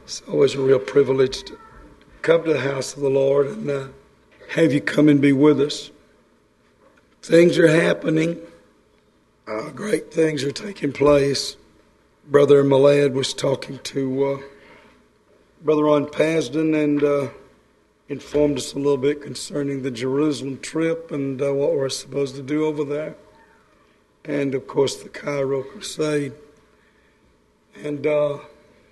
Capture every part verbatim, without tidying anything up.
It's always a real privilege to come to the house of the Lord and uh, have you come and be with us. Things are happening. Uh, great things are taking place. Brother Malad was talking to uh, Brother Ron Pasden and uh, informed us a little bit concerning the Jerusalem trip and uh, what we're supposed to do over there. And, of course, the Cairo Crusade. And uh,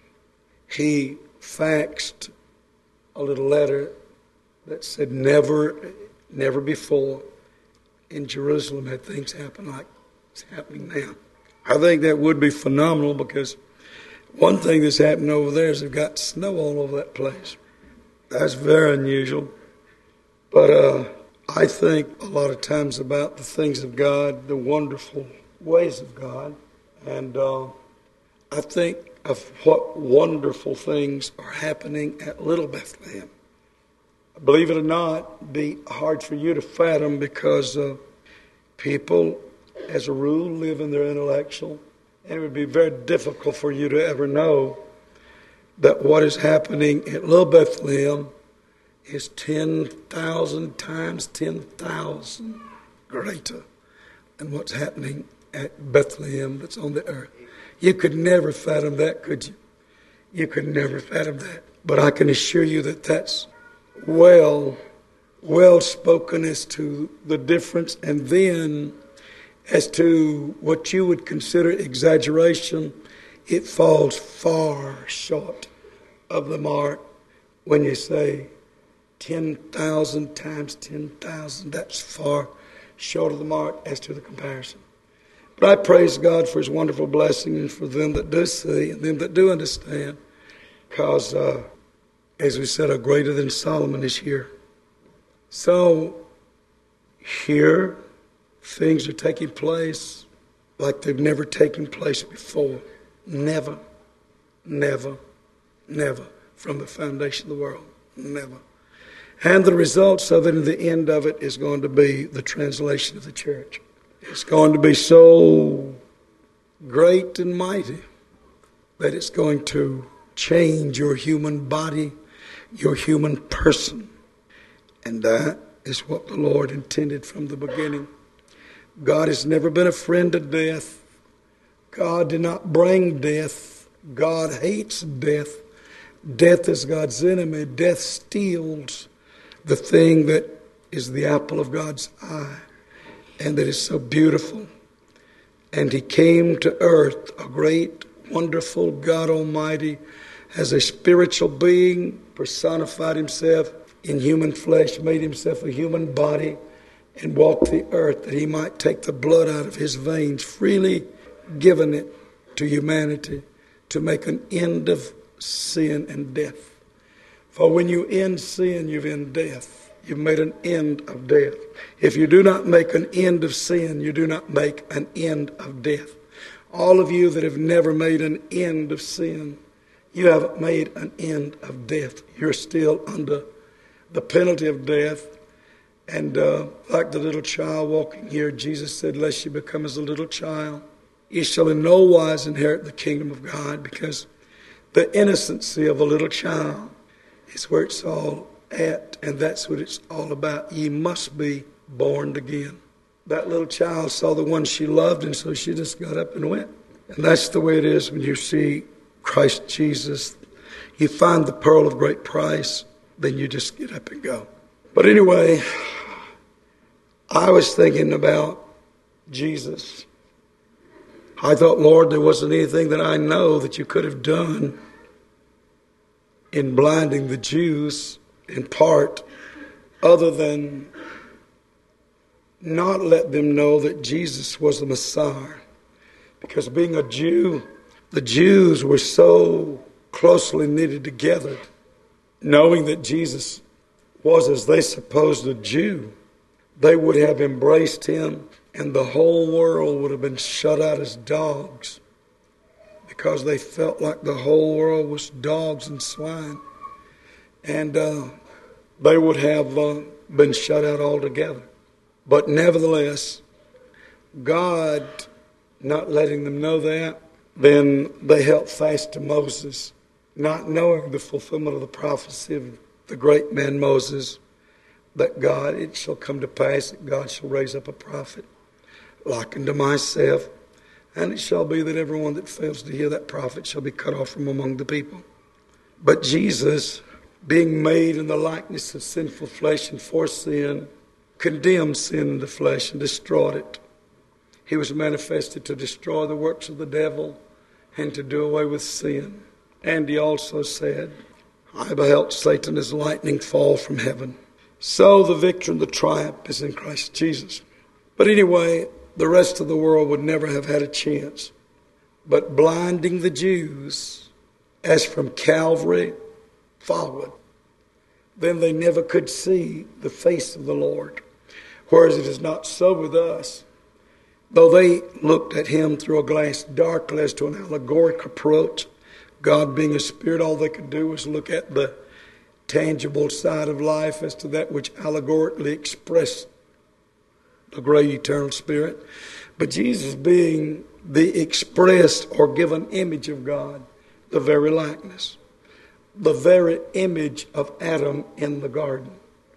he faxed a little letter that said never, never before in Jerusalem had things happen like it's happening now. I think that would be phenomenal because one thing that's happened over there is they've got snow all over that place. That's very unusual. But uh, I think a lot of times about the things of God, the wonderful ways of God. And uh, I think of what wonderful things are happening at Little Bethlehem. Believe it or not, it'd be hard for you to fathom because uh, people, as a rule, live in their intellectual. And it would be very difficult for you to ever know that what is happening at Little Bethlehem is ten thousand times ten thousand greater than what's happening at Bethlehem that's on the earth. You could never fathom that, could you? You could never fathom that. But I can assure you that that's well, well spoken as to the difference. And then as to what you would consider exaggeration, it falls far short of the mark when you say ten thousand times ten thousand. That's far short of the mark as to the comparison. But I praise God for His wonderful blessing and for them that do see and them that do understand. Because, uh, as we said, a greater than Solomon is here. So, here, things are taking place like they've never taken place before. Never, never, never from the foundation of the world. Never. And the results of it and the end of it is going to be the translation of the church. It's going to be so great and mighty that it's going to change your human body, your human person. And that is what the Lord intended from the beginning. God has never been a friend of death. God did not bring death. God hates death. Death is God's enemy. Death steals the thing that is the apple of God's eye and that is so beautiful. And He came to earth, a great, wonderful God Almighty, as a spiritual being, personified Himself in human flesh, made Himself a human body, and walked the earth that He might take the blood out of His veins, freely given it to humanity to make an end of sin and death. For when you end sin, you've ended death. You've made an end of death. If you do not make an end of sin, you do not make an end of death. All of you that have never made an end of sin, you haven't made an end of death. You're still under the penalty of death. And uh, like the little child walking here, Jesus said, lest you become as a little child, you shall in no wise inherit the kingdom of God, because the innocency of a little child is where it's all at, and that's what it's all about. Ye must be born again. That little child saw the one she loved, and so she just got up and went. And that's the way it is when you see Christ Jesus. You find the pearl of great price, then you just get up and go. But anyway, I was thinking about Jesus. I thought, Lord, there wasn't anything that I know that you could have done in blinding the Jews in part other than not let them know that Jesus was the Messiah. Because being a Jew, the Jews were so closely knitted together, knowing that Jesus was, as they supposed, a Jew, they would have embraced Him, and the whole world would have been shut out as dogs, because they felt like the whole world was dogs and swine. And uh, they would have uh, been shut out altogether. But nevertheless, God, not letting them know that, then they held fast to Moses. not knowing the fulfillment of the prophecy of the great man Moses, that God, it shall come to pass that God shall raise up a prophet like unto myself, and it shall be that everyone that fails to hear that prophet shall be cut off from among the people. But Jesus, being made in the likeness of sinful flesh and for sin, condemned sin in the flesh and destroyed it. He was manifested to destroy the works of the devil and to do away with sin. And he also said, I beheld Satan as lightning fall from heaven. So the victory and the triumph is in Christ Jesus. But anyway, the rest of the world would never have had a chance. But blinding the Jews, as from Calvary forward, then they never could see the face of the Lord. Whereas it is not so with us. Though they looked at him through a glass darkly as to an allegoric approach, God being a spirit, all they could do was look at the tangible side of life as to that which allegorically expressed the great eternal spirit. But Jesus being the expressed or given image of God, the very likeness, the very image of Adam in the garden,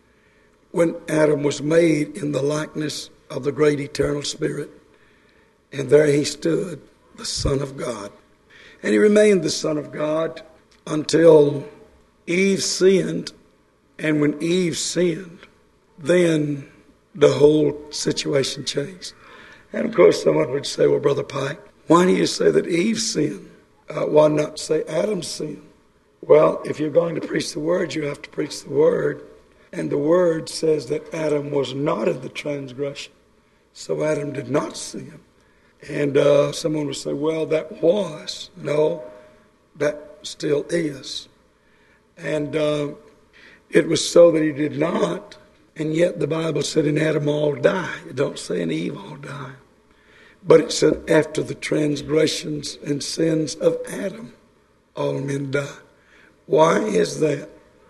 when Adam was made in the likeness of the great eternal spirit, and there he stood, the Son of God. And he remained the Son of God until Eve sinned. And when Eve sinned, then the whole situation changed. And of course someone would say, well, Brother Pike, why do you say that Eve sinned? Uh, why not say Adam sinned? Well, if you're going to preach the word, you have to preach the word. And the word says that Adam was not in the transgression. So Adam did not sin. And uh, someone would say, well, that was. No, that still is. And uh, it was so that he did not. And yet the Bible said in Adam all die. It don't say in Eve all die. But it said after the transgressions and sins of Adam, all men die. Why is that?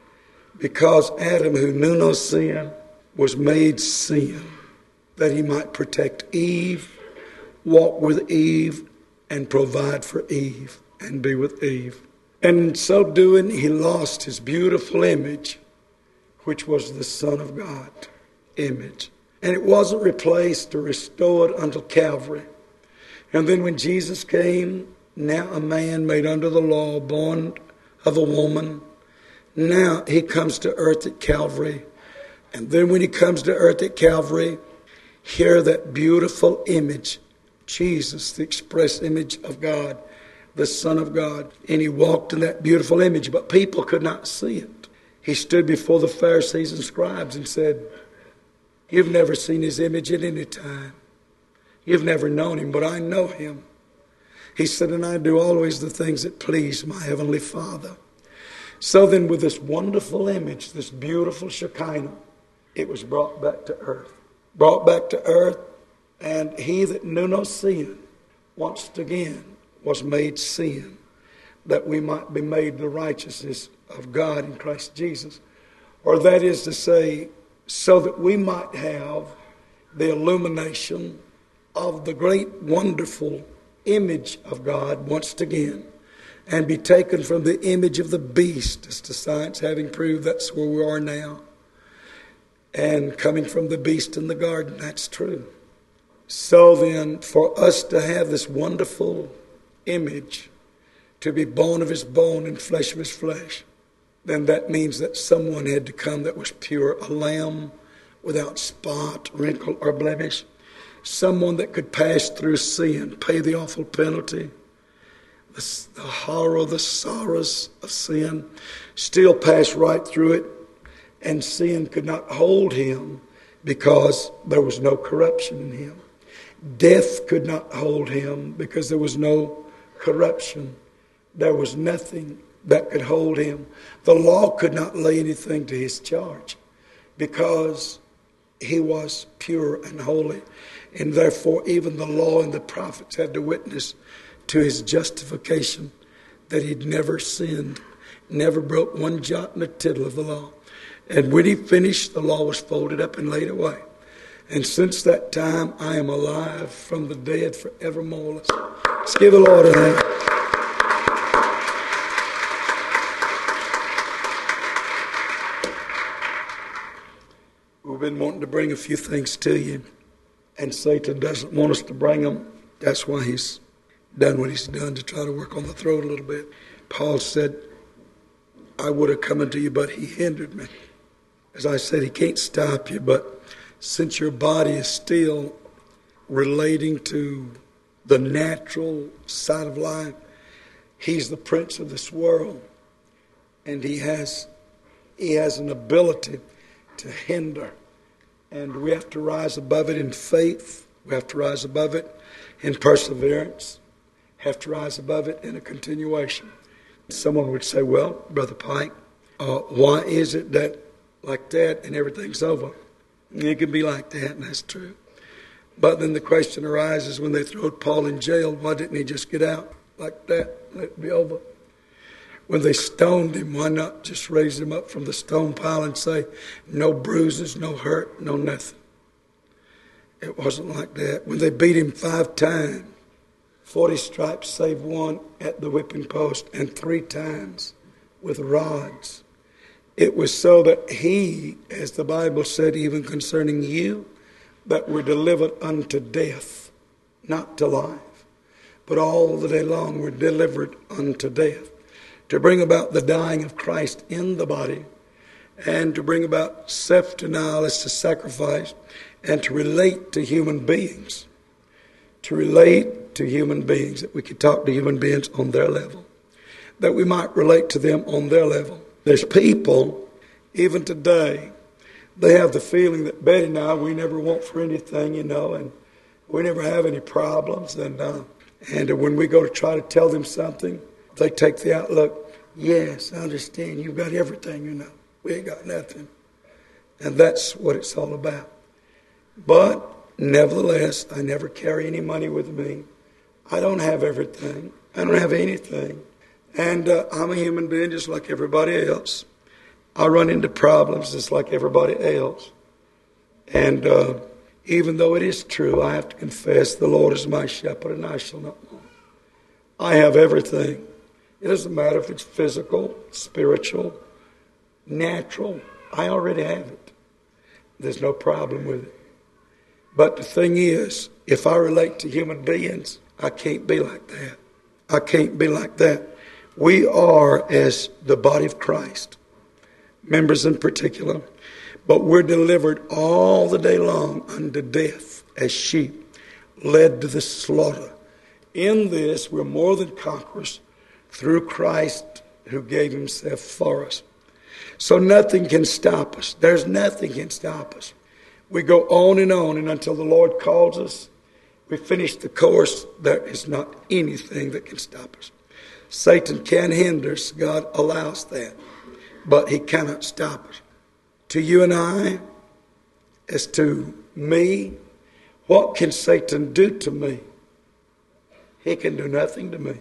Because Adam, who knew no sin, was made sin, that he might protect Eve, walk with Eve, and provide for Eve, and be with Eve. And in so doing, he lost his beautiful image, which was the Son of God image. And it wasn't replaced or restored until Calvary. And then when Jesus came, now a man made under the law, born of a woman, now he comes to earth at Calvary. And then when he comes to earth at Calvary, hear that beautiful image, Jesus, the express image of God, the Son of God. And he walked in that beautiful image, but people could not see it. He stood before the Pharisees and scribes and said, you've never seen his image at any time. You've never known him, but I know him. He said, and I do always the things that please my heavenly Father. So then with this wonderful image, this beautiful Shekinah, it was brought back to earth. Brought back to earth, and he that knew no sin, once again was made sin, that we might be made the righteousness of God in Christ Jesus. Or that is to say, so that we might have the illumination of the great wonderful image of God once again, and be taken from the image of the beast, as to science having proved that's where we are now. And coming from the beast in the garden, that's true. So then, for us to have this wonderful image, to be bone of his bone and flesh of his flesh, then that means that someone had to come that was pure, a lamb without spot, wrinkle, or blemish. Someone that could pass through sin, pay the awful penalty, the, the horror, the sorrows of sin, still pass right through it, and sin could not hold him because there was no corruption in him. Death could not hold him because there was no corruption. There was nothing that could hold him. The law could not lay anything to his charge because he was pure and holy. And therefore, even the law and the prophets had to witness to his justification that he'd never sinned, never broke one jot and a tittle of the law. And when he finished, the law was folded up and laid away. And since that time, I am alive from the dead forevermore. Let's, let's give the Lord a hand. wanting to bring a few things to you, and Satan doesn't want us to bring them. That's why he's done what he's done, to try to work on the throat a little bit. Paul said, I would have come unto you, but he hindered me. As I said, he can't stop you, but since your body is still relating to the natural side of life, he's the prince of this world, and he has he has an ability to hinder, and we have to rise above it in faith. We have to rise above it in perseverance, have to rise above it in a continuation. Someone would say, well, Brother Pike, uh, why is it that like that and everything's over? It can be like that, and that's true. But then the question arises, when they threw Paul in jail, why didn't he just get out like that, let it be over? When they stoned him, why not just raise him up from the stone pile and say, no bruises, no hurt, no nothing? It wasn't like that. When they beat him five times, forty stripes save one at the whipping post, and three times with rods, it was so that he, as the Bible said, even concerning you, that were delivered unto death, not to life, but all the day long were delivered unto death, to bring about the dying of Christ in the body, and to bring about self-denial as to sacrifice, and to relate to human beings, to relate to human beings, that we could talk to human beings on their level, that we might relate to them on their level. There's people, even today, they have the feeling that Betty and I, we never want for anything, you know, and we never have any problems. And uh, and when we go to try to tell them something, they take the outlook, yes, I understand, you've got everything, you know. We ain't got nothing. And that's what it's all about. But nevertheless, I never carry any money with me. I don't have everything. I don't have anything. And uh, I'm a human being just like everybody else. I run into problems just like everybody else. And uh, even though it is true, I have to confess, the Lord is my shepherd and I shall not want. I have everything. It doesn't matter if it's physical, spiritual, natural. I already have it. There's no problem with it. But the thing is, if I relate to human beings, I can't be like that. I can't be like that. We are, as the body of Christ, members in particular, but we're delivered all the day long unto death as sheep, led to the slaughter. In this, we're more than conquerors through Christ who gave himself for us. So nothing can stop us. There's nothing can stop us. We go on and on, and until the Lord calls us, we finish the course. There is not anything that can stop us. Satan can hinder us. God allows that. But he cannot stop us. To you and I, as to me, what can Satan do to me? He can do nothing to me.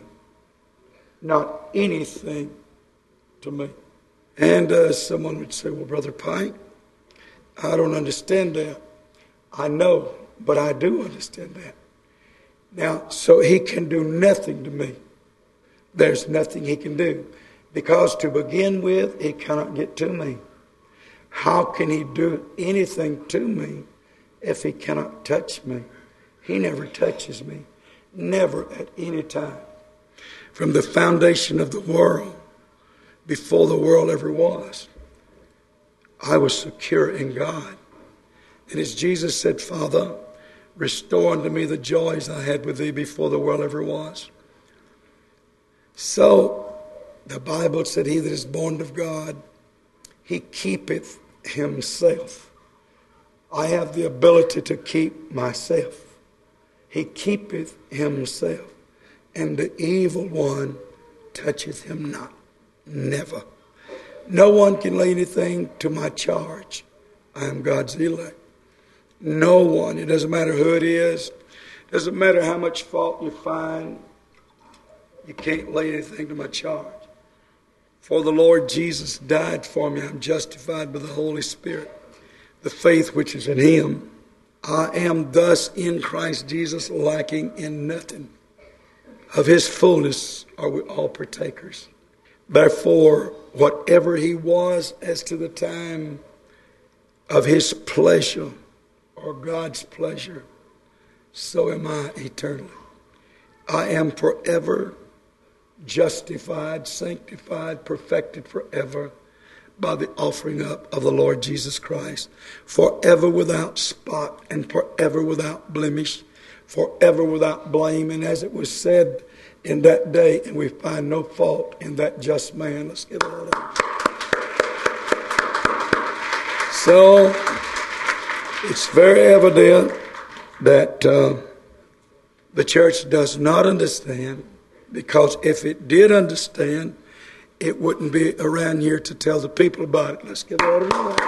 Not anything to me. And uh, someone would say, well, Brother Pike, I don't understand that. I know, but I do understand that. Now, so he can do nothing to me. There's nothing he can do. Because to begin with, he cannot get to me. How can he do anything to me if he cannot touch me? He never touches me. Never at any time. From the foundation of the world, before the world ever was, I was secure in God. And as Jesus said, Father, restore unto me the joys I had with thee before the world ever was. So, the Bible said, he that is born of God, he keepeth himself. I have the ability to keep myself. He keepeth himself. And the evil one toucheth him not. Never. No one can lay anything to my charge. I am God's elect. No one. It doesn't matter who it is. It doesn't matter how much fault you find. You can't lay anything to my charge. For the Lord Jesus died for me. I'm justified by the Holy Spirit. The faith which is in him. I am thus in Christ Jesus, lacking in nothing. Of his fullness are we all partakers. Therefore, whatever he was as to the time of his pleasure or God's pleasure, so am I eternally. I am forever justified, sanctified, perfected forever by the offering up of the Lord Jesus Christ. Forever without spot and forever without blemish, forever without blame. And as it was said in that day, and we find no fault in that just man. Let's give the Lord a So, it's very evident that uh, the church does not understand, because if it did understand, it wouldn't be around here to tell the people about it. Let's give the Lord a hand.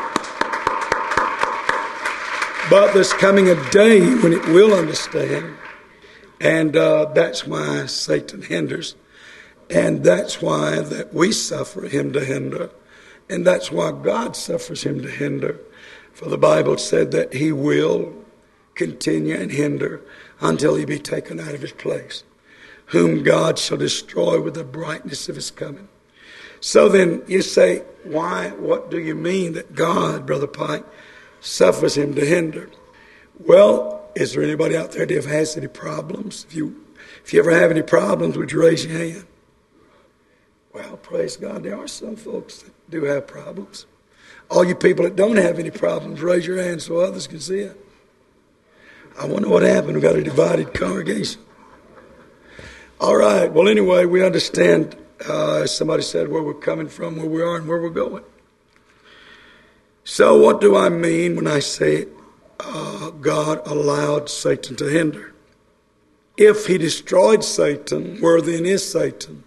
But there's coming a day when it will understand, and uh, that's why Satan hinders, and that's why that we suffer him to hinder, and that's why God suffers him to hinder. For the Bible said that he will continue and hinder until he be taken out of his place, whom God shall destroy with the brightness of his coming. So then you say, why, what do you mean that God, Brother Pike, suffers him to hinder? Well, is there anybody out there that has any problems? If you, if you ever have any problems, would you raise your hand? Well, praise God, there are some folks that do have problems. All you people that don't have any problems, raise your hand so others can see it. I wonder what happened. We've got a divided congregation. All right. Well, anyway, we understand, uh, somebody said, where we're coming from, where we are, and where we're going. So what do I mean when I say uh, God allowed Satan to hinder? If he destroyed Satan, where then is Satan?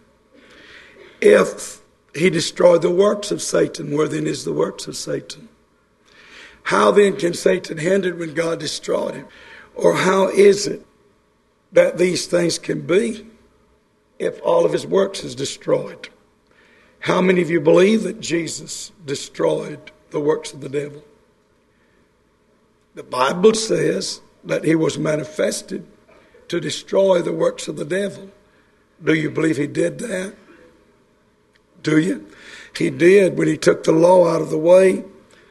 If he destroyed the works of Satan, where then is the works of Satan? How then can Satan hinder when God destroyed him? Or how is it that these things can be if all of his works is destroyed? How many of you believe that Jesus destroyed the works of the devil? The Bible says that he was manifested to destroy the works of the devil. Do you believe he did that? Do you? He did. When he took the law out of the way,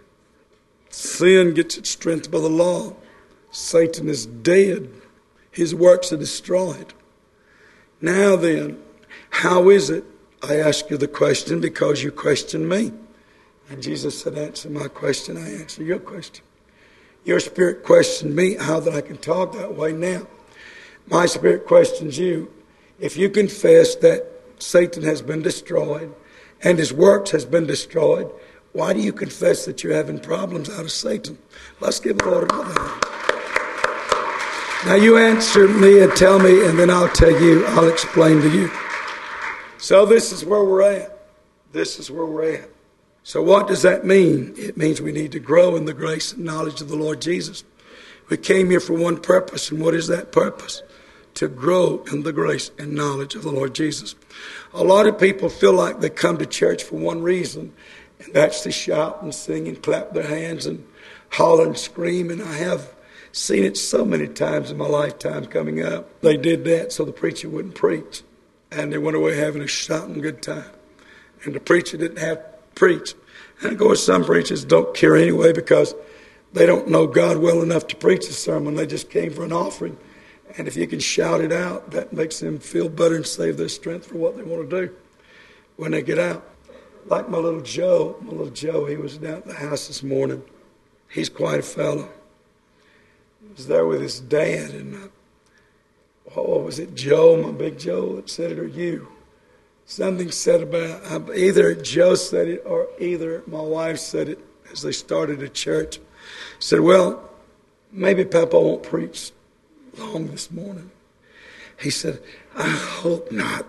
sin gets its strength by the law. Satan is dead. His works are destroyed. Now then, how is it? I ask you the question because you questioned me. And Jesus said, answer my question, I answer your question. Your spirit questioned me how that I can talk that way now. My spirit questions you. If you confess that Satan has been destroyed and his works has been destroyed, why do you confess that you're having problems out of Satan? Let's give the Lord another hand. Now you answer me and tell me, and then I'll tell you, I'll explain to you. So this is where we're at. This is where we're at. So what does that mean? It means we need to grow in the grace and knowledge of the Lord Jesus. We came here for one purpose, and what is that purpose? To grow in the grace and knowledge of the Lord Jesus. A lot of people feel like they come to church for one reason, and that's to shout and sing and clap their hands and holler and scream. And I have seen it so many times in my lifetime coming up. They did that so the preacher wouldn't preach, and they went away having a shouting good time. And the preacher didn't have to preach. And of course, some preachers don't care anyway because they don't know God well enough to preach a sermon. They just came for an offering. And if you can shout it out, that makes them feel better and save their strength for what they want to do when they get out. Like my little Joe, my little Joe, he was down at the house this morning. He's quite a fellow. He was there with his dad, and uh, oh, was it Joe, my big Joe, that said it, or you? Something said about, uh, either Joe said it or either my wife said it as they started a church. Said, well, maybe Papa won't preach long this morning. He said, I hope not.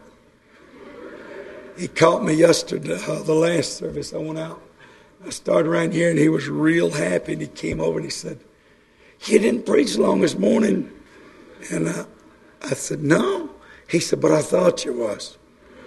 He caught me yesterday, uh, the last service. I went out. I started around here, and he was real happy. And he came over and he said, you didn't preach long this morning. And uh, I said, no. He said, but I thought you was.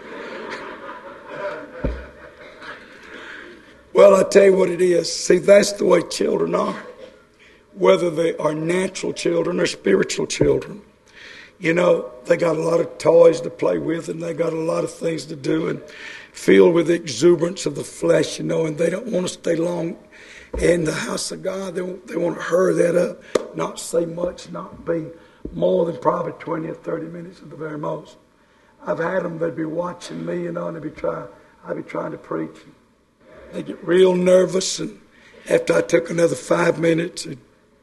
Well, I tell you what it is. See, that's the way children are. Whether they are natural children or spiritual children. You know, they got a lot of toys to play with, and they got a lot of things to do, and filled with the exuberance of the flesh, you know, and they don't want to stay long in the house of God, they, they want to hurry that up, not say much, not be more than probably twenty or thirty minutes at the very most. I've had them, they'd be watching me, you know, and they'd be trying, I'd be trying to preach. They get real nervous, and after I took another five minutes, and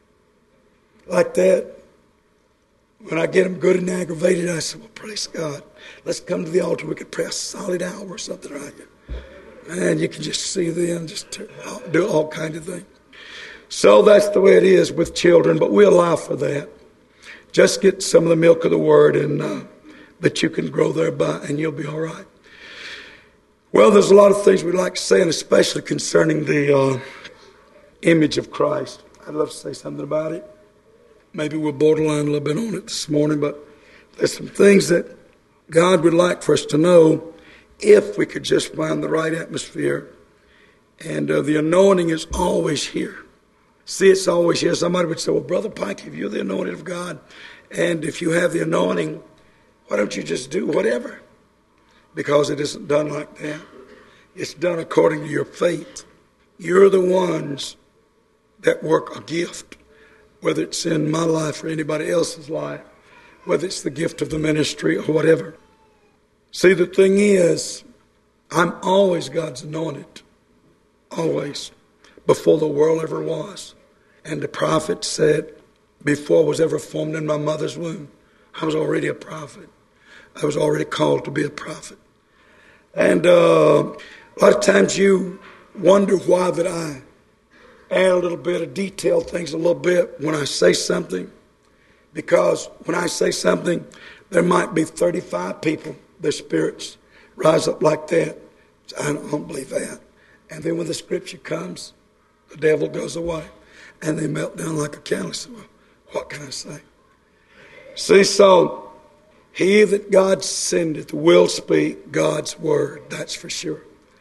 like that, when I get them good and aggravated, I say, well, praise God. Let's come to the altar. We could pray a solid hour or something like that. Man, you can just see them just do all kinds of things. So that's the way it is with children, but we allow for that. Just get some of the milk of the Word, and uh, that you can grow thereby, and you'll be all right. Well, there's a lot of things we'd like to say, and especially concerning the uh, image of Christ. I'd love to say something about it. Maybe we'll borderline a little bit on it this morning, but there's some things that God would like for us to know if we could just find the right atmosphere. And uh, the anointing is always here. See, it's always here. Somebody would say, well, Brother Pike, if you're the anointed of God, and if you have the anointing, why don't you just do whatever? Because it isn't done like that. It's done according to your faith. You're the ones that work a gift, whether it's in my life or anybody else's life, whether it's the gift of the ministry or whatever. See, the thing is, I'm always God's anointed. Always. Before the world ever was. And the prophet said, before I was ever formed in my mother's womb, I was already a prophet. I was already called to be a prophet. And uh, a lot of times you wonder why that I add a little bit of detail things a little bit when I say something. Because when I say something, there might be thirty-five people, their spirits rise up like that. So I don't, I don't believe that. And then when the scripture comes, the devil goes away. And they melt down like a candle. So, well, what can I say? See, so he that God sendeth will speak God's word. That's for sure.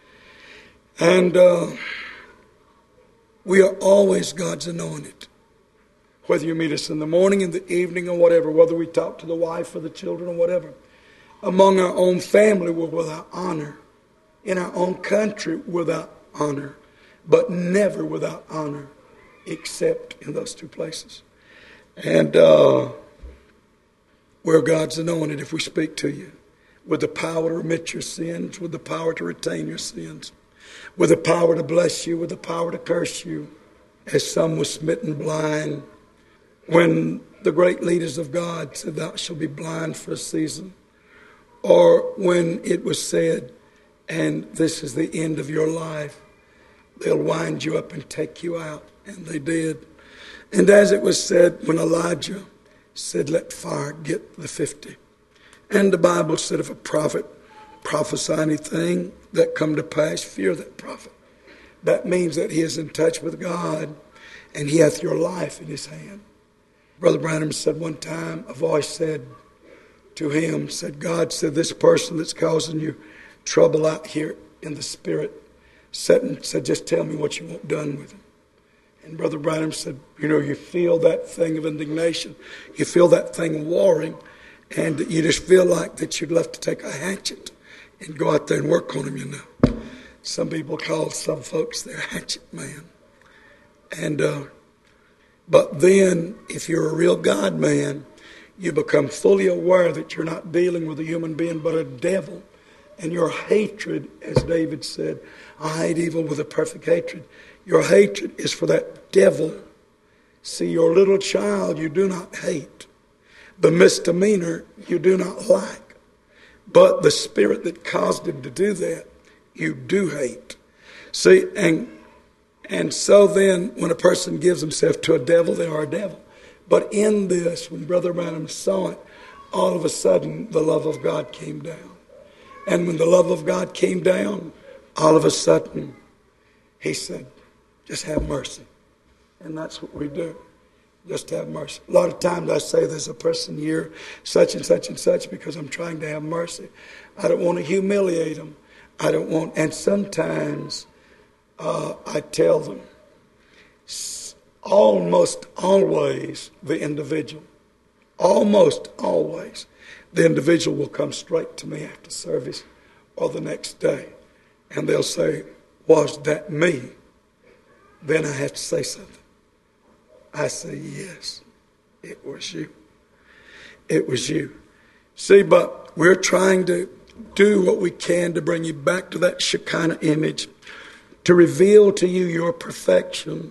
And uh, we are always God's anointed. Whether you meet us in the morning, in the evening, or whatever, whether we talk to the wife or the children or whatever. Among our own family, we're without honor. In our own country, without honor. But never without honor, except in those two places. And uh, we're God's anointed if we speak to you. With the power to remit your sins, with the power to retain your sins, with the power to bless you, with the power to curse you, as some was smitten blind. When the great leaders of God said, thou shalt be blind for a season. Or when it was said, and this is the end of your life, they'll wind you up and take you out. And they did. And as it was said, when Elijah said, let fire get the fifty. And the Bible said, if a prophet prophesy anything that come to pass, fear that prophet. That means that he is in touch with God, and he hath your life in his hand. Brother Branham said one time, a voice said to him, said, God said, this person that's causing you trouble out here in the spirit, said, and said, just tell me what you want done with him. And Brother Branham said, you know, you feel that thing of indignation. You feel that thing warring, and you just feel like that you'd love to take a hatchet and go out there and work on him, you know. Some people call some folks their hatchet man. And, uh, but then, if you're a real God man, you become fully aware that you're not dealing with a human being, but a devil. And your hatred, as David said, I hate evil with a perfect hatred. Your hatred is for that devil. See, your little child you do not hate. The misdemeanor you do not like. But the spirit that caused him to do that, you do hate. See, and and so then when a person gives himself to a devil, they are a devil. But in this, when Brother Branham saw it, all of a sudden the love of God came down. And when the love of God came down, all of a sudden he said, just have mercy. And that's what we do. Just have mercy. A lot of times I say there's a person here, such and such and such, because I'm trying to have mercy. I don't want to humiliate them. I don't want, and sometimes uh, I tell them, almost always the individual, almost always the individual will come straight to me after service or the next day. And they'll say, was that me? then I have to say something. I say, yes, it was you. It was you. See, but we're trying to do what we can to bring you back to that Shekinah image, to reveal to you your perfection.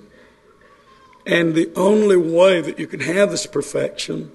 And the only way that you can have this perfection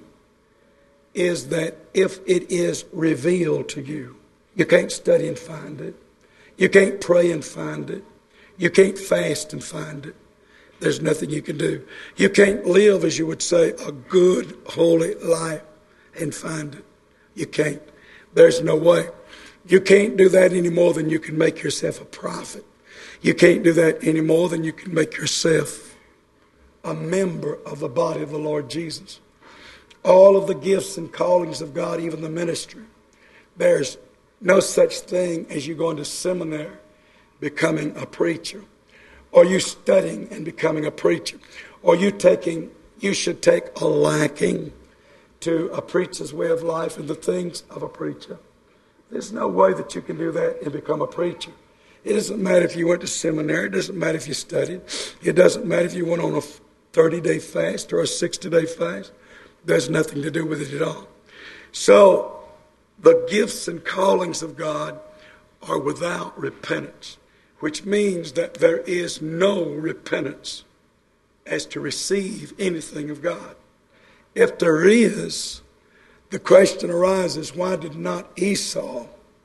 is that if it is revealed to you. You can't study and find it. You can't pray and find it. You can't fast and find it. There's nothing you can do. You can't live, as you would say, a good, holy life and find it. You can't. There's no way. You can't do that any more than you can make yourself a prophet. You can't do that any more than you can make yourself a member of the body of the Lord Jesus. All of the gifts and callings of God, even the ministry, there's no such thing as you going to seminary becoming a preacher, or you studying and becoming a preacher, or you taking, you should take a liking to a preacher's way of life and the things of a preacher. There's no way that you can do that and become a preacher. It doesn't matter if you went to seminary. It doesn't matter if you studied. It doesn't matter if you went on a thirty-day fast or a sixty-day fast. There's nothing to do with it at all. So the gifts and callings of God are without repentance, which means that there is no repentance as to receive anything of God. If there is, the question arises, why did not Esau,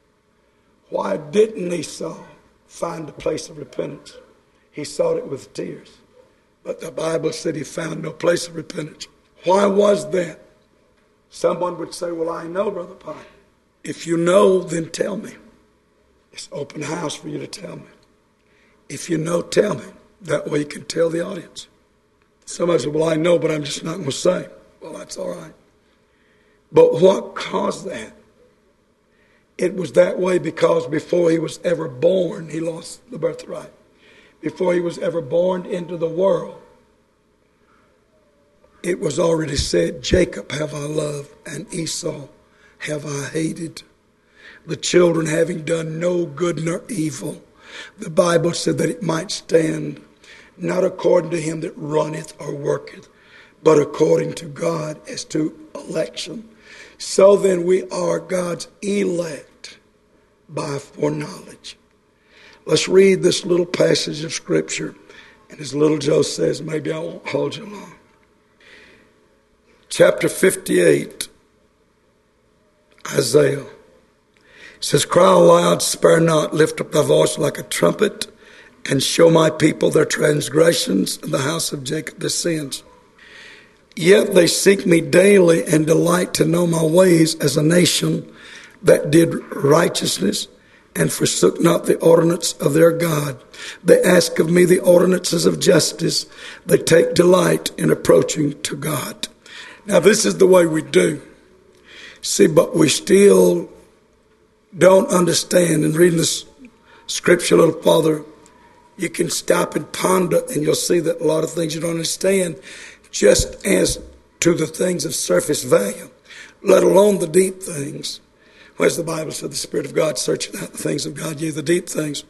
why didn't Esau find a place of repentance? He sought it with tears. But the Bible said he found no place of repentance. Why was that? Someone would say, well, I know, Brother Pine. If you know, then tell me. It's open house for you to tell me. If you know, tell me. That way you can tell the audience. Somebody said, well, I know, but I'm just not going to say. Well, that's all right. But what caused that? It was that way because before he was ever born, he lost the birthright. Before he was ever born into the world, it was already said, Jacob have I loved, and Esau have I hated. The children having done no good nor evil. The Bible said that it might stand, not according to him that runneth or worketh, but according to God as to election. So then we are God's elect by foreknowledge. Let's read this little passage of Scripture. And as little Joe says, maybe I won't hold you long. Chapter fifty-eight, Isaiah. It says, cry aloud, spare not, lift up thy voice like a trumpet, and show my people their transgressions, and the house of Jacob their sins. Yet they seek me daily and delight to know my ways as a nation that did righteousness and forsook not the ordinance of their God. They ask of me the ordinances of justice. They take delight in approaching to God. Now this is the way we do. See, but we still don't understand. And reading this scripture a little farther, you can stop and ponder, and you'll see that a lot of things you don't understand, just as to the things of surface value, let alone the deep things. Whereas the Bible said the Spirit of God searching out the things of God, yea, the deep things.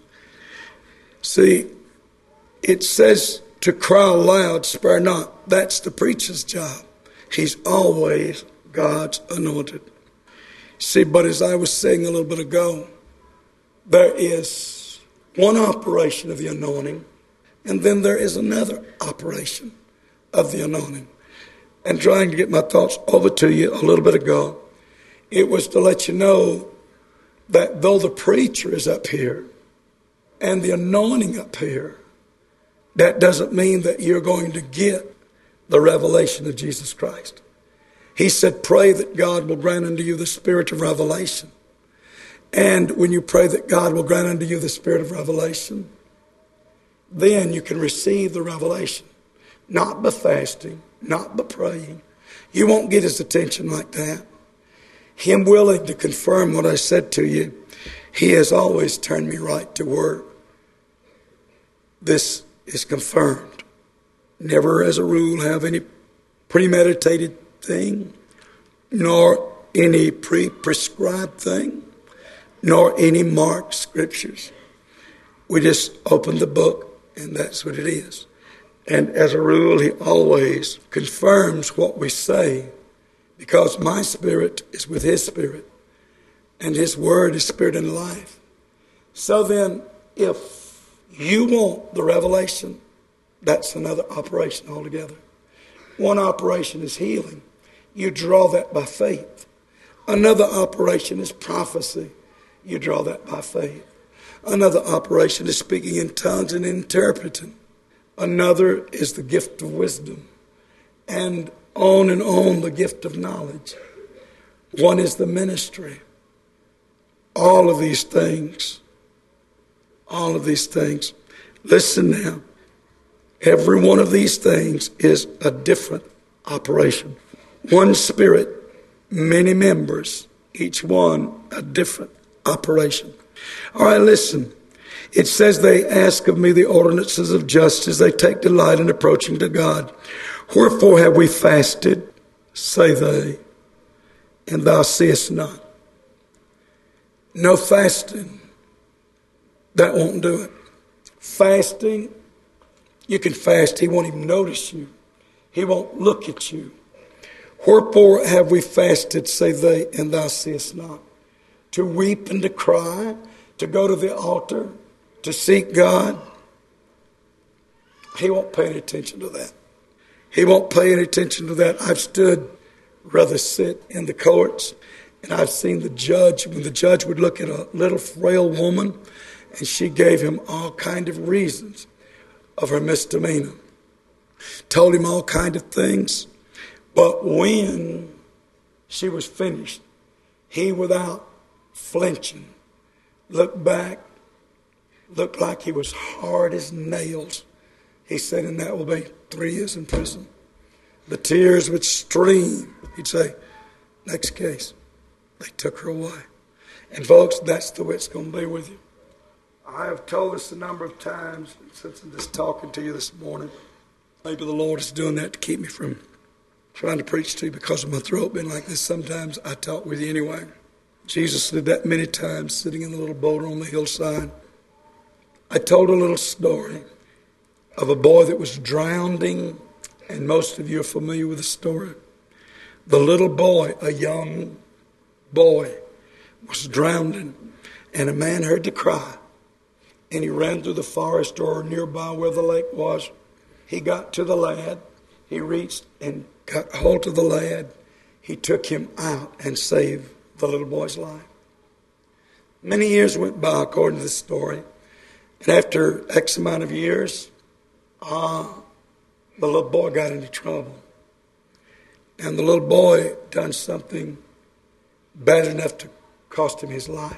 See, it says to cry aloud, spare not. That's the preacher's job. He's always God's anointed. See, but as I was saying a little bit ago, there is one operation of the anointing, and then there is another operation of the anointing. And trying to get my thoughts over to you a little bit ago, it was to let you know that though the preacher is up here and the anointing up here, that doesn't mean that you're going to get the revelation of Jesus Christ. He said, pray that God will grant unto you the spirit of revelation. And when you pray that God will grant unto you the spirit of revelation, then you can receive the revelation. Not by fasting, not by praying. You won't get his attention like that. Him willing to confirm what I said to you, he has always turned me right to word. This is confirmed. Never as a rule have any premeditated thing, nor any pre-prescribed thing, nor any marked scriptures. We just open the book, and that's what it is. And as a rule, he always confirms what we say, because my spirit is with his spirit, and his word is spirit and life. So then, if you want the revelation, that's another operation altogether. One operation is healing. You draw that by faith. Another operation is prophecy. You draw that by faith. Another operation is speaking in tongues and interpreting. Another is the gift of wisdom. And on and on, the gift of knowledge. One is the ministry. All of these things, all of these things. Listen now. Every one of these things is a different operation. One spirit, many members, each one a different operation. All right, listen. It says they ask of me the ordinances of justice. They take delight in approaching to God. Wherefore have we fasted, say they, and thou seest not. No fasting. That won't do it. Fasting, you can fast. He won't even notice you. He won't look at you. Wherefore have we fasted, say they, and thou seest not. To weep and to cry, to go to the altar, to seek God. He won't pay any attention to that. He won't pay any attention to that. I've stood, rather sit in the courts, and I've seen the judge, when the judge would look at a little frail woman, and she gave him all kind of reasons of her misdemeanor. Told him all kind of things. But when she was finished, he, without flinching, looked back, looked like he was hard as nails. He said, and that will be three years in prison. The tears would stream. He'd say, next case. They took her away. And folks, that's the way it's going to be with you. I have told this a number of times since I'm just talking to you this morning. Maybe the Lord is doing that to keep me from trying to preach to you because of my throat being like this. Sometimes I talk with you anyway. Jesus did that many times, sitting in the little boat on the hillside. I told a little story of a boy that was drowning, and most of you are familiar with the story. The little boy, a young boy, was drowning, and a man heard the cry, and he ran through the forest or nearby where the lake was. He got to the lad. He reached and got hold of the lad. He took him out and saved the little boy's life. Many years went by, according to this story. And after X amount of years, uh, the little boy got into trouble. And the little boy done something bad enough to cost him his life.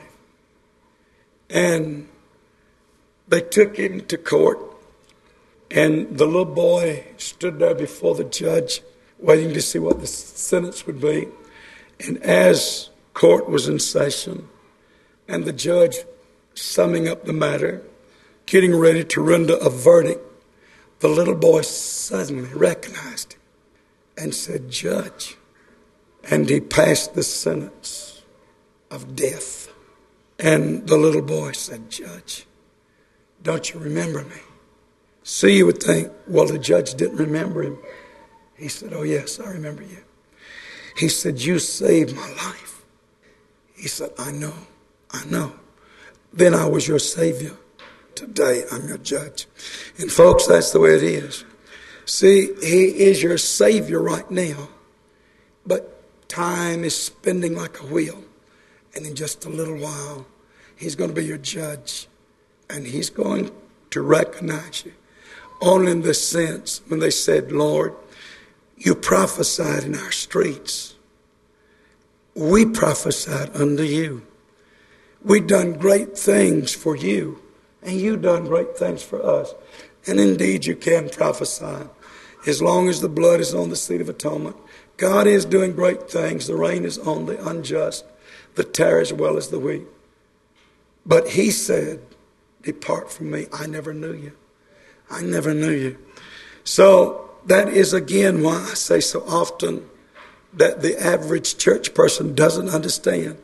And they took him to court. And the little boy stood there before the judge, waiting to see what the sentence would be. And as court was in session, and the judge summing up the matter, getting ready to render a verdict, the little boy suddenly recognized him and said, Judge. And he passed the sentence of death. And the little boy said, Judge, don't you remember me? See, you would think, well, the judge didn't remember him. He said, oh, yes, I remember you. He said, you saved my life. He said, I know, I know. Then I was your Savior. Today I'm your judge. And folks, that's the way it is. See, he is your Savior right now. But time is spinning like a wheel. And in just a little while, he's going to be your judge. And he's going to recognize you. Only in the sense when they said, Lord, you prophesied in our streets. We prophesied unto you. We done great things for you. And you done great things for us. And indeed you can prophesy. As long as the blood is on the seat of atonement. God is doing great things. The rain is on the unjust. The tare as well as the wheat. But he said, depart from me. I never knew you. I never knew you. So that is again why I say so often that the average church person doesn't understand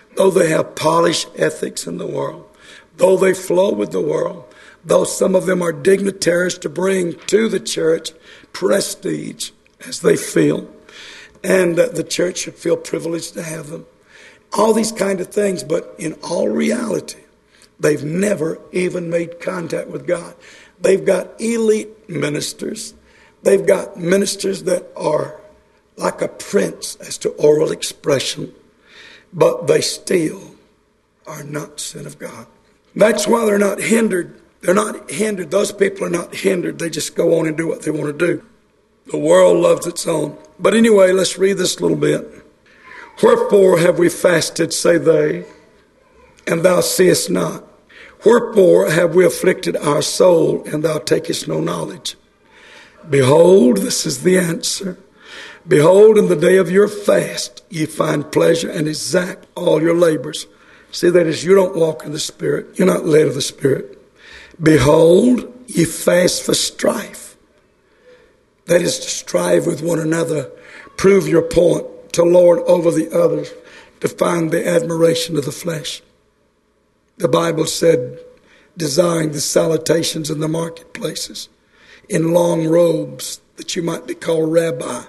though they have polished ethics in the world, though they flow with the world, though some of them are dignitaries to bring to the church prestige as they feel, and that the church should feel privileged to have them. All these kind of things, but in all reality, they've never even made contact with God. They've got elite ministers. They've got ministers that are like a prince as to oral expression, but they still are not sent of God. That's why they're not hindered. They're not hindered. Those people are not hindered. They just go on and do what they want to do. The world loves its own. But anyway, let's read this a little bit. Wherefore have we fasted, say they, and thou seest not? Wherefore have we afflicted our soul, and thou takest no knowledge? Behold, this is the answer. Behold, in the day of your fast, ye find pleasure and exact all your labors. See, that is, you don't walk in the Spirit. You're not led of the Spirit. Behold, ye fast for strife. That is to strive with one another, prove your point, to lord over the others, to find the admiration of the flesh. The Bible said, desiring the salutations in the marketplaces, in long robes, that you might be called rabbi.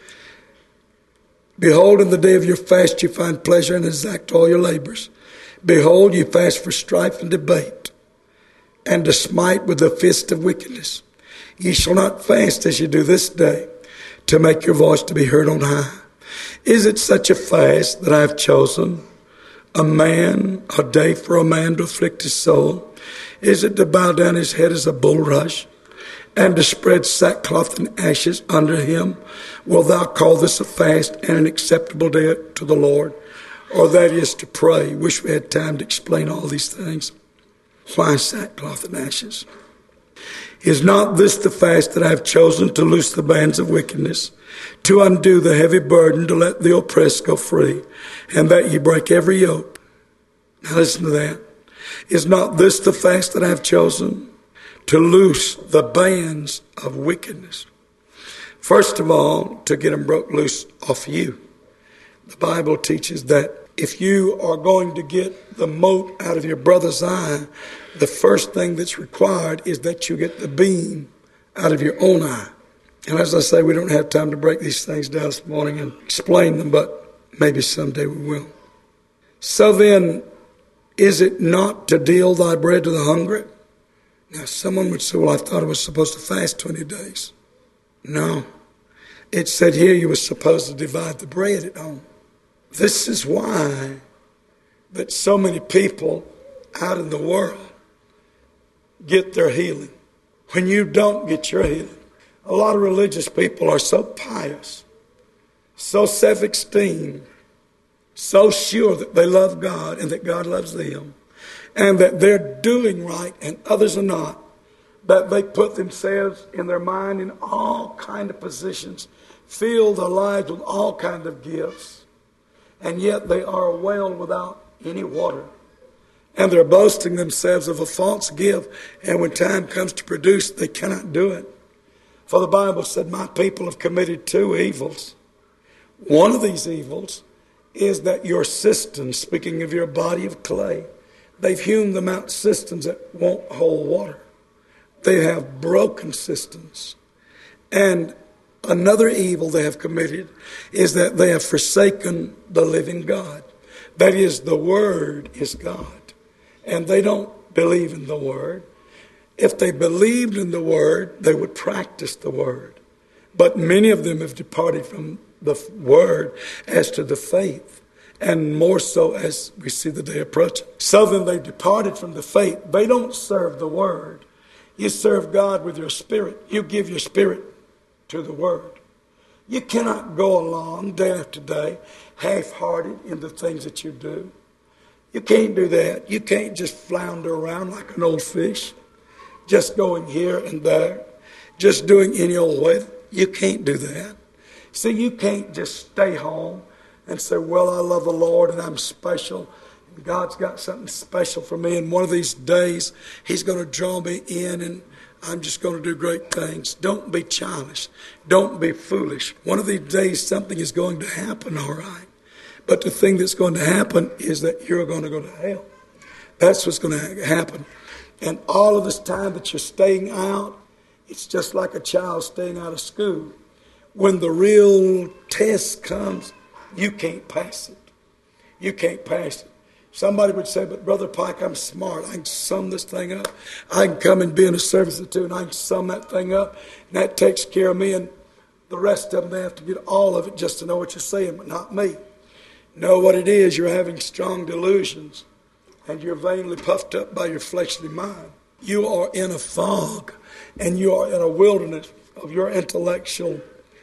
Behold, in the day of your fast you find pleasure and exact all your labors. Behold, you fast for strife and debate, and to smite with the fist of wickedness. Ye shall not fast as you do this day, to make your voice to be heard on high. Is it such a fast that I have chosen? A man, a day for a man to afflict his soul? Is it to bow down his head as a bulrush, and to spread sackcloth and ashes under him? Wilt thou call this a fast and an acceptable day to the Lord? Or that is to pray? Wish we had time to explain all these things. Why sackcloth and ashes? Is not this the fast that I have chosen, to loose the bands of wickedness, to undo the heavy burden, to let the oppressed go free, and that ye break every yoke? Now listen to that. Is not this the fast that I have chosen, to loose the bands of wickedness? First of all, to get them broke loose off you. The Bible teaches that if you are going to get the mote out of your brother's eye, the first thing that's required is that you get the beam out of your own eye. And as I say, we don't have time to break these things down this morning and explain them, but maybe someday we will. So then, is it not to deal thy bread to the hungry? Now, someone would say, well, I thought I was supposed to fast twenty days. No. It said here you were supposed to divide the bread at home. This is why that so many people out in the world get their healing. When you don't get your healing, a lot of religious people are so pious, so self-esteemed, so sure that they love God and that God loves them, and that they're doing right and others are not, that they put themselves in their mind in all kind of positions, fill their lives with all kind of gifts, and yet they are a well without any water. And they're boasting themselves of a false gift, and when time comes to produce, they cannot do it. For the Bible said, my people have committed two evils. One of these evils is that your cisterns, speaking of your body of clay, they've hewn them out cisterns that won't hold water. They have broken cisterns. And another evil they have committed is that they have forsaken the living God. That is, the Word is God. And they don't believe in the Word. If they believed in the Word, they would practice the Word. But many of them have departed from the Word as to the faith, and more so as we see the day approaching. So then they departed from the faith. They don't serve the Word. You serve God with your spirit. You give your spirit to the Word. You cannot go along day after day half-hearted in the things that you do. You can't do that. You can't just flounder around like an old fish, just going here and there, just doing any old way. You can't do that. See, you can't just stay home and say, well, I love the Lord and I'm special. And God's got something special for me. And one of these days, He's going to draw me in and I'm just going to do great things. Don't be childish. Don't be foolish. One of these days, something is going to happen, all right. But the thing that's going to happen is that you're going to go to hell. That's what's going to happen. And all of this time that you're staying out, it's just like a child staying out of school. When the real test comes, you can't pass it. You can't pass it. Somebody would say, but Brother Pike, I'm smart. I can sum this thing up. I can come and be in a service or two, and I can sum that thing up. And that takes care of me. And the rest of them, they have to get all of it just to know what you're saying, but not me. Know what it is. You're having strong delusions. And you're vainly puffed up by your fleshly mind. You are in a fog, and you are in a wilderness of your intellectual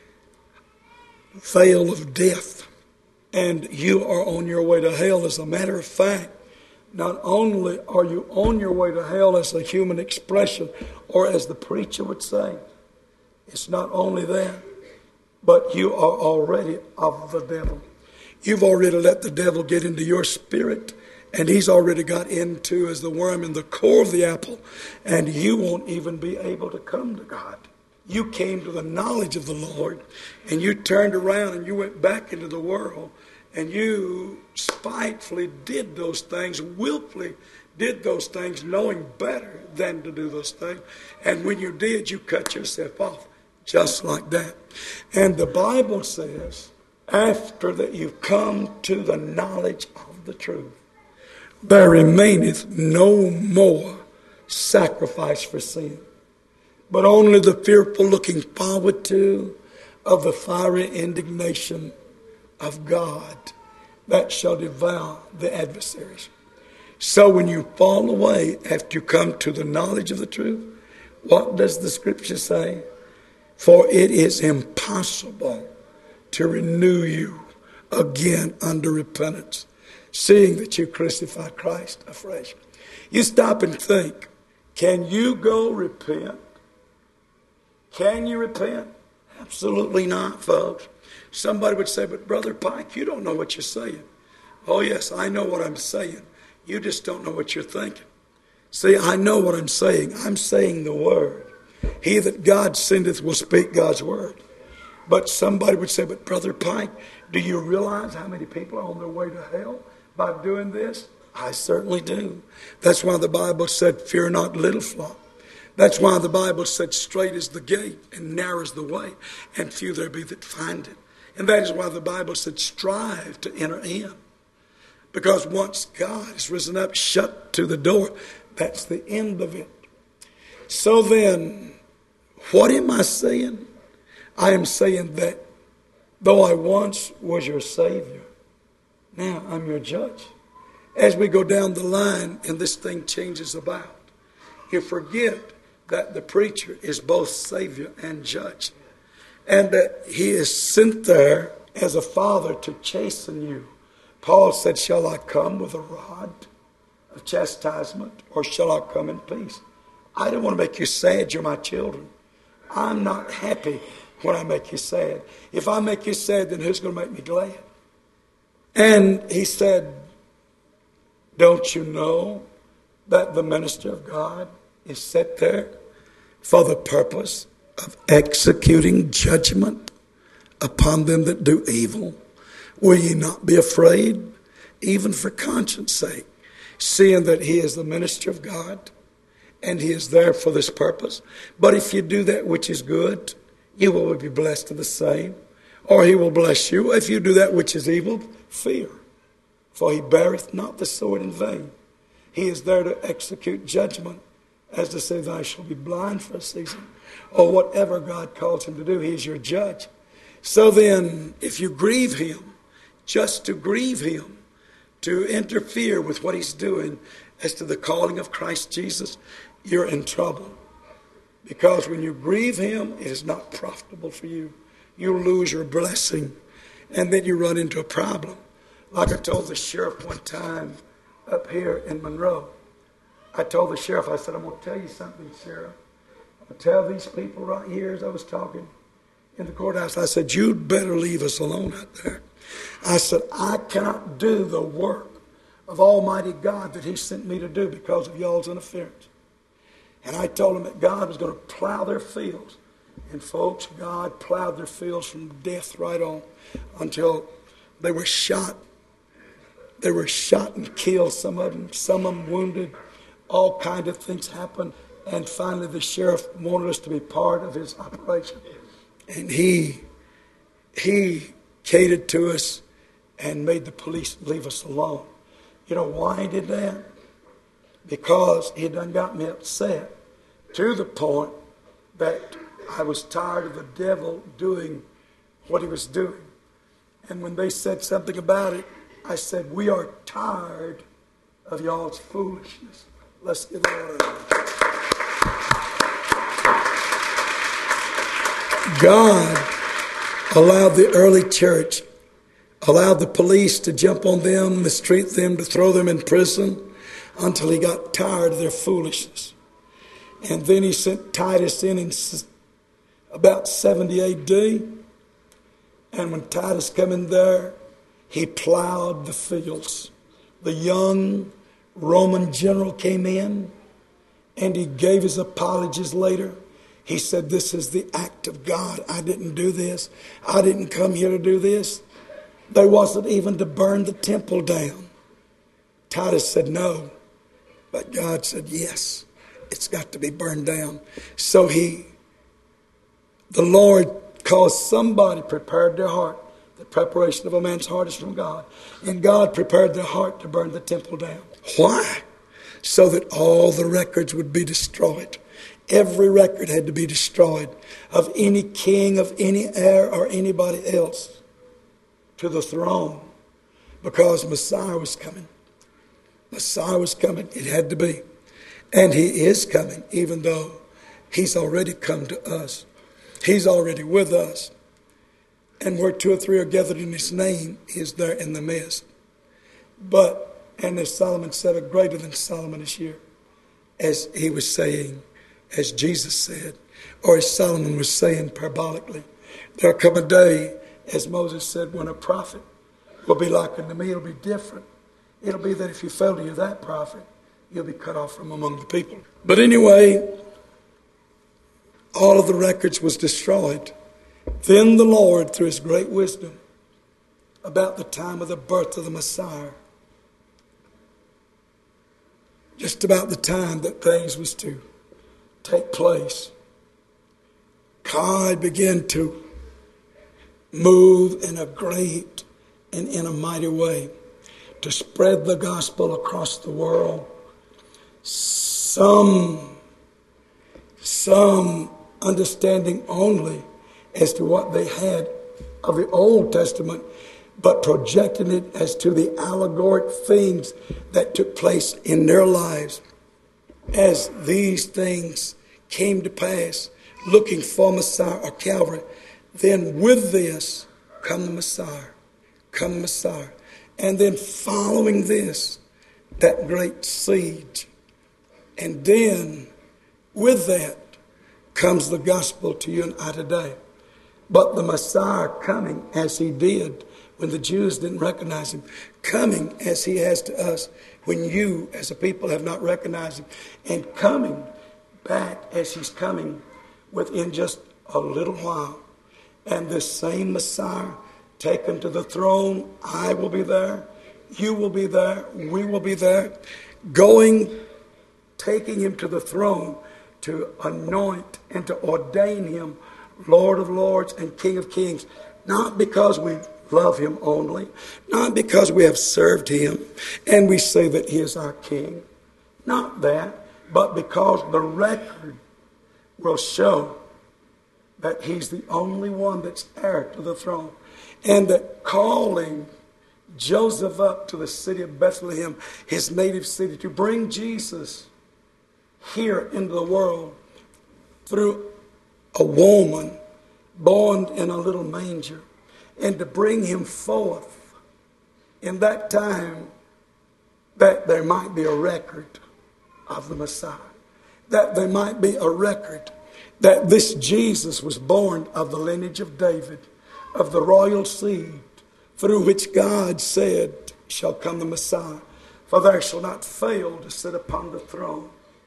veil of death. And you are on your way to hell. As a matter of fact, not only are you on your way to hell as a human expression, or as the preacher would say, it's not only that, but you are already of the devil. You've already let the devil get into your spirit, and he's already got into, as the worm in the core of the apple, and you won't even be able to come to God. You came to the knowledge of the Lord, and you turned around and you went back into the world, and you spitefully did those things, willfully did those things, knowing better than to do those things. And when you did, you cut yourself off, just like that. And the Bible says, after that you've come to the knowledge of the truth, there remaineth no more sacrifice for sin, but only the fearful looking forward to of the fiery indignation of God that shall devour the adversaries. So when you fall away after you come to the knowledge of the truth, what does the scripture say? For it is impossible to renew you again under repentance, seeing that you crucify Christ afresh. You stop and think, can you go repent? Can you repent? Absolutely not, folks. Somebody would say, but Brother Pike, you don't know what you're saying. Oh, yes, I know what I'm saying. You just don't know what you're thinking. See, I know what I'm saying. I'm saying the word. He that God sendeth will speak God's word. But somebody would say, but Brother Pike, do you realize how many people are on their way to hell by doing this? I certainly do. That's why the Bible said, fear not, little flock. That's why the Bible said, straight is the gate and narrow is the way, and few there be that find it. And that is why the Bible said, strive to enter in. Because once God has risen up, shut to the door, that's the end of it. So then, what am I saying? I am saying that though I once was your Savior, now I'm your judge. As we go down the line and this thing changes about, you forget that the preacher is both Savior and judge, and that he is sent there as a father to chasten you. Paul said, shall I come with a rod of chastisement, or shall I come in peace? I don't want to make you sad. You're my children. I'm not happy when I make you sad. If I make you sad, then who's going to make me glad? And he said, don't you know that the minister of God is set there for the purpose of executing judgment upon them that do evil? Will ye not be afraid, even for conscience sake, seeing that he is the minister of God, and he is there for this purpose? But if you do that which is good, you will be blessed to the same, or he will bless you. If you do that which is evil, fear, for he beareth not the sword in vain. He is there to execute judgment, as to say, thou shalt be blind for a season, or whatever God calls him to do. He is your judge. So then, if you grieve him, just to grieve him, to interfere with what he's doing as to the calling of Christ Jesus, you're in trouble. Because when you grieve him, it is not profitable for you. You lose your blessing, and then you run into a problem. Like I told the sheriff one time up here in Monroe. I told the sheriff, I said, I'm going to tell you something, Sheriff. I'll tell these people right here as I was talking in the courthouse. I said, you'd better leave us alone out there. I said, I cannot do the work of Almighty God that he sent me to do because of y'all's interference. And I told them that God was going to plow their fields. And folks, God plowed their fields from death right on until they were shot They were shot and killed, some of them, some of them wounded. All kinds of things happened. And finally the sheriff wanted us to be part of his operation. And he, he catered to us and made the police leave us alone. You know why he did that? Because he done got me upset to the point that I was tired of the devil doing what he was doing. And when they said something about it, I said, we are tired of y'all's foolishness. Let's give the Lord a God allowed the early church, allowed the police to jump on them, mistreat them, to throw them in prison until he got tired of their foolishness. And then he sent Titus in in about seventy A D. And when Titus came in there, he plowed the fields. The young Roman general came in and he gave his apologies later. He said, this is the act of God. I didn't do this. I didn't come here to do this. There wasn't even to burn the temple down. Titus said no. But God said, yes, it's got to be burned down. So he, the Lord caused somebody prepared their heart. The preparation of a man's heart is from God. And God prepared their heart to burn the temple down. Why? So that all the records would be destroyed. Every record had to be destroyed of any king, of any heir, or anybody else to the throne. Because Messiah was coming. Messiah was coming. It had to be. And he is coming, even though he's already come to us. He's already with us. And where two or three are gathered in his name, he is there in the midst. But, and as Solomon said, a greater than Solomon is here. As he was saying, as Jesus said, or as Solomon was saying parabolically, there'll come a day, as Moses said, when a prophet will be like unto me. It'll be different. It'll be that if you fail to hear that prophet, you'll be cut off from among the people. But anyway, all of the records was destroyed. Then the Lord, through his great wisdom, about the time of the birth of the Messiah, just about the time that things was to take place, God began to move in a great and in a mighty way to spread the gospel across the world. Some, some understanding only as to what they had of the Old Testament, but projecting it as to the allegoric things that took place in their lives as these things came to pass, looking for Messiah or Calvary. Then with this come the Messiah, come the Messiah. And then following this, that great siege. And then with that comes the gospel to you and I today. But the Messiah coming as he did when the Jews didn't recognize him, coming as he has to us when you as a people have not recognized him, and coming back as he's coming within just a little while. And this same Messiah taken to the throne, I will be there, you will be there, we will be there, going, taking him to the throne to anoint and to ordain him Lord of Lords and King of Kings, not because we love him only, not because we have served him and we say that he is our King, not that, but because the record will show that he's the only one that's heir to the throne, and that calling Joseph up to the city of Bethlehem, his native city, to bring Jesus here into the world through a woman born in a little manger, and to bring him forth in that time that there might be a record of the Messiah, that there might be a record that this Jesus was born of the lineage of David, of the royal seed, through which God said shall come the Messiah. For there shall not fail to sit upon the throne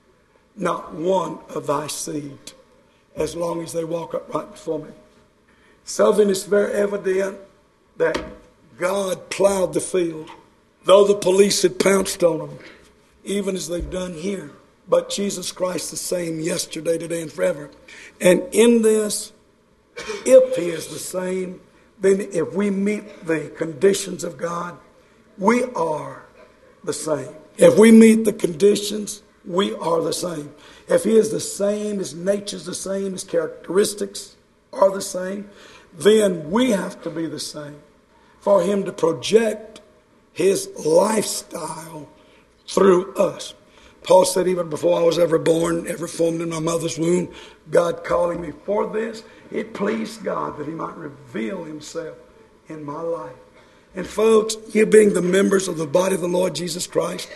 not one of thy seed, as long as they walk upright before me. So then it's very evident that God plowed the field Though the police had pounced on them, even as they've done here. But Jesus Christ the same yesterday, today, and forever. And in this, if he is the same, then if we meet the conditions of God, we are the same. If we meet the conditions, we are the same. If he is the same, his nature is the same, his characteristics are the same, then we have to be the same for him to project his lifestyle through us. Paul said, even before I was ever born, ever formed in my mother's womb, God calling me for this, it pleased God that he might reveal himself in my life. And folks, you being the members of the body of the Lord Jesus Christ,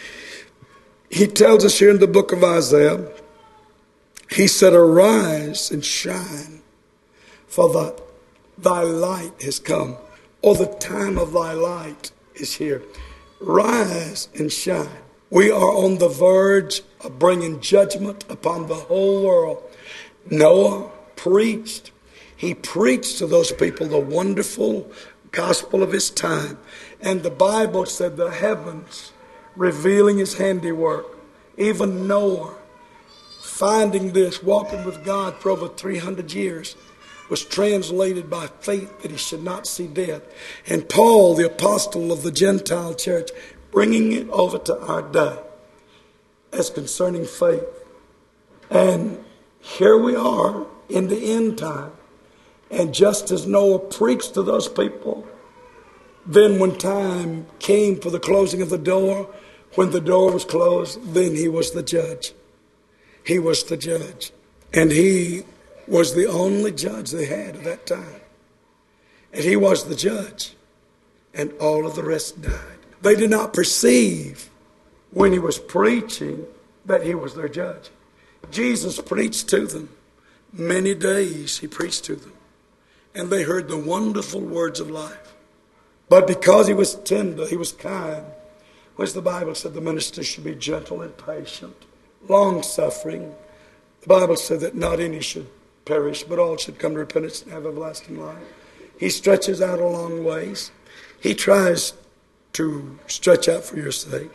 he tells us here in the book of Isaiah, he said, arise and shine, for the, thy light has come, or the time of thy light is here. Rise and shine. We are on the verge of bringing judgment upon the whole world. Noah preached. He preached to those people the wonderful gospel of his time. And the Bible said the heavens revealing his handiwork. Even Noah, finding this, walking with God for over three hundred years, was translated by faith that he should not see death. And Paul, the apostle of the Gentile church, bringing it over to our day as concerning faith. And here we are in the end time. And just as Noah preached to those people, then when time came for the closing of the door, when the door was closed, then he was the judge. He was the judge. And he was the only judge they had at that time. And he was the judge. And all of the rest died. They did not perceive when he was preaching that he was their judge. Jesus preached to them. Many days he preached to them. And they heard the wonderful words of life. But because he was tender, he was kind, which the Bible said the minister should be gentle and patient, long-suffering. The Bible said that not any should perish, but all should come to repentance and have everlasting life. He stretches out a long ways. He tries to stretch out for your sake.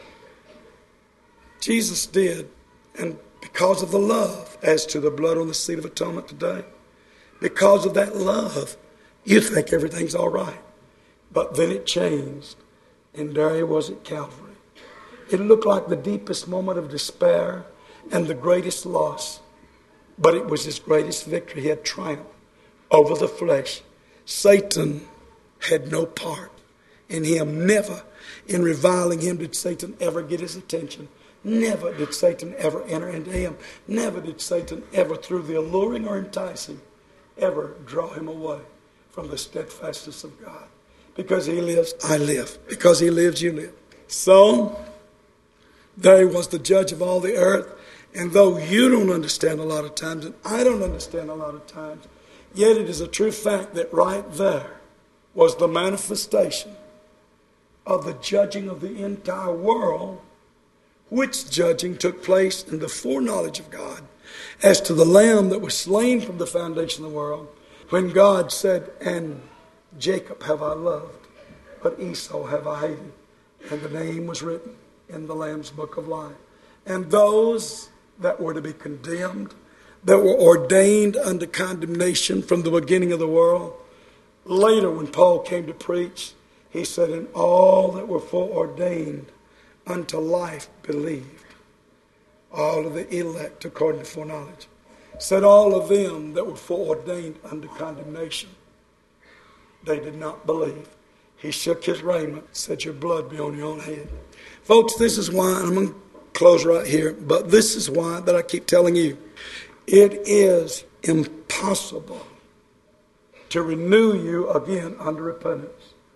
Jesus did, and because of the love, as to the blood on the seat of atonement today, because of that love, you think everything's all right. But then it changed, and there he was at Calvary. It looked like the deepest moment of despair and the greatest loss, but it was his greatest victory. He had triumphed over the flesh. Satan had no part in him. Never in reviling him did Satan ever get his attention. Never did Satan ever enter into him. Never did Satan ever, through the alluring or enticing, ever draw him away from the steadfastness of God. Because he lives, I live. Because he lives, you live. So, there he was, the judge of all the earth. And though you don't understand a lot of times, and I don't understand a lot of times, yet it is a true fact that right there was the manifestation of the judging of the entire world, which judging took place in the foreknowledge of God as to the Lamb that was slain from the foundation of the world, when God said, and Jacob have I loved, but Esau have I hated. And the name was written in the Lamb's book of life. And those that were to be condemned, that were ordained unto condemnation from the beginning of the world, later when Paul came to preach, he said, and all that were foreordained unto life believed. All of the elect according to foreknowledge. Said all of them that were foreordained unto condemnation, they did not believe. He shook his raiment, said, your blood be on your own head. Folks, this is why, and I'm going to close right here, but this is why that I keep telling you, it is impossible to renew you again under repentance,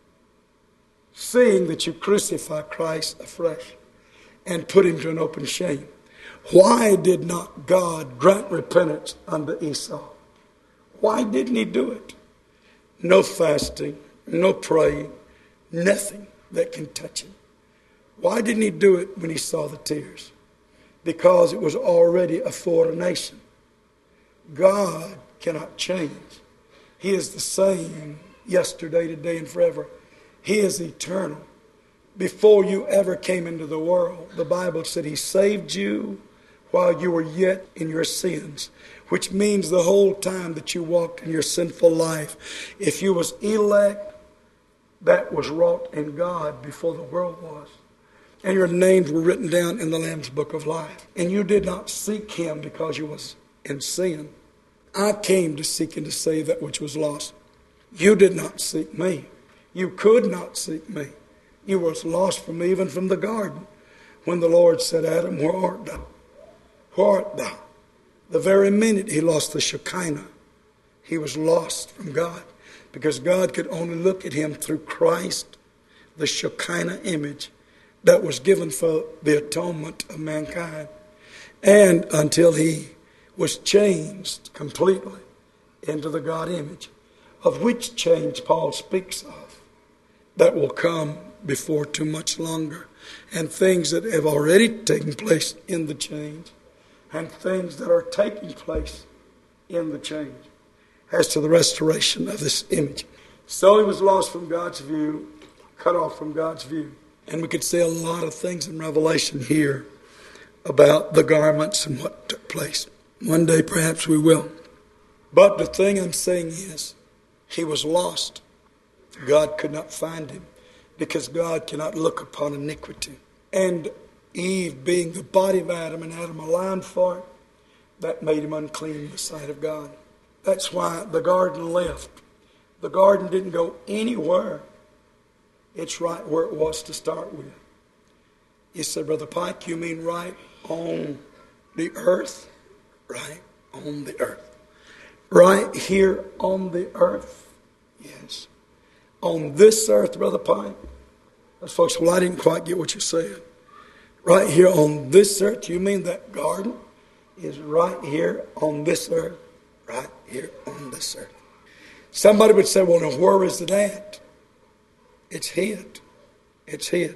seeing that you crucify Christ afresh and put him to an open shame. Why did not God grant repentance unto Esau? Why didn't he do it? No fasting, no praying, nothing that can touch him. Why didn't he do it when he saw the tears? Because it was already a foreknowledge. God cannot change. He is the same yesterday, today, and forever. He is eternal. before you ever came into the world. The Bible said he saved you while you were yet in your sins, which means the whole time that you walked in your sinful life, if you was elect, that was wrought in God before the world was. And your names were written down in the Lamb's book of life. And you did not seek him because you was in sin. I came to seek and to save that which was lost. You did not seek me. You could not seek me. You was lost from me even from the garden. When the Lord said, Adam, where art thou? Where art thou? The very minute he lost the Shekinah, he was lost from God. Because God could only look at him through Christ, the Shekinah image that was given for the atonement of mankind. And until he was changed completely into the God image, of which change Paul speaks of, that will come before too much longer. And things that have already taken place in the change, and things that are taking place in the change, as to the restoration of this image. So he was lost from God's view, cut off from God's view. And we could say a lot of things in Revelation here about the garments and what took place. One day perhaps we will. But the thing I'm saying is, he was lost. God could not find him because God cannot look upon iniquity. And Eve being the body of Adam and Adam a lion for it, that made him unclean in the sight of God. That's why the garden left. The garden didn't go anywhere. It's right where it was to start with. You said, Brother Pike, you mean right on the earth? Right on the earth. Right here on the earth? Yes. On this earth, Brother Pike? Those folks, well, I didn't quite get what you said. Right here on this earth? You mean that garden is right here on this earth? Right here on this earth. Somebody would say, well, now where is it at? It's hid. It's hid.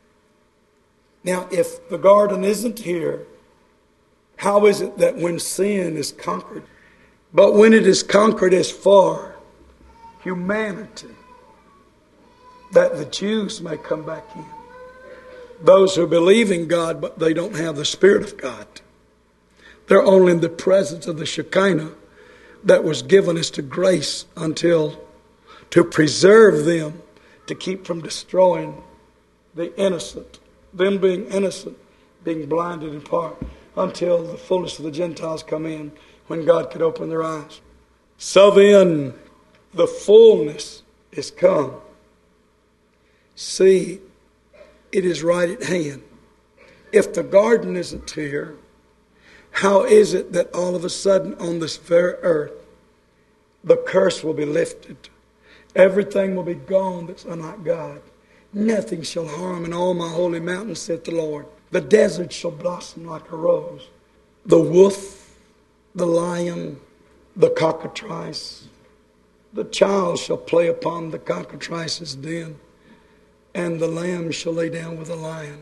Now, if the garden isn't here, how is it that when sin is conquered, but when it is conquered as far humanity, that the Jews may come back in? Those who believe in God, but they don't have the Spirit of God. They're only in the presence of the Shekinah that was given as to grace until to preserve them, to keep from destroying the innocent, them being innocent, being blinded in part, until the fullness of the Gentiles come in, when God could open their eyes. So then, the fullness is come. See, it is right at hand. If the garden isn't here, how is it that all of a sudden on this very earth, the curse will be lifted? Everything will be gone that's unlike God. Nothing shall harm in all my holy mountains, saith the Lord. The desert shall blossom like a rose. The wolf, the lion, the cockatrice, the child shall play upon the cockatrice's den, and the lamb shall lay down with the lion.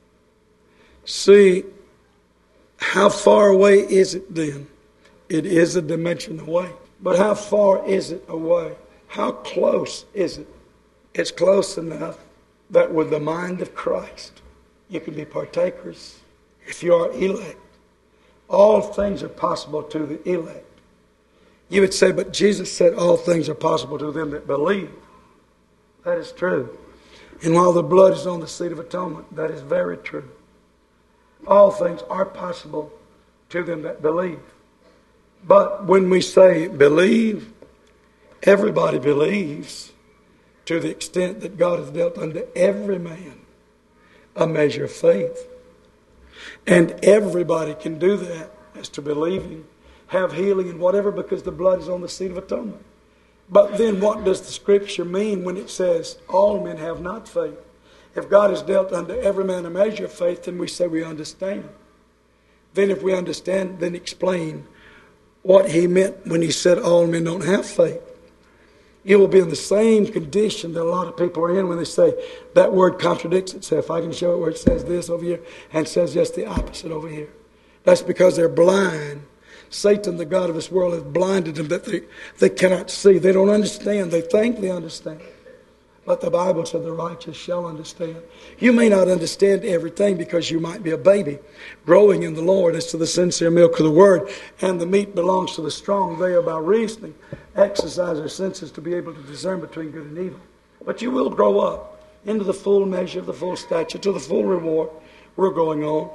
See, how far away is it then? It is a dimension away. But how far is it away? How close is it? It's close enough that with the mind of Christ, you can be partakers. If you are elect, all things are possible to the elect. You would say, but Jesus said all things are possible to them that believe. That is true. And while the blood is on the seat of atonement, that is very true. All things are possible to them that believe. But when we say believe, everybody believes to the extent that God has dealt unto every man a measure of faith. And everybody can do that as to believing, have healing and whatever, because the blood is on the seat of atonement. But then what does the Scripture mean when it says all men have not faith? If God has dealt unto every man a measure of faith, then we say we understand. Then if we understand, then explain what he meant when he said all men don't have faith. You will be in the same condition that a lot of people are in when they say that word contradicts itself. I can show it where it says this over here and says just the opposite over here. That's because they're blind. Satan, the god of this world, has blinded them that they, they cannot see. They don't understand. They think they understand. But the Bible said the righteous shall understand. You may not understand everything because you might be a baby growing in the Lord as to the sincere milk of the Word, and the meat belongs to the strong. They are by reasoning exercise their senses to be able to discern between good and evil. But you will grow up into the full measure of the full stature, to the full reward. We're going on.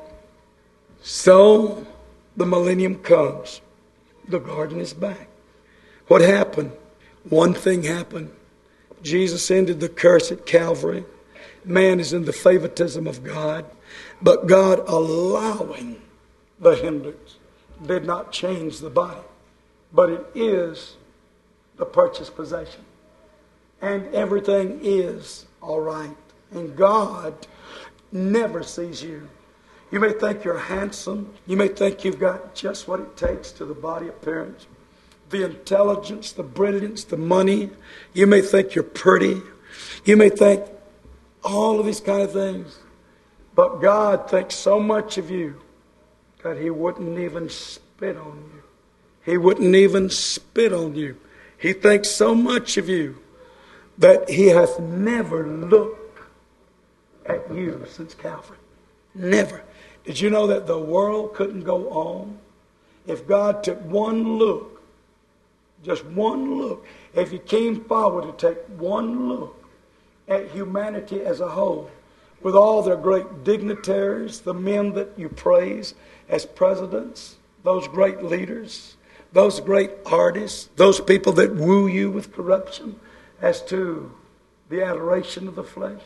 So the millennium comes. The garden is back. What happened? One thing happened. Jesus ended the curse at Calvary. Man is in the favoritism of God. But God allowing the hindrance did not change the body. But it is the purchased possession. And everything is all right. And God never sees you. You may think you're handsome. You may think you've got just what it takes to the body appearance. The intelligence, the brilliance, the money. You may think you're pretty. You may think all of these kind of things. But God thinks so much of you that He wouldn't even spit on you. He wouldn't even spit on you. He thinks so much of you that He hath never looked at you since Calvary. Never. Did you know that the world couldn't go on if God took one look? Just one look. If He came forward to take one look at humanity as a whole, with all their great dignitaries, the men that you praise as presidents, those great leaders, those great artists, those people that woo you with corruption as to the adoration of the flesh,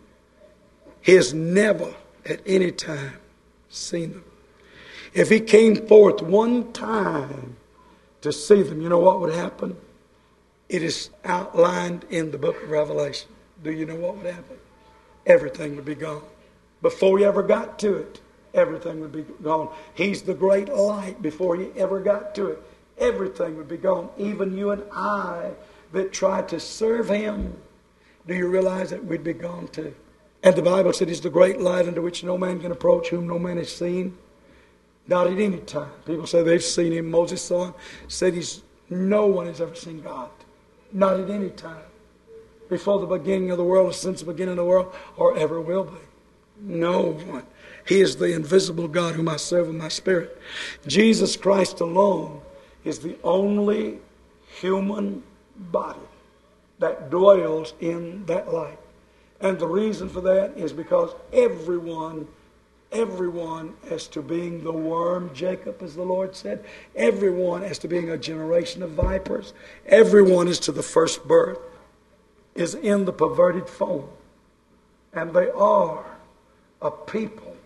He has never at any time seen them. If He came forth one time to see them, you know what would happen? It is outlined in the book of Revelation. Do you know what would happen? Everything would be gone. Before we ever got to it, everything would be gone. He's the great light. Before He ever got to it, everything would be gone. Even you and I that tried to serve Him, do you realize that we'd be gone too? And the Bible said He's the great light under which no man can approach, whom no man has seen. Not at any time. People say they've seen Him. Moses saw Him. Said he's no one has ever seen God. Not at any time. Before the beginning of the world, or since the beginning of the world, or ever will be. No one. He is the invisible God whom I serve with my spirit. Jesus Christ alone is the only human body that dwells in that light. And the reason for that is because everyone Everyone as to being the worm, Jacob, as the Lord said. Everyone as to being a generation of vipers. Everyone as to the first birth is in the perverted form. And they are a people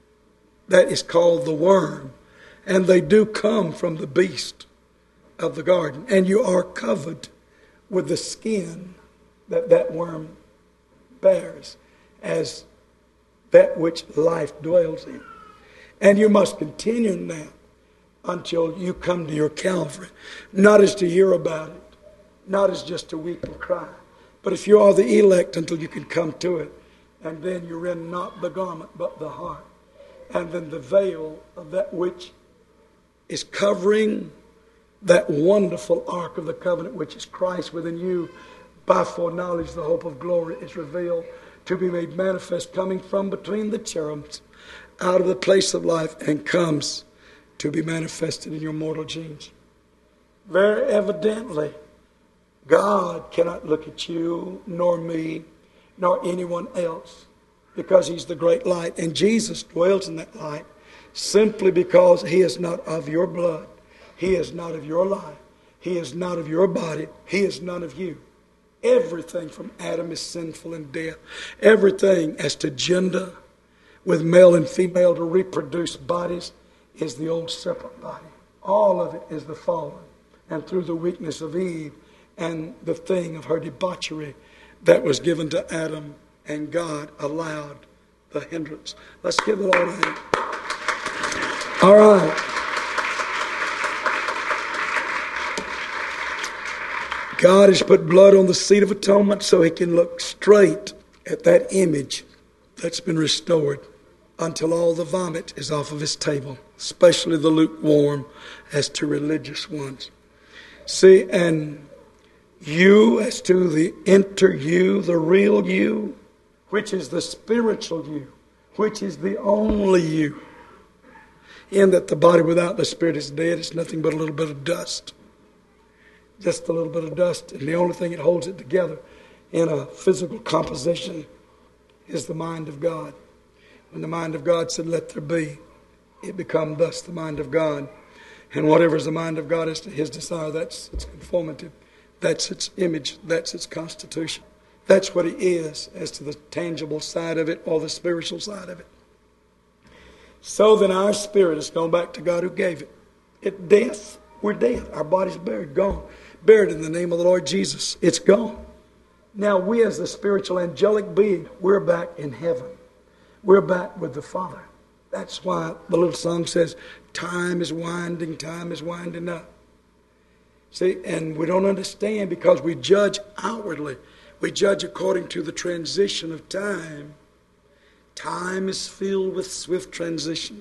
that is called the worm. And they do come from the beast of the garden. And you are covered with the skin that that worm bears as that which life dwells in. And you must continue in that until you come to your Calvary. Not as to hear about it, not as just to weep and cry, but if you are the elect until you can come to it. And then you rend not the garment but the heart. And then the veil of that which is covering that wonderful ark of the covenant, which is Christ within you, by foreknowledge the hope of glory is revealed, to be made manifest, coming from between the cherubims out of the place of life, and comes to be manifested in your mortal genes. Very evidently, God cannot look at you, nor me, nor anyone else, because He's the great light. And Jesus dwells in that light simply because He is not of your blood. He is not of your life. He is not of your body. He is none of you. Everything from Adam is sinful and death. Everything as to gender, with male and female to reproduce bodies, is the old serpent body. All of it is the fallen. And through the weakness of Eve and the thing of her debauchery that was given to Adam, and God allowed the hindrance. Let's give the Lord a hand. All right. God has put blood on the seat of atonement so He can look straight at that image that's been restored until all the vomit is off of His table, especially the lukewarm as to religious ones. See, and You as to the inner you, the real you, which is the spiritual you, which is the only you. In that the body without the spirit is dead. It's nothing but a little bit of dust. Just a little bit of dust. And the only thing that holds it together in a physical composition is the mind of God. When the mind of God said, let there be, it become thus the mind of God. And whatever is the mind of God as to his desire, that's its conformity. That's its image. That's its constitution. That's what he is as to the tangible side of it or the spiritual side of it. So then our spirit is gone back to God who gave it. At death, we're dead. Our body's buried, gone. Buried in the name of the Lord Jesus. It's gone. Now we as the spiritual angelic being, we're back in heaven. We're back with the Father. That's why the little song says, time is winding, time is winding up. See, and we don't understand because we judge outwardly. We judge according to the transition of time. Time is filled with swift transition.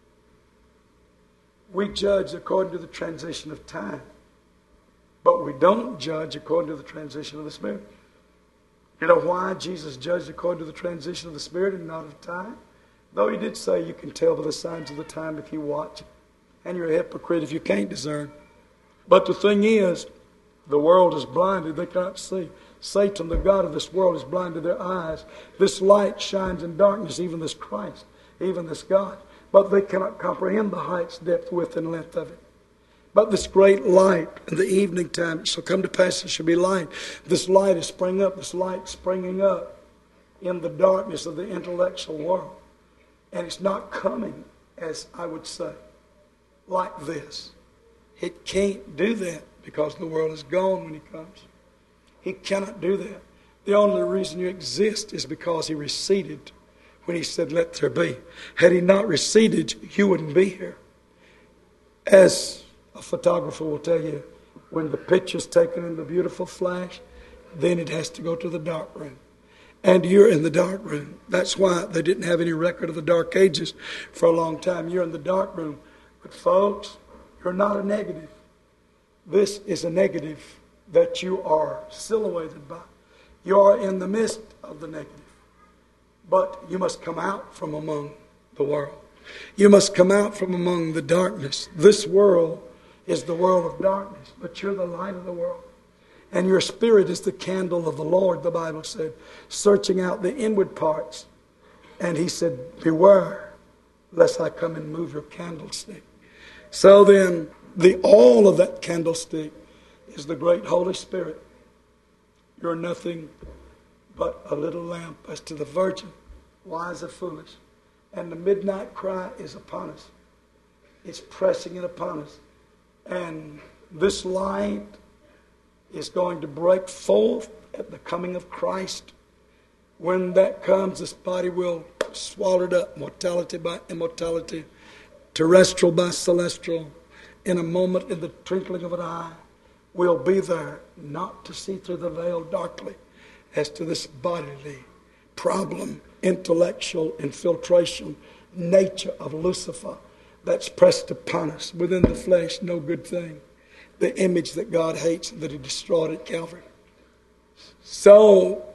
We judge according to the transition of time. But we don't judge according to the transition of the Spirit. You know why Jesus judged according to the transition of the Spirit and not of time? Though he did say you can tell by the signs of the time if you watch. And you're a hypocrite if you can't discern. But the thing is, the world is blinded. They cannot see. Satan, the god of this world, has blinded their eyes. This light shines in darkness, even this Christ, even this God. But they cannot comprehend the heights, depth, width, and length of it. But this great light in the evening time, it shall come to pass, it shall be light. This light is springing up, this light springing up in the darkness of the intellectual world. And it's not coming, as I would say, like this. It can't do that because the world is gone when he comes. He cannot do that. The only reason you exist is because he receded when he said, let there be. Had he not receded, you wouldn't be here. As a photographer will tell you, when the picture's taken in the beautiful flash, then it has to go to the dark room. And you're in the dark room. That's why they didn't have any record of the dark ages for a long time. You're in the dark room. But folks, you're not a negative. This is a negative that you are silhouetted by. You are in the midst of the negative. But you must come out from among the world. You must come out from among the darkness. This world is the world of darkness, but you're the light of the world. And your spirit is the candle of the Lord, the Bible said, searching out the inward parts. And he said, beware, lest I come and move your candlestick. So then, the all of that candlestick is the great Holy Spirit. You're nothing but a little lamp as to the virgin, wise or foolish. And the midnight cry is upon us. It's pressing it upon us. And this light is going to break forth at the coming of Christ. When that comes, this body will swallow it up, mortality by immortality, terrestrial by celestial. In a moment, in the twinkling of an eye, we'll be there, not to see through the veil darkly as to this bodily problem, intellectual infiltration, nature of Lucifer that's pressed upon us within the flesh, no good thing. The image that God hates and that he destroyed at Calvary. So,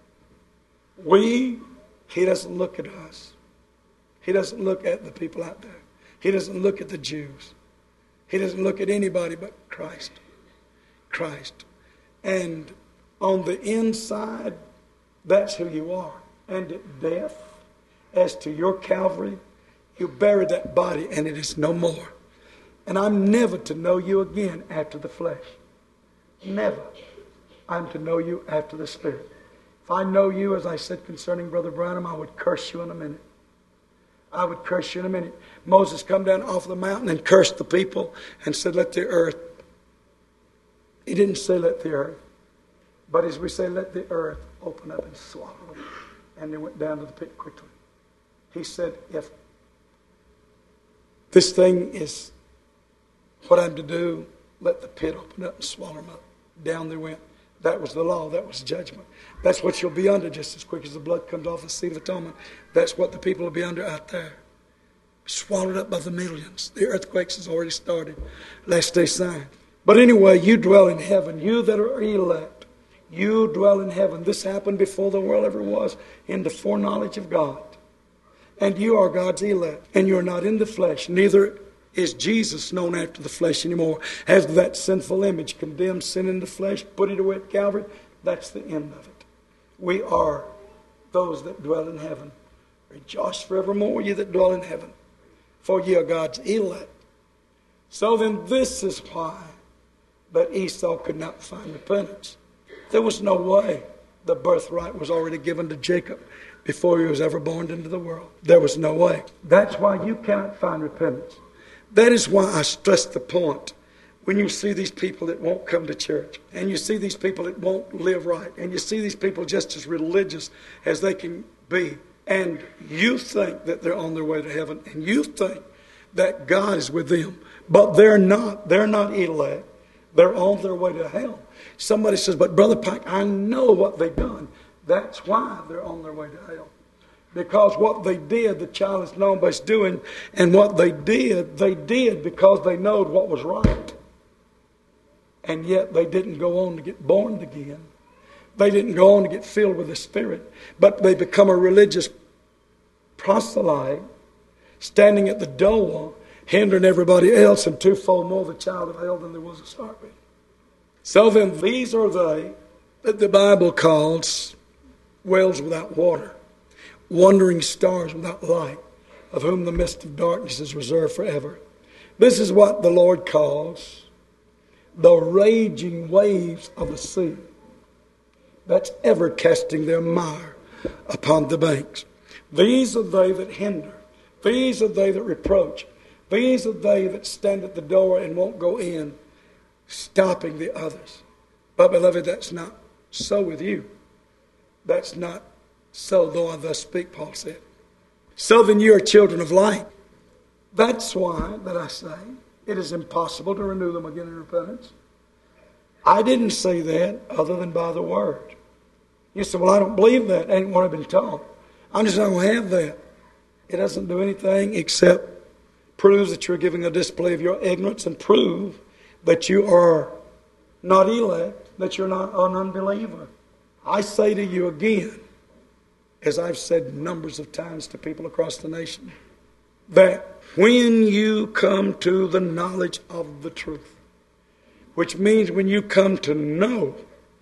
we, he doesn't look at us. He doesn't look at the people out there. He doesn't look at the Jews. He doesn't look at anybody but Christ. Christ. And on the inside, that's who you are. And at death, as to your Calvary, you bury that body and it is no more. And I'm never to know you again after the flesh. Never. I'm to know you after the Spirit. If I know you, as I said concerning Brother Branham, I would curse you in a minute. I would curse you in a minute. Moses come down off the mountain and cursed the people and said, let the earth. He didn't say let the earth. But as we say, let the earth open up and swallow them. And they went down to the pit quickly. He said, if this thing is what I'm to do, let the pit open up and swallow them up. Down they went. That was the law. That was judgment. That's what you'll be under just as quick as the blood comes off the seat of atonement. That's what the people will be under out there. Swallowed up by the millions. The earthquakes has already started. Last day sign. But anyway, you dwell in heaven. You that are elect, you dwell in heaven. This happened before the world ever was, in the foreknowledge of God. And you are God's elect. And you're not in the flesh. Neither is Jesus known after the flesh anymore. Has that sinful image condemned sin in the flesh, put it away at Calvary? That's the end of it. We are those that dwell in heaven. Rejoice forevermore, ye that dwell in heaven, for ye are God's elect. So then this is why that Esau could not find repentance. There was no way. The birthright was already given to Jacob before he was ever born into the world. There was no way. That's why you cannot find repentance. That is why I stress the point. When you see these people that won't come to church, and you see these people that won't live right, and you see these people just as religious as they can be, and you think that they're on their way to heaven, and you think that God is with them, but they're not. They're not elect. They're on their way to hell. Somebody says, but Brother Pike, I know what they've done. That's why they're on their way to hell. Because what they did, the child is known by his doing, and what they did, they did because they knowed what was right. And yet they didn't go on to get born again. They didn't go on to get filled with the Spirit. But they become a religious proselyte, standing at the door, hindering everybody else, and twofold more the child of hell than there was a serpent. So then these are they that the Bible calls wells without water, wandering stars without light, of whom the mist of darkness is reserved forever. This is what the Lord calls the raging waves of the sea, that's ever casting their mire upon the banks. These are they that hinder. These are they that reproach. These are they that stand at the door and won't go in, stopping the others. But beloved, that's not so with you. That's not so, though I thus speak, Paul said. So then you are children of light. That's why that I say it is impossible to renew them again in repentance. I didn't say that other than by the word. You say, well, I don't believe that. Ain't what I've been taught. I'm just not going to have that. It doesn't do anything except proves that you're giving a display of your ignorance and prove that you are not elect, that you're not an unbeliever. I say to you again, as I've said numbers of times to people across the nation, that when you come to the knowledge of the truth, which means when you come to know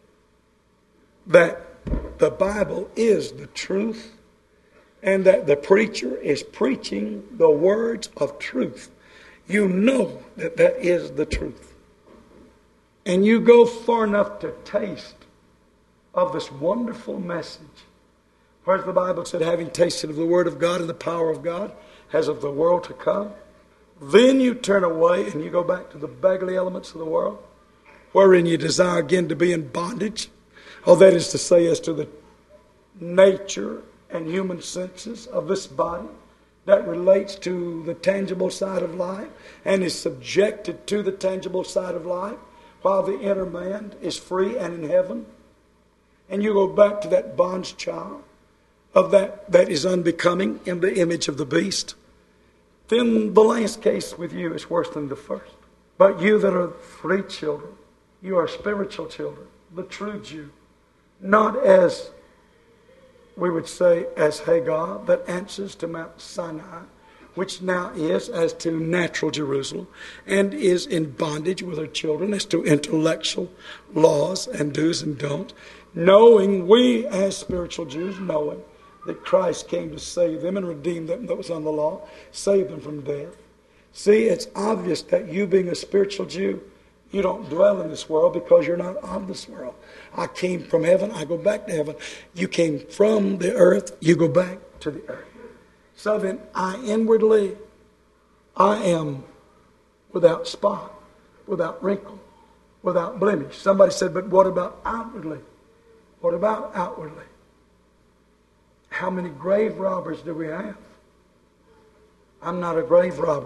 that the Bible is the truth and that the preacher is preaching the words of truth, you know that that is the truth. And you go far enough to taste of this wonderful message. Whereas the Bible said, having tasted of the word of God and the power of God, as of the world to come. Then you turn away and you go back to the beggarly elements of the world, wherein you desire again to be in bondage. Oh, that is to say, as to the nature and human senses of this body that relates to the tangible side of life and is subjected to the tangible side of life, while the inner man is free and in heaven. And you go back to that bond's child of that that is unbecoming in the image of the beast. Then the last case with you is worse than the first. But you that are free children, you are spiritual children, the true Jew, not as we would say as Hagar that answers to Mount Sinai, which now is as to natural Jerusalem, and is in bondage with her children as to intellectual laws and do's and don'ts, knowing, we as spiritual Jews, knowing that Christ came to save them and redeem them that was on the law, save them from death. See, it's obvious that you being a spiritual Jew, you don't dwell in this world because you're not of this world. I came from heaven, I go back to heaven. You came from the earth, you go back to the earth. So then I inwardly, I am without spot, without wrinkle, without blemish. Somebody said, but what about outwardly? What about outwardly? How many grave robbers do we have? I'm not a grave robber.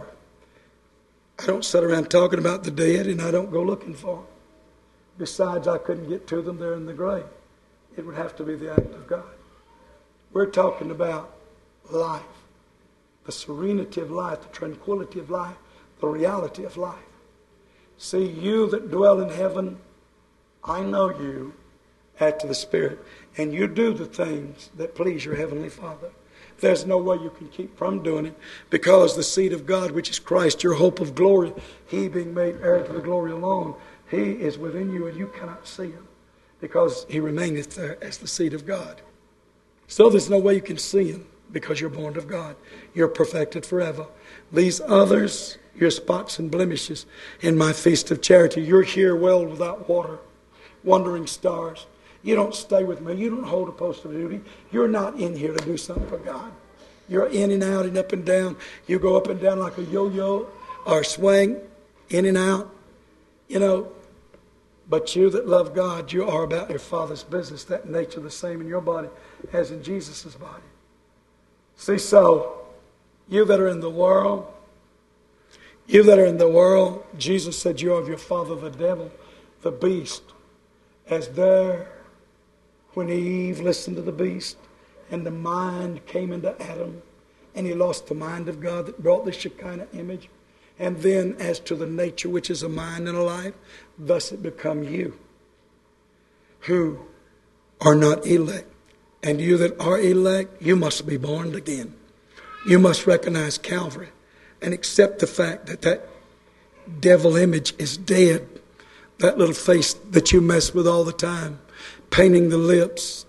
I don't sit around talking about the dead, and I don't go looking for them. Besides, I couldn't get to them. They're in the grave. It would have to be the act of God. We're talking about life, the serenity of life, the tranquility of life, the reality of life. See, you that dwell in heaven, I know you after the Spirit, and you do the things that please your heavenly Father. There's no way you can keep from doing it, because the seed of God, which is Christ, your hope of glory, he being made heir to the glory alone, he is within you, and you cannot see him, because he remaineth there as the seed of God. So there's no way you can see him, because you're born of God. You're perfected forever. These others, your spots and blemishes in my feast of charity. You're here well without water, wandering stars. You don't stay with me. You don't hold a post of duty. You're not in here to do something for God. You're in and out and up and down. You go up and down like a yo-yo or swing, in and out. You know, but you that love God, you are about your Father's business. That nature the same in your body as in Jesus' body. See, so, you that are in the world, you that are in the world, Jesus said you are of your father the devil, the beast. As there, when Eve listened to the beast, and the mind came into Adam, and he lost the mind of God that brought the Shekinah image. And then as to the nature which is a mind and a life, thus it become you, who are not elect. And you that are elect, you must be born again. You must recognize Calvary and accept the fact that that devil image is dead. That little face that you mess with all the time, painting the lips,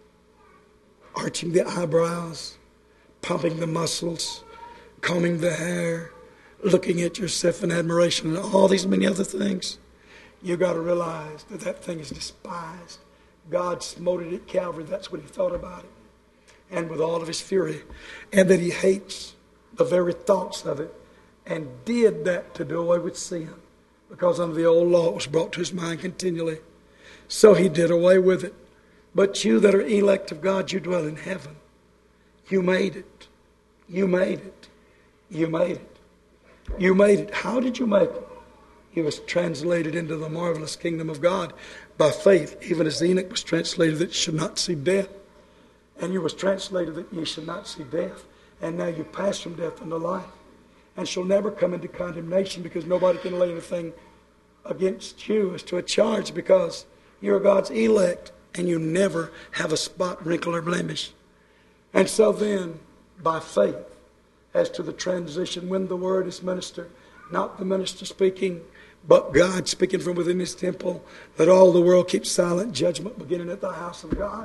arching the eyebrows, pumping the muscles, combing the hair, looking at yourself in admiration, and all these many other things. You got to realize that that thing is despised. God smote it at Calvary. That's what he thought about it. And with all of his fury. And that he hates the very thoughts of it. And did that to do away with sin. Because under the old law it was brought to his mind continually. So he did away with it. But you that are elect of God, you dwell in heaven. You made it. You made it. You made it. You made it. How did you make it? He was translated into the marvelous kingdom of God by faith, even as Enoch was translated that you should not see death. And you was translated that you should not see death. And now you pass from death into life. And shall never come into condemnation, because nobody can lay anything against you as to a charge, because you're God's elect and you never have a spot, wrinkle, or blemish. And so then, by faith, as to the transition, when the word is ministered, not the minister speaking, but God speaking from within his temple, let all the world keep silent, judgment beginning at the house of God.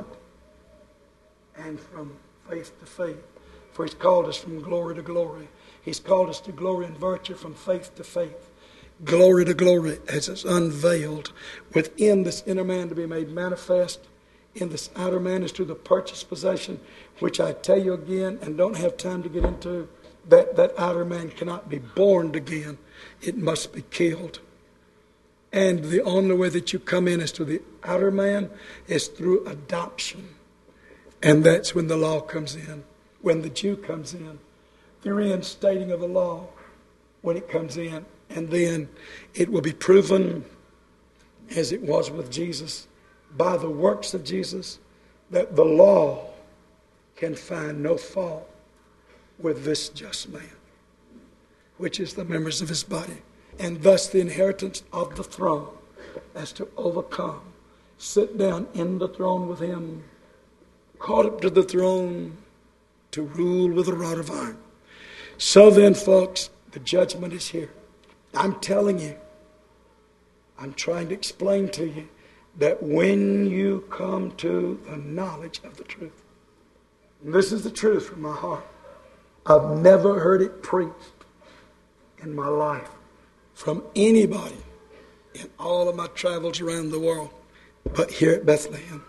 And from faith to faith. For he's called us from glory to glory. He's called us to glory and virtue, from faith to faith. Glory to glory as it's unveiled within this inner man to be made manifest in this outer man as to the purchased possession, which I tell you again and don't have time to get into, that that outer man cannot be born again. It must be killed. And the only way that you come in as to the outer man is through adoption. And that's when the law comes in, when the Jew comes in. The reinstating of the law when it comes in. And then it will be proven, as it was with Jesus, by the works of Jesus, that the law can find no fault with this just man, which is the members of his body. And thus the inheritance of the throne, as to overcome, sit down in the throne with him, caught up to the throne to rule with a rod of iron. So then, folks, the judgment is here. I'm telling you, I'm trying to explain to you that when you come to the knowledge of the truth, and this is the truth from my heart, I've never heard it preached in my life from anybody in all of my travels around the world, but here at Bethlehem.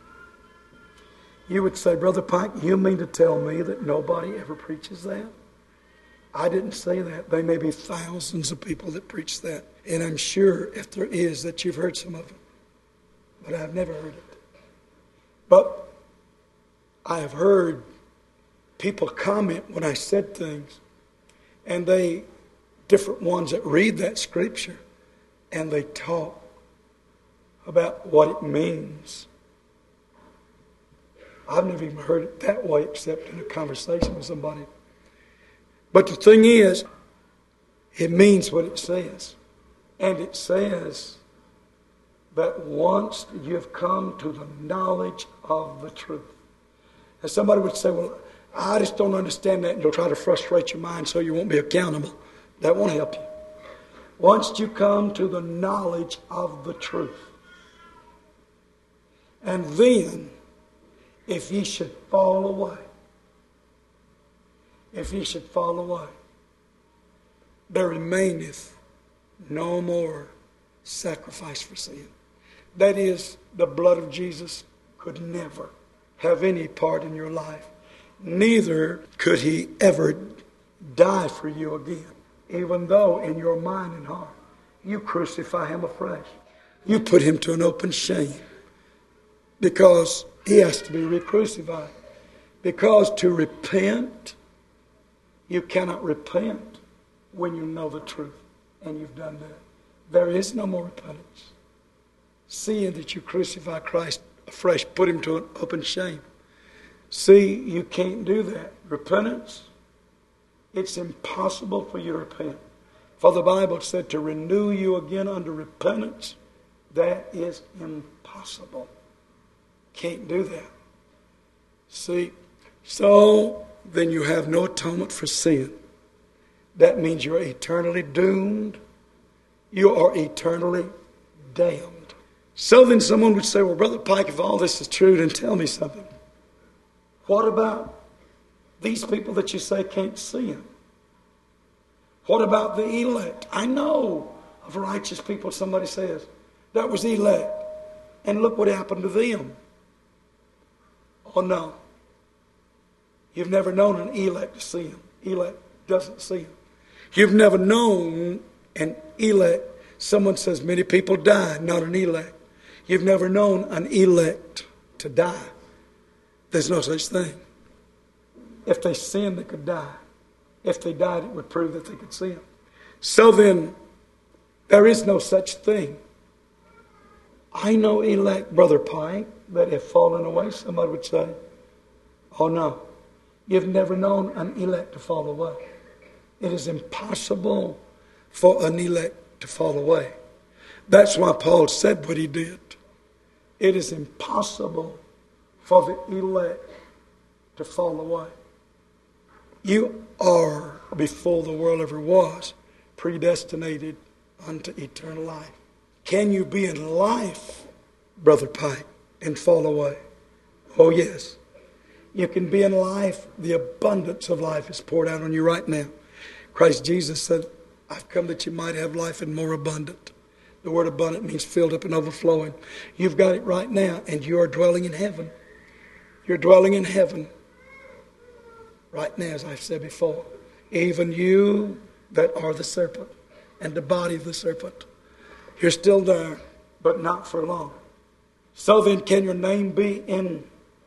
You would say, Brother Pike, you mean to tell me that nobody ever preaches that? I didn't say that. There may be thousands of people that preach that. And I'm sure if there is that you've heard some of them. But I've never heard it. But I have heard people comment when I said things. And they, different ones that read that scripture, and they talk about what it means. I've never even heard it that way except in a conversation with somebody. But the thing is, it means what it says. And it says that once you've come to the knowledge of the truth. And somebody would say, well, I just don't understand that, and you'll try to frustrate your mind so you won't be accountable. That won't help you. Once you come to the knowledge of the truth, and then, if ye should fall away, if ye should fall away, there remaineth no more sacrifice for sin. That is, the blood of Jesus could never have any part in your life. Neither could he ever die for you again, even though in your mind and heart you crucify him afresh. You put him to an open shame because he has to be re-crucified. Because to repent, you cannot repent when you know the truth and you've done that. There is no more repentance. Seeing that you crucify Christ afresh, put him to an open shame. See, you can't do that. Repentance, it's impossible for you to repent. For the Bible said to renew you again unto repentance, that is impossible. Can't do that. See, so then you have no atonement for sin. That means you're eternally doomed. You are eternally damned. So then someone would say, well, Brother Pike, if all this is true, then tell me something. What about these people that you say can't see him? What about the elect? I know of righteous people, somebody says, that was elect. And look what happened to them. Oh, no. You've never known an elect to see him. Elect doesn't see him. You've never known an elect. Someone says many people die, not an elect. You've never known an elect to die. There's no such thing. If they sinned, they could die. If they died, it would prove that they could sin. So then, there is no such thing. I know elect, Brother Pike, that have fallen away. Somebody would say, oh no, you've never known an elect to fall away. It is impossible for an elect to fall away. That's why Paul said what he did. It is impossible for the elect to fall away. You are, before the world ever was, predestinated unto eternal life. Can you be in life, Brother Pike, and fall away? Oh, yes. You can be in life. The abundance of life is poured out on you right now. Christ Jesus said, I've come that you might have life and more abundant. The word abundant means filled up and overflowing. You've got it right now, and you are dwelling in heaven. You're dwelling in heaven right now, as I've said before. Even you that are the serpent and the body of the serpent. You're still there, but not for long. So then, can your name be in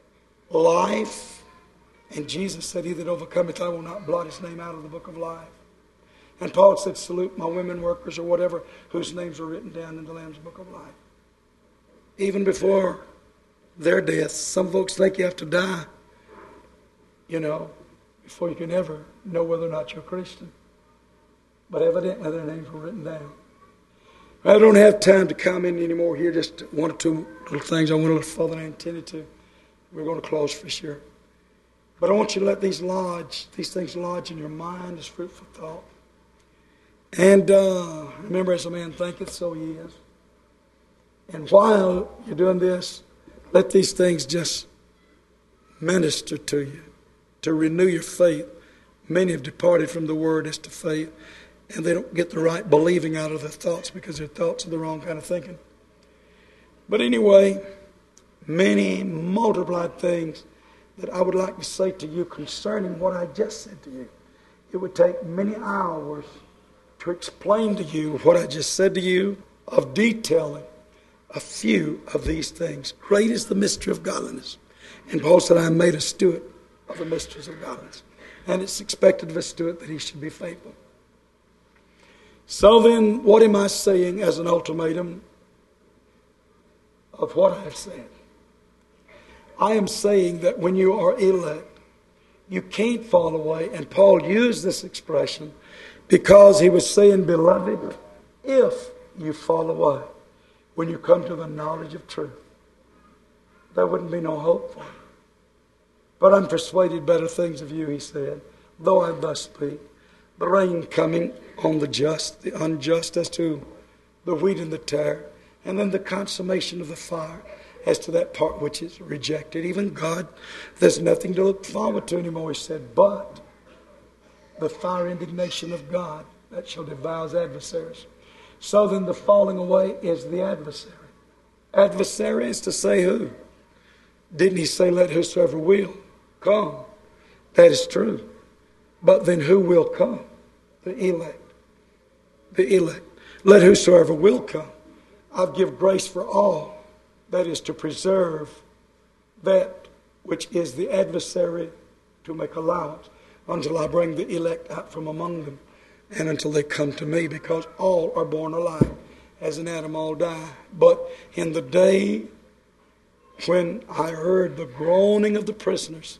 life? And Jesus said, he that overcometh, I will not blot his name out of the book of life. And Paul said, salute my women workers or whatever, whose names are written down in the Lamb's book of life. Even before their death, some folks think you have to die, you know, before you can ever know whether or not you're a Christian. But evidently their names were written down. I don't have time to comment anymore here, just one or two little things I went a little further than I intended to. We're going to close for sure. But I want you to let these lodge, these things lodge in your mind as fruitful thought. And uh, remember, as a man thinketh, so he is. And while you're doing this, let these things just minister to you, to renew your faith. Many have departed from the word as to faith, and they don't get the right believing out of their thoughts because their thoughts are the wrong kind of thinking. But anyway, many multiplied things that I would like to say to you concerning what I just said to you. It would take many hours to explain to you what I just said to you, of detailing a few of these things. Great is the mystery of godliness. And Paul said, I am made a steward of the mysteries of godliness. And it's expected of a steward that he should be faithful. So then, what am I saying as an ultimatum of what I have said? I am saying that when you are elect, you can't fall away. And Paul used this expression because he was saying, beloved, if you fall away, when you come to the knowledge of truth, there wouldn't be no hope for you. But I'm persuaded better things of you, he said, though I thus speak. The rain coming on the just, the unjust, as to the wheat and the tare, and then the consummation of the fire as to that part which is rejected. Even God, there's nothing to look forward to anymore, he said, but the fire indignation of God that shall devour his adversaries. So then the falling away is the adversary. Adversary is to say who? Didn't he say, let whosoever will come? That is true. But then who will come? The elect. The elect. Let whosoever will come. I'll give grace for all. That is to preserve that which is the adversary, to make allowance until I bring the elect out from among them, and until they come to me, because all are born alive. As in Adam all die. But in the day when I heard the groaning of the prisoners,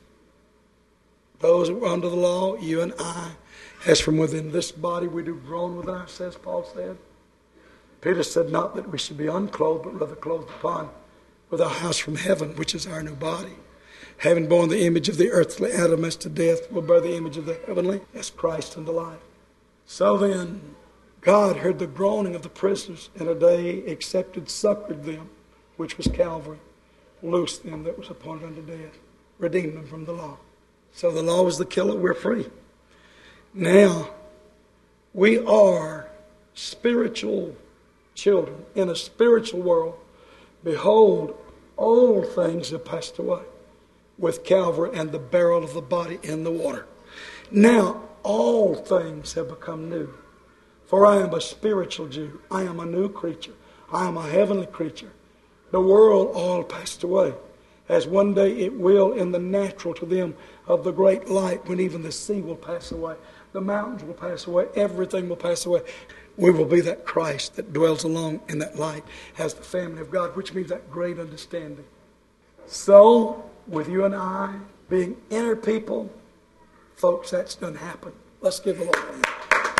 those that were under the law, you and I, as from within this body we do groan within ourselves, Paul said. Peter said, not that we should be unclothed, but rather clothed upon with our house from heaven, which is our new body. Having borne the image of the earthly Adam as to death, will bear the image of the heavenly as Christ unto life. So then, God heard the groaning of the prisoners, and a day accepted, succored them, which was Calvary, loosed them that was appointed unto death, redeemed them from the law. So the law was the killer, we're free. Now, we are spiritual children in a spiritual world. Behold, old things have passed away with Calvary and the burial of the body in the water. Now, all things have become new. For I am a spiritual Jew. I am a new creature. I am a heavenly creature. The world all passed away, as one day it will in the natural to them of the great light, when even the sea will pass away. The mountains will pass away. Everything will pass away. We will be that Christ that dwells along in that light as the family of God, which means that great understanding. So, with you and I being inner people, folks, that's done happen. Let's give the Lord a hand.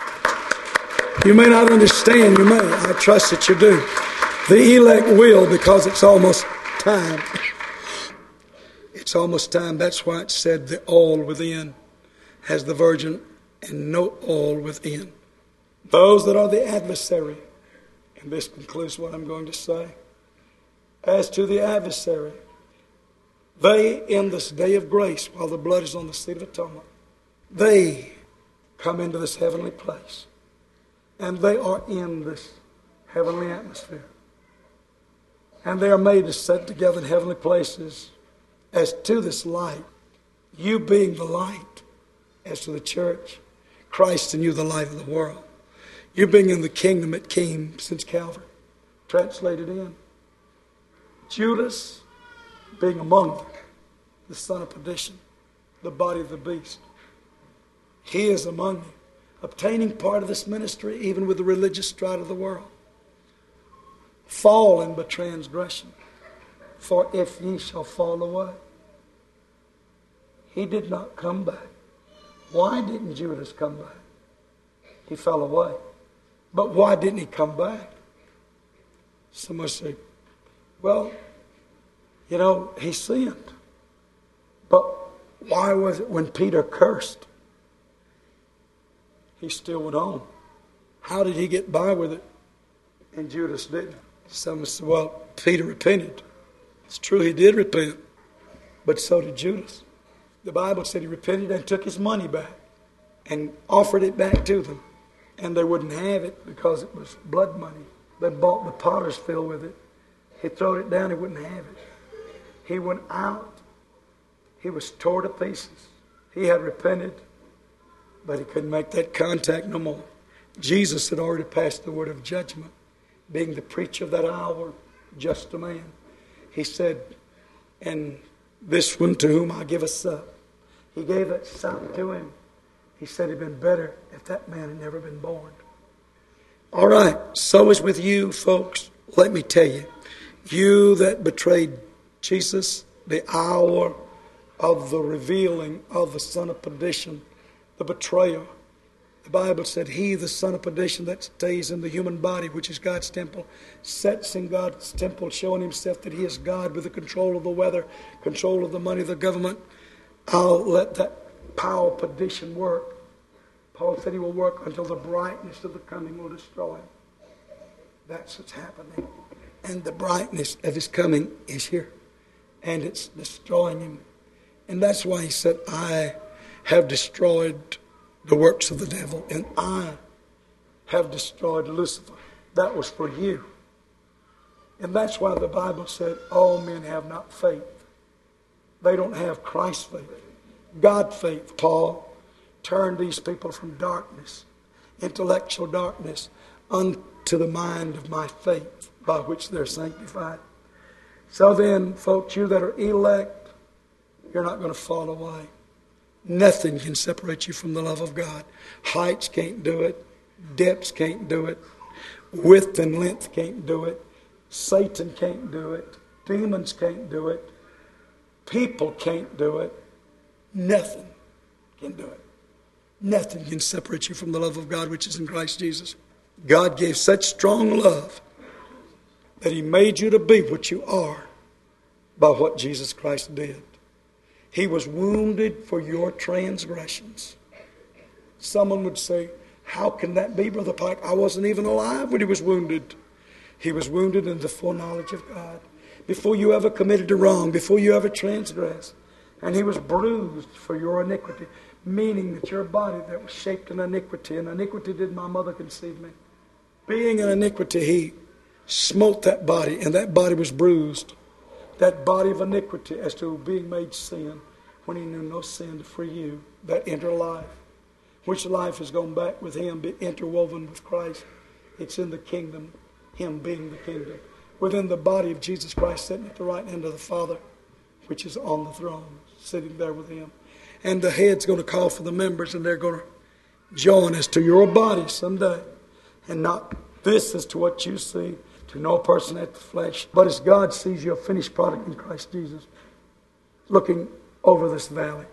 You may not understand, you may. I trust that you do. The elect will, because it's almost time. It's almost time. That's why it said the all within has the virgin and no all within. Those that are the adversary, and this concludes what I'm going to say. As to the adversary, they in this day of grace, while the blood is on the seat of atonement, they come into this heavenly place. And they are in this heavenly atmosphere. And they are made to sit together in heavenly places as to this light. You being the light as to the church. Christ in you the light of the world. You being in the kingdom that came since Calvary. Translated in. Judas being among them. The son of perdition. The body of the beast. He is among you. Obtaining part of this ministry, even with the religious stride of the world. Fallen by transgression. For if ye shall fall away. He did not come back. Why didn't Judas come back? He fell away. But why didn't he come back? Someone say, well, you know, he sinned. But why was it when Peter cursed, he still went on? How did he get by with it and Judas didn't? Someone said, well, Peter repented. It's true, he did repent, but so did Judas. The Bible said he repented and took his money back and offered it back to them. And they wouldn't have it because it was blood money. They bought the potter's field with it. He threw it down, he wouldn't have it. He went out. He was torn to pieces. He had repented, but he couldn't make that contact no more. Jesus had already passed the word of judgment, being the preacher of that hour, just a man. He said, and this one to whom I give a sup. He gave that sup to him. He said it'd been better if that man had never been born. All right, so is with you, folks. Let me tell you, you that betrayed Jesus, the hour of the revealing of the son of perdition, the betrayer, The Bible said, he, the son of perdition that stays in the human body, which is God's temple, sets in God's temple, showing himself that he is God with the control of the weather, control of the money, the government. I'll let that power of perdition work. Paul said he will work until the brightness of the coming will destroy him. That's what's happening. And the brightness of his coming is here. And it's destroying him. And that's why he said, I have destroyed the works of the devil, and I have destroyed Lucifer. That was for you. And that's why the Bible said, all men have not faith. They don't have Christ's faith. God faith. Paul turned these people from darkness, intellectual darkness, unto the mind of my faith, by which they're sanctified. So then, folks, you that are elect, you're not going to fall away. Nothing can separate you from the love of God. Heights can't do it. Depths can't do it. Width and length can't do it. Satan can't do it. Demons can't do it. People can't do it. Nothing can do it. Nothing can separate you from the love of God which is in Christ Jesus. God gave such strong love that he made you to be what you are by what Jesus Christ did. He was wounded for your transgressions. Someone would say, how can that be, Brother Pike? I wasn't even alive when he was wounded. He was wounded in the full knowledge of God. Before you ever committed a wrong, before you ever transgressed. And he was bruised for your iniquity, meaning that your body that was shaped in iniquity, and iniquity did my mother conceive me. Being in iniquity, he smote that body, and that body was bruised. That body of iniquity as to being made sin when he knew no sin to free you. That inner life, which life has gone back with him, be interwoven with Christ. It's in the kingdom, him being the kingdom. Within the body of Jesus Christ sitting at the right hand of the Father, which is on the throne, sitting there with him. And the head's going to call for the members, and they're going to join us to your body someday. And not this is to what you see, to no person at the flesh, but as God sees you a finished product in Christ Jesus, looking over this valley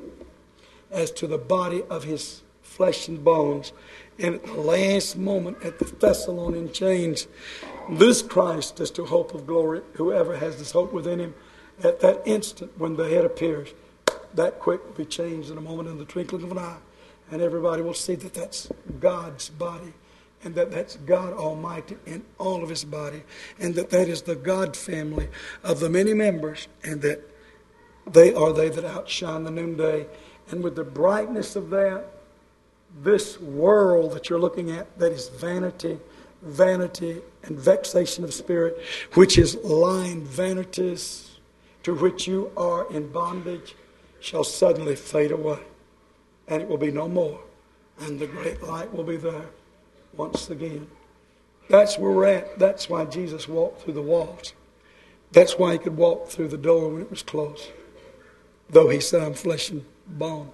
as to the body of his flesh and bones. And at the last moment, at the Thessalonian chains, this Christ is to hope of glory. Whoever has this hope within him, at that instant when the head appears, that quick will be changed in a moment, in the twinkling of an eye. And everybody will see that that's God's body. And that that's God Almighty in all of his body. And that that is the God family of the many members. And that they are they that outshine the noonday. And with the brightness of that, this world that you're looking at, that is vanity, vanity and vexation of spirit, which is lying vanities to which you are in bondage, shall suddenly fade away. And it will be no more. And the great light will be there. Once again. That's where we're at. That's why Jesus walked through the walls. That's why he could walk through the door when it was closed. Though he said, I'm flesh and bone.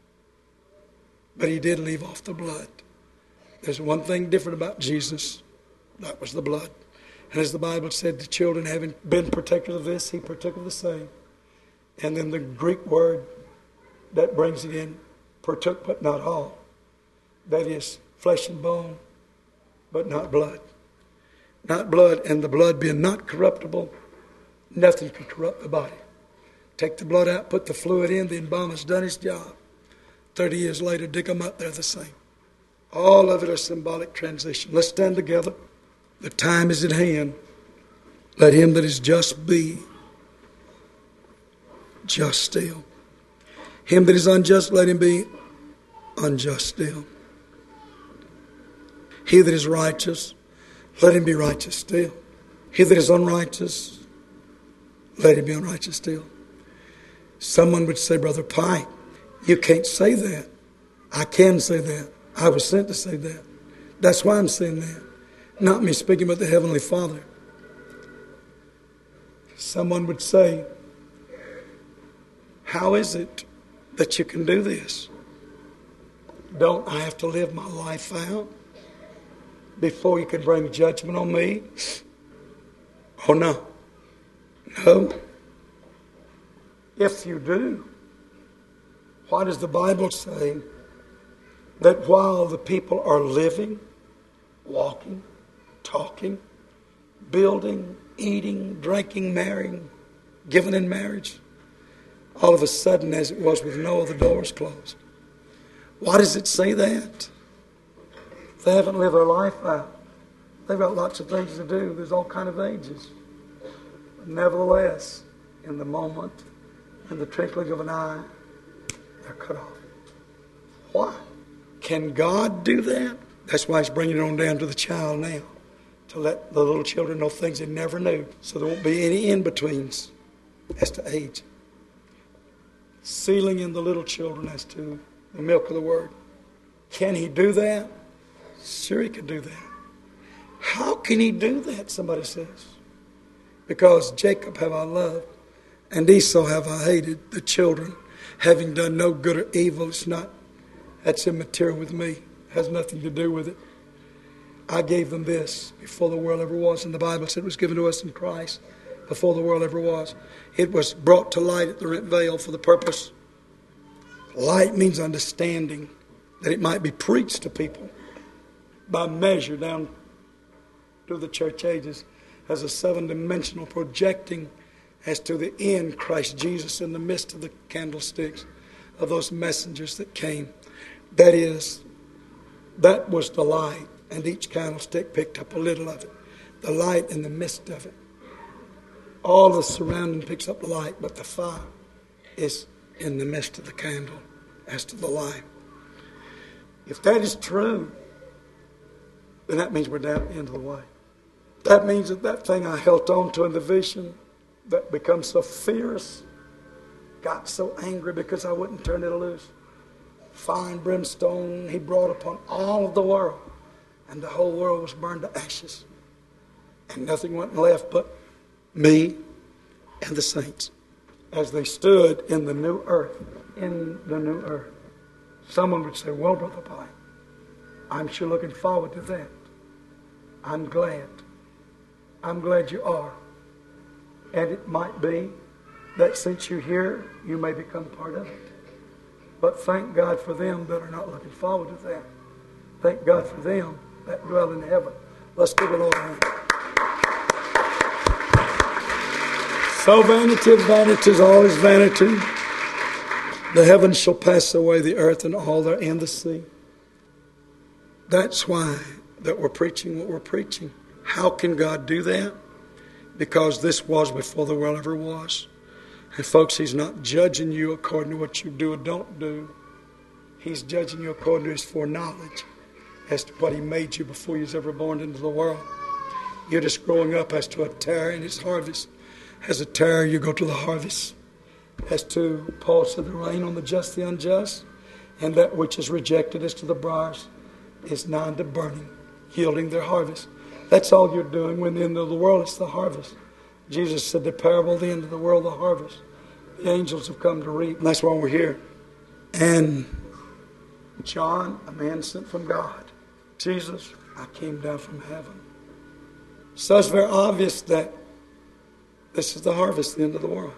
But he did leave off the blood. There's one thing different about Jesus. That was the blood. And as the Bible said, the children having been partakers of this, he partook of the same. And then the Greek word that brings it in, partook but not all. That is flesh and bone, but not blood. Not blood, and the blood being not corruptible, nothing can corrupt the body. Take the blood out, put the fluid in, the embalmer's done his job. Thirty years later, dig them up, they're the same. All of it are symbolic transition. Let's stand together. The time is at hand. Let him that is just be just still. Him that is unjust, let him be unjust still. He that is righteous, let him be righteous still. He that is unrighteous, let him be unrighteous still. Someone would say, Brother Pike, you can't say that. I can say that. I was sent to say that. That's why I'm saying that. Not me speaking, but the Heavenly Father. Someone would say, how is it that you can do this? Don't I have to live my life out before you can bring judgment on me? Oh, no. No. If you do, why does the Bible say that while the people are living, walking, talking, building, eating, drinking, marrying, giving in marriage, all of a sudden, as it was with Noah, the doors closed. Why does it say that? They haven't lived their life out. They've got lots of things to do. There's all kind of ages. But nevertheless, in the moment, in the twinkling of an eye, they're cut off. Why? Can God do that? That's why He's bringing it on down to the child now, to let the little children know things they never knew, so there won't be any in-betweens as to age. Sealing in the little children as to the milk of the Word. Can He do that? Sure, He could do that. How can He do that, somebody says? Because Jacob have I loved, and Esau have I hated, the children, having done no good or evil. It's not, that's immaterial with me. It has nothing to do with it. I gave them this before the world ever was. And the Bible said it was given to us in Christ before the world ever was. It was brought to light at the rent veil for the purpose. Light means understanding, that it might be preached to people by measure down to the church ages as a seven-dimensional projecting as to the end, Christ Jesus in the midst of the candlesticks of those messengers that came. That is, that was the light, and each candlestick picked up a little of it. The light in the midst of it. All the surrounding picks up the light, but the fire is in the midst of the candle as to the light. If that is true, then that means we're down at the end of the way. That means that that thing I held on to in the vision that becomes so fierce, got so angry because I wouldn't turn it loose. Fire and brimstone He brought upon all of the world, and the whole world was burned to ashes. And nothing went left but me and the saints as they stood in the new earth. In the new earth. Someone would say, well, Brother Pye, I'm sure looking forward to that. I'm glad. I'm glad you are. And it might be that since you're here, you may become part of it. But thank God for them that are not looking forward to that. Thank God for them that dwell in heaven. Let's give the Lord a hand. So vanity of vanities, all is vanity. The heavens shall pass away, the earth and all there in the sea. That's why that we're preaching what we're preaching. How can God do that? Because this was before the world ever was. And folks, He's not judging you according to what you do or don't do. He's judging you according to His foreknowledge as to what He made you before you was ever born into the world. You're just growing up as to a tare in its harvest. As a tare, you go to the harvest. As to, Paul said, the rain on the just, the unjust, and that which is rejected as to the briars is nigh unto burning, yielding their harvest. That's all you're doing. When the end of the world, it's the harvest. Jesus said, the parable of the end of the world, the harvest. The angels have come to reap. And that's why we're here. And John, a man sent from God. Jesus, I came down from heaven. So it's very obvious that this is the harvest, the end of the world.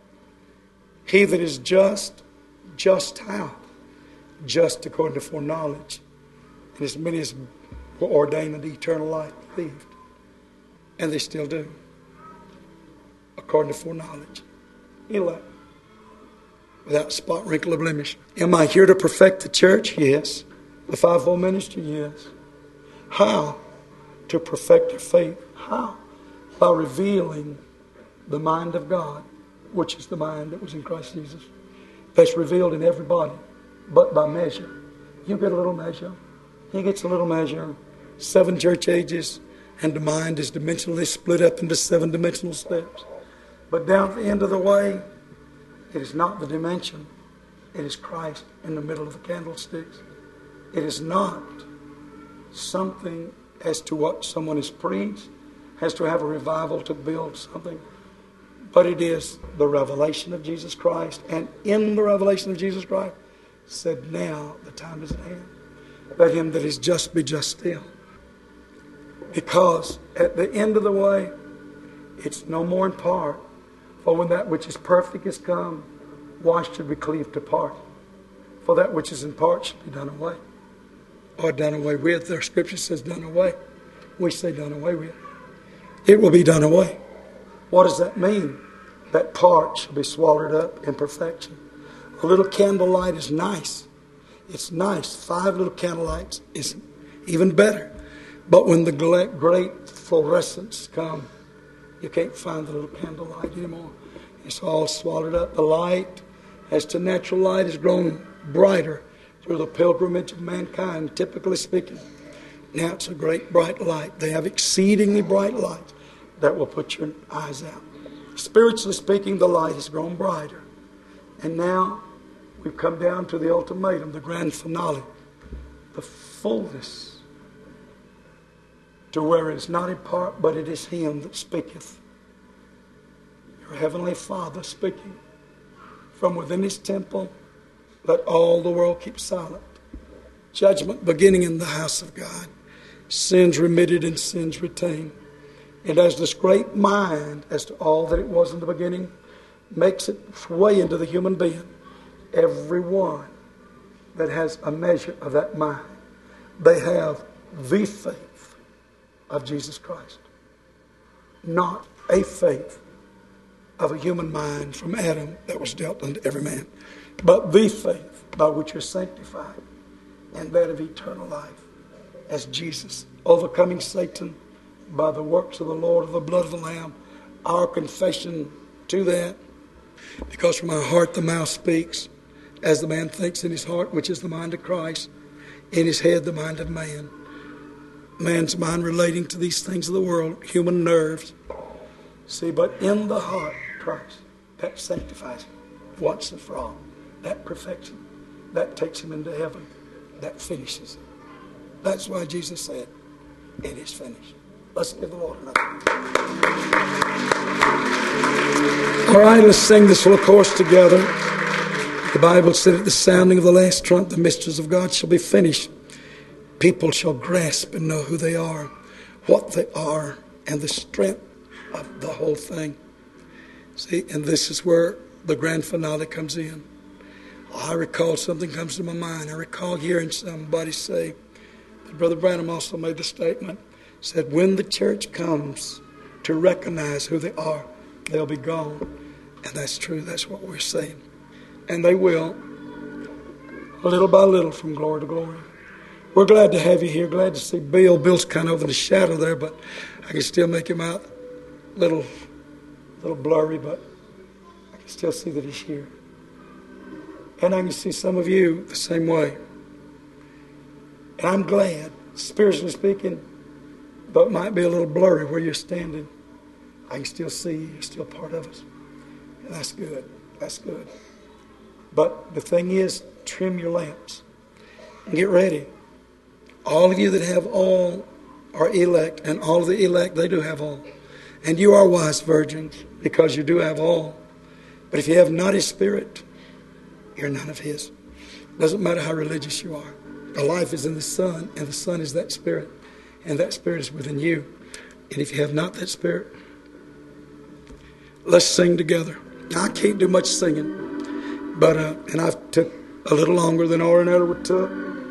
He that is just, just how? Just according to foreknowledge. And as many as were ordained unto eternal life believed. And they still do. According to foreknowledge. Elect. Without spot, wrinkle, or blemish. Am I here to perfect the church? Yes. The fivefold ministry? Yes. How? To perfect their faith. How? By revealing the mind of God, which is the mind that was in Christ Jesus. That's revealed in everybody, but by measure. You get a little measure. He gets a little measure. Seven church ages, and the mind is dimensionally split up into seven dimensional steps. But down at the end of the way, it is not the dimension. It is Christ in the middle of the candlesticks. It is not something as to what someone has preached, has to have a revival to build something. But it is the revelation of Jesus Christ. And in the revelation of Jesus Christ, said, now the time is at hand. Let him that is just be just still. Because at the end of the way, it's no more in part. For when that which is perfect is come, why should we cleave to part? For that which is in part should be done away. or done away with. Their scripture says done away. We say done away with. It will be done away. What does that mean? That part shall be swallowed up in perfection. A little candlelight is nice. It's nice. Five little candlelights is even better. But when the great fluorescence come, you can't find the little candlelight anymore. It's all swallowed up. The light, as to natural light, has grown brighter through the pilgrimage of mankind, typically speaking. Now it's a great bright light. They have exceedingly bright light that will put your eyes out. Spiritually speaking, the light has grown brighter. And now we've come down to the ultimatum, the grand finale, the fullness, to where it is not in part, but it is Him that speaketh. Your Heavenly Father speaking from within His temple. Let all the world keep silent. Judgment beginning in the house of God. Sins remitted and sins retained. And as this great mind, as to all that it was in the beginning, makes its way into the human being, everyone that has a measure of that mind, they have the faith of Jesus Christ. Not a faith of a human mind from Adam that was dealt unto every man, but the faith by which you're sanctified, and that of eternal life, as Jesus, overcoming Satan by the works of the Lord, of the blood of the Lamb. Our confession to that, because from our heart the mouth speaks, as the man thinks in his heart, which is the mind of Christ, in his head the mind of man. Man's mind relating to these things of the world, human nerves. See, but in the heart, Christ, that sanctifies him once and for all. That perfection, that takes him into heaven, that finishes it. That's why Jesus said, it is finished. Let's give the Lord another. All right, let's sing this little chorus together. The Bible said at the sounding of the last trump, the mysteries of God shall be finished. People shall grasp and know who they are, what they are, and the strength of the whole thing. See, and this is where the grand finale comes in. I recall something comes to my mind. I recall hearing somebody say, that Brother Branham also made the statement, said, when the church comes to recognize who they are, they'll be gone. And that's true. That's what we're saying. And they will, little by little, from glory to glory. We're glad to have you here. Glad to see Bill. Bill's kind of over the shadow there, but I can still make him out a little, little blurry, but I can still see that he's here. And I can see some of you the same way. And I'm glad, spiritually speaking, though it might be a little blurry where you're standing, I can still see you. You're still part of us. And that's good. That's good. But the thing is, trim your lamps and get ready. All of you that have all are elect, and all of the elect, they do have all. And you are wise virgins because you do have all. But if you have not His Spirit, you're none of His. Doesn't matter how religious you are. The life is in the Son, and the Son is that Spirit. And that Spirit is within you. And if you have not that Spirit, let's sing together. Now, I can't do much singing, but uh, and I've took a little longer than ordinary would took,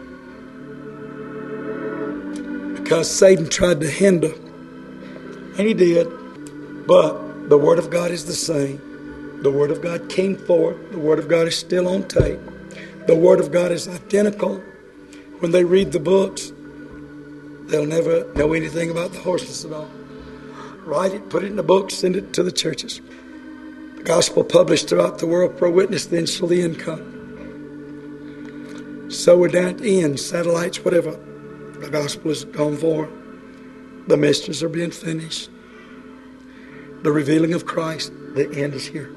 because Satan tried to hinder, and he did. But the Word of God is the same. The Word of God came forth. The Word of God is still on tape. The Word of God is identical. When they read the books, they'll never know anything about the horses at all. Write it, put it in a book, send it to the churches. The gospel published throughout the world for a witness, then shall the end come. So we're down at the end, satellites, whatever. The gospel is gone for. The mysteries are being finished. The revealing of Christ, the end is here.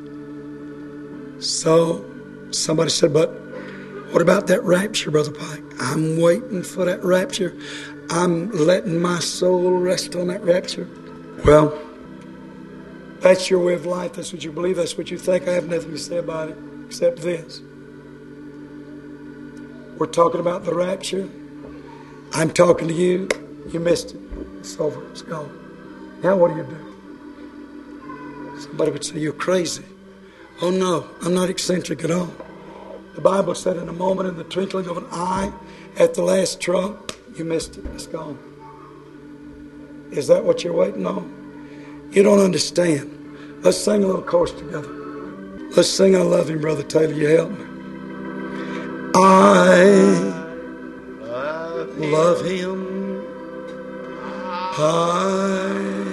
So somebody said, but what about that rapture, Brother Pike? I'm waiting for that rapture. I'm letting my soul rest on that rapture. Well, that's your way of life. That's what you believe. That's what you think. I have nothing to say about it except this. We're talking about the rapture. I'm talking to you. You missed it. It's over. It's gone. Now what do you do? Somebody would say, you're crazy. Oh no, I'm not eccentric at all. The Bible said in a moment, in the twinkling of an eye, at the last trump, you missed it. It's gone. Is that what you're waiting on? You don't understand. Let's sing a little chorus together. Let's sing I Love Him, Brother Taylor. You help me. I love Him. I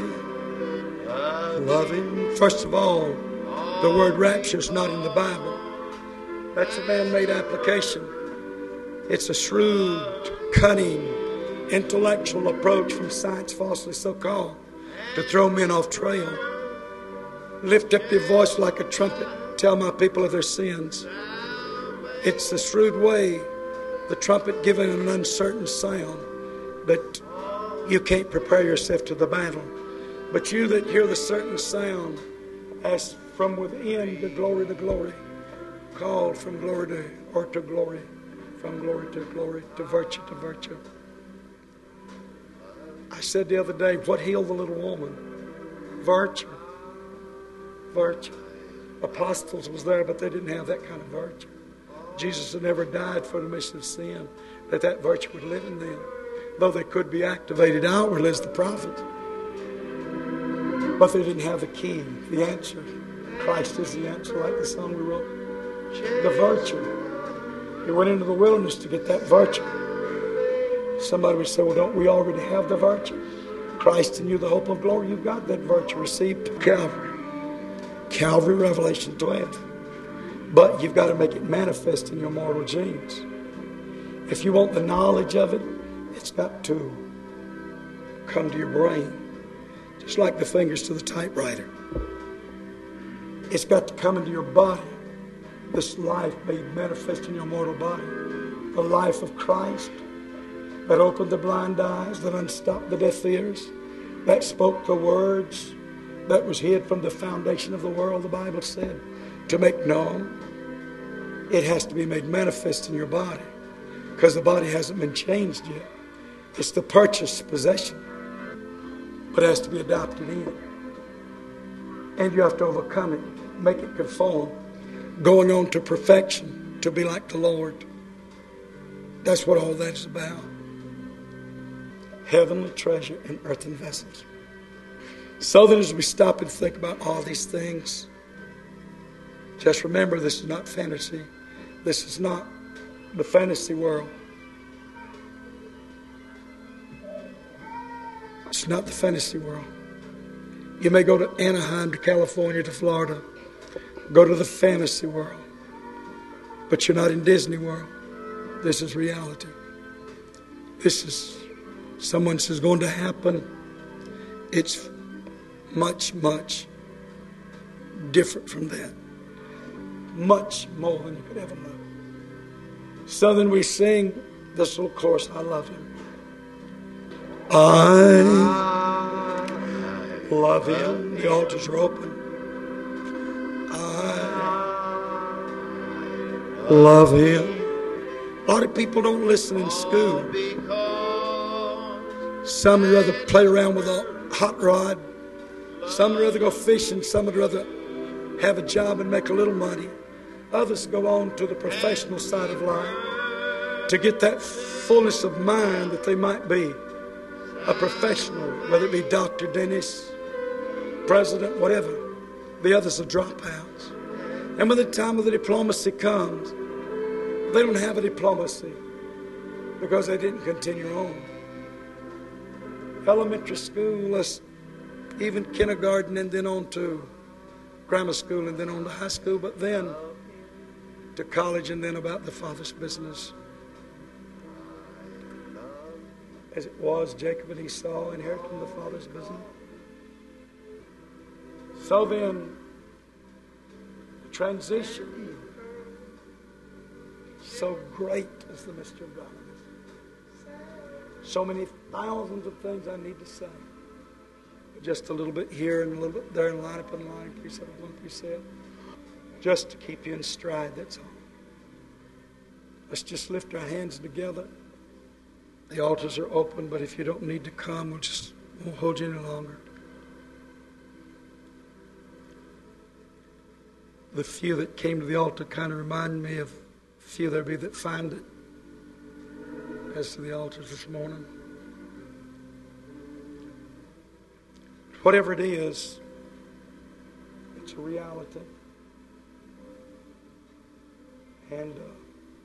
love Him. First of all, the word rapture is not in the Bible. That's a man-made application. It's a shrewd, cunning, intellectual approach from science, falsely so called, to throw men off trail. Lift up your voice like a trumpet. Tell my people of their sins. It's the shrewd way, the trumpet giving an uncertain sound, that you can't prepare yourself to the battle. But you that hear the certain sound, as from within to glory to glory, called from glory to, or to glory, from glory to glory, to virtue to virtue. I said the other day, what healed the little woman? Virtue. Virtue. Apostles was there, but they didn't have that kind of virtue. Jesus had never died for the remission of sin, that that virtue would live in them, though they could be activated outwardly as the prophets. But they didn't have the key, the answer. Christ is the answer, like the song we wrote. The virtue. He went into the wilderness to get that virtue. Somebody would say, well, don't we already have the virtue? Christ in you, the hope of glory. You've got that virtue received Calvary. Calvary, Revelation twelve. But you've got to make it manifest in your mortal genes. If you want the knowledge of it, it's got to come to your brain. Just like the fingers to the typewriter. It's got to come into your body. This life made manifest in your mortal body. The life of Christ that opened the blind eyes, that unstopped the deaf ears, that spoke the words that was hid from the foundation of the world, the Bible said, to make known. It has to be made manifest in your body, because the body hasn't been changed yet. It's the purchased possession, but it has to be adopted in. And you have to overcome it, make it conform, going on to perfection, to be like the Lord. That's what all that is about. Heavenly treasure in earthen vessels. So then, as we stop and think about all these things, just remember, this is not fantasy. This is not the fantasy world. It's not the fantasy world. You may go to Anaheim, to California, to Florida, go to the fantasy world, but you're not in Disney World. This is reality. This is, someone says, going to happen. It's much, much different from that. Much more than you could ever know. So then we sing this little chorus, I love Him. I love Him. The altars are open. I love Him. A lot of people don't listen in school. Some would rather play around with a hot rod. Some would rather go fishing. Some would rather have a job and make a little money. Others go on to the professional side of life to get that fullness of mind that they might be a professional, whether it be doctor, dentist, president, whatever. The others are dropouts. And when the time of the diplomacy comes, they don't have a diplomacy because they didn't continue on. Elementary school, even kindergarten, and then on to grammar school, and then on to high school, but then to college, and then about the Father's business. As it was, Jacob and Esau inheriting the Father's business. So then, the transition, so great is the mystery of godliness. So many thousands of things I need to say. Just a little bit here and a little bit there, and line up and line, precept upon precept. Just to keep you in stride, that's all. Let's just lift our hands together. The altars are open, but if you don't need to come, we'll just won't hold you any longer. The few that came to the altar kind of reminded me of Few there be that find it. As to the altars this morning. Whatever it is, it's a reality. And uh,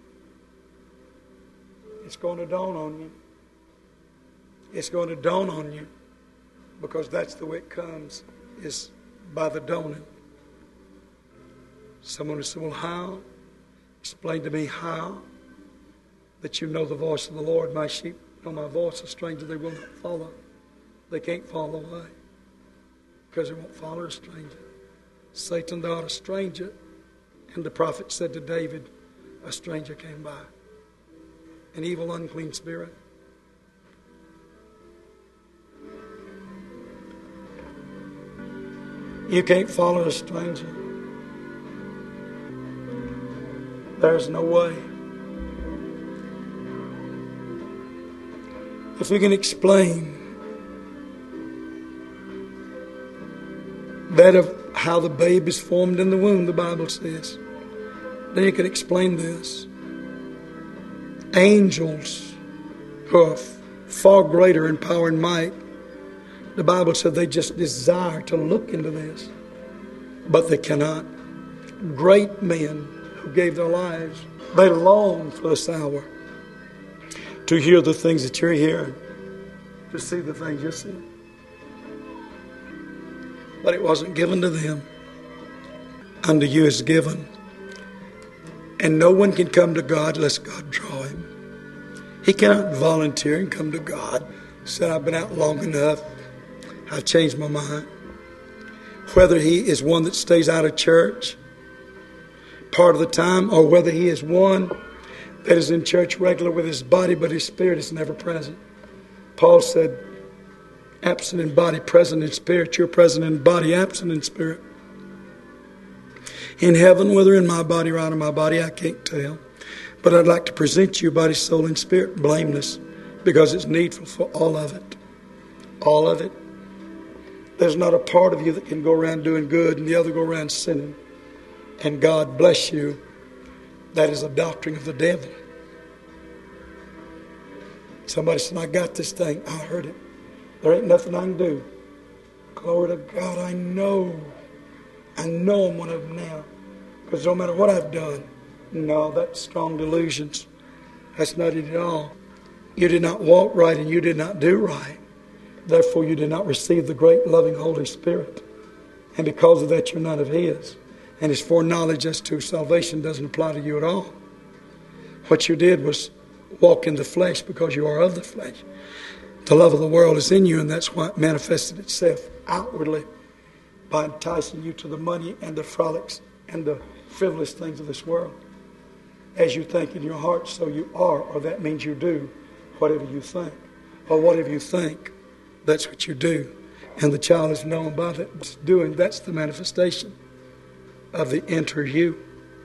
it's going to dawn on you. It's going to dawn on you because that's the way it comes, is by the dawning. Someone will say, well, how? Explain to me how that you know the voice of the Lord. My sheep know my voice, a stranger they will not follow. They can't fall away because they won't follow a stranger. Satan thought a stranger, and the prophet said to David, a stranger came by. An evil, unclean spirit. You can't follow a stranger. There's no way. If you can explain that of how the babe is formed in the womb, the Bible says, then you can explain this. Angels who are far greater in power and might, the Bible said they just desire to look into this, but they cannot. Great men who gave their lives, they long for this hour to hear the things that you're hearing, to see the things you're seeing. But it wasn't given to them. Unto you is given. And no one can come to God unless God draw him. He cannot volunteer and come to God. Say, I've been out long enough. I've changed my mind. Whether he is one that stays out of church part of the time, or whether he is one that is in church regular with his body, but his spirit is never present. Paul said, absent in body, present in spirit. You're present in body, absent in spirit. In heaven, whether in my body or out of my body, I can't tell. But I'd like to present you body, soul, and spirit blameless, because it's needful for all of it. All of it. There's not a part of you that can go around doing good and the other go around sinning. And God bless you. That is a doctrine of the devil. Somebody said, I got this thing. I heard it. There ain't nothing I can do. Glory to God. I know. I know I'm one of them now. Because no matter what I've done. No, that's strong delusions. That's not it at all. You did not walk right and you did not do right. Therefore you did not receive the great loving Holy Spirit. And because of that you're none of His. And His foreknowledge as to salvation doesn't apply to you at all. What you did was walk in the flesh because you are of the flesh. The love of the world is in you, and that's why it manifested itself outwardly by enticing you to the money and the frolics and the frivolous things of this world. As you think in your heart, so you are, or that means you do whatever you think. Or whatever you think, that's what you do. And the child is known by that it's doing. That's the manifestation of the enter you.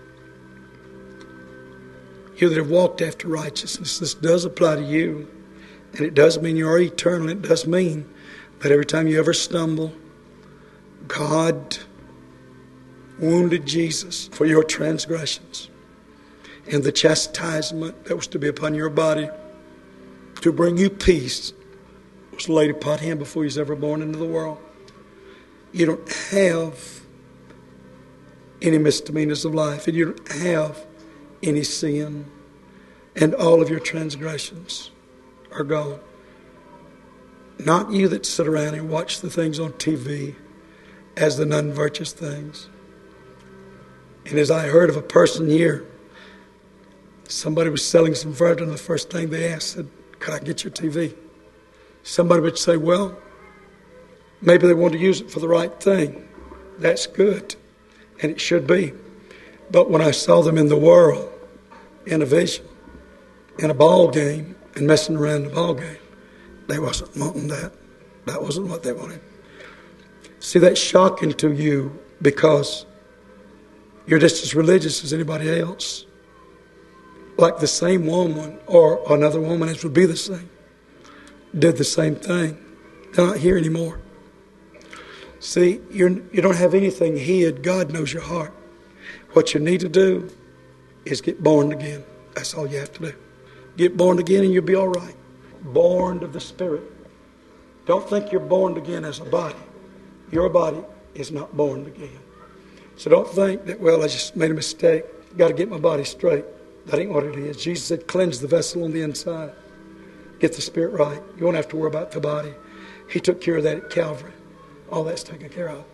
You that have walked after righteousness. This does apply to you. And it does mean you are eternal. It does mean that every time you ever stumble, God wounded Jesus for your transgressions. And the chastisement that was to be upon your body to bring you peace was laid upon Him before He was ever born into the world. You don't have any misdemeanors of life, and you don't have any sin, and all of your transgressions are gone. Not you that sit around and watch the things on T V as the non-virtuous things. And as I heard of a person here, somebody was selling some furniture, and the first thing they asked said, could I get your T V? Somebody would say, well, maybe they want to use it for the right thing. That's good, and it should be. But when I saw them in the world, in a vision, in a ball game, and messing around the ball game, they wasn't wanting that. That wasn't what they wanted. See, that's shocking to you because you're just as religious as anybody else. Like the same woman or another woman, it would be the same, did the same thing. They're not here anymore. See, you're, you don't have anything hid. God knows your heart. What you need to do is get born again. That's all you have to do. Get born again and you'll be all right. Born of the Spirit. Don't think you're born again as a body. Your body is not born again. So don't think that, well, I just made a mistake. Got to get my body straight. That ain't what it is. Jesus said, cleanse the vessel on the inside. Get the spirit right. You won't have to worry about the body. He took care of that at Calvary. All that's taken care of.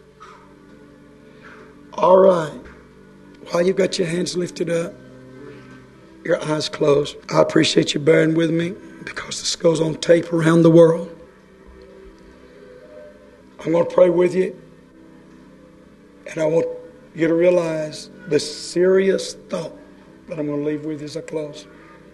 All right. While you've got your hands lifted up, your eyes closed, I appreciate you bearing with me because this goes on tape around the world. I'm going to pray with you, and I want you to realize the serious thought that I'm going to leave with you as I close.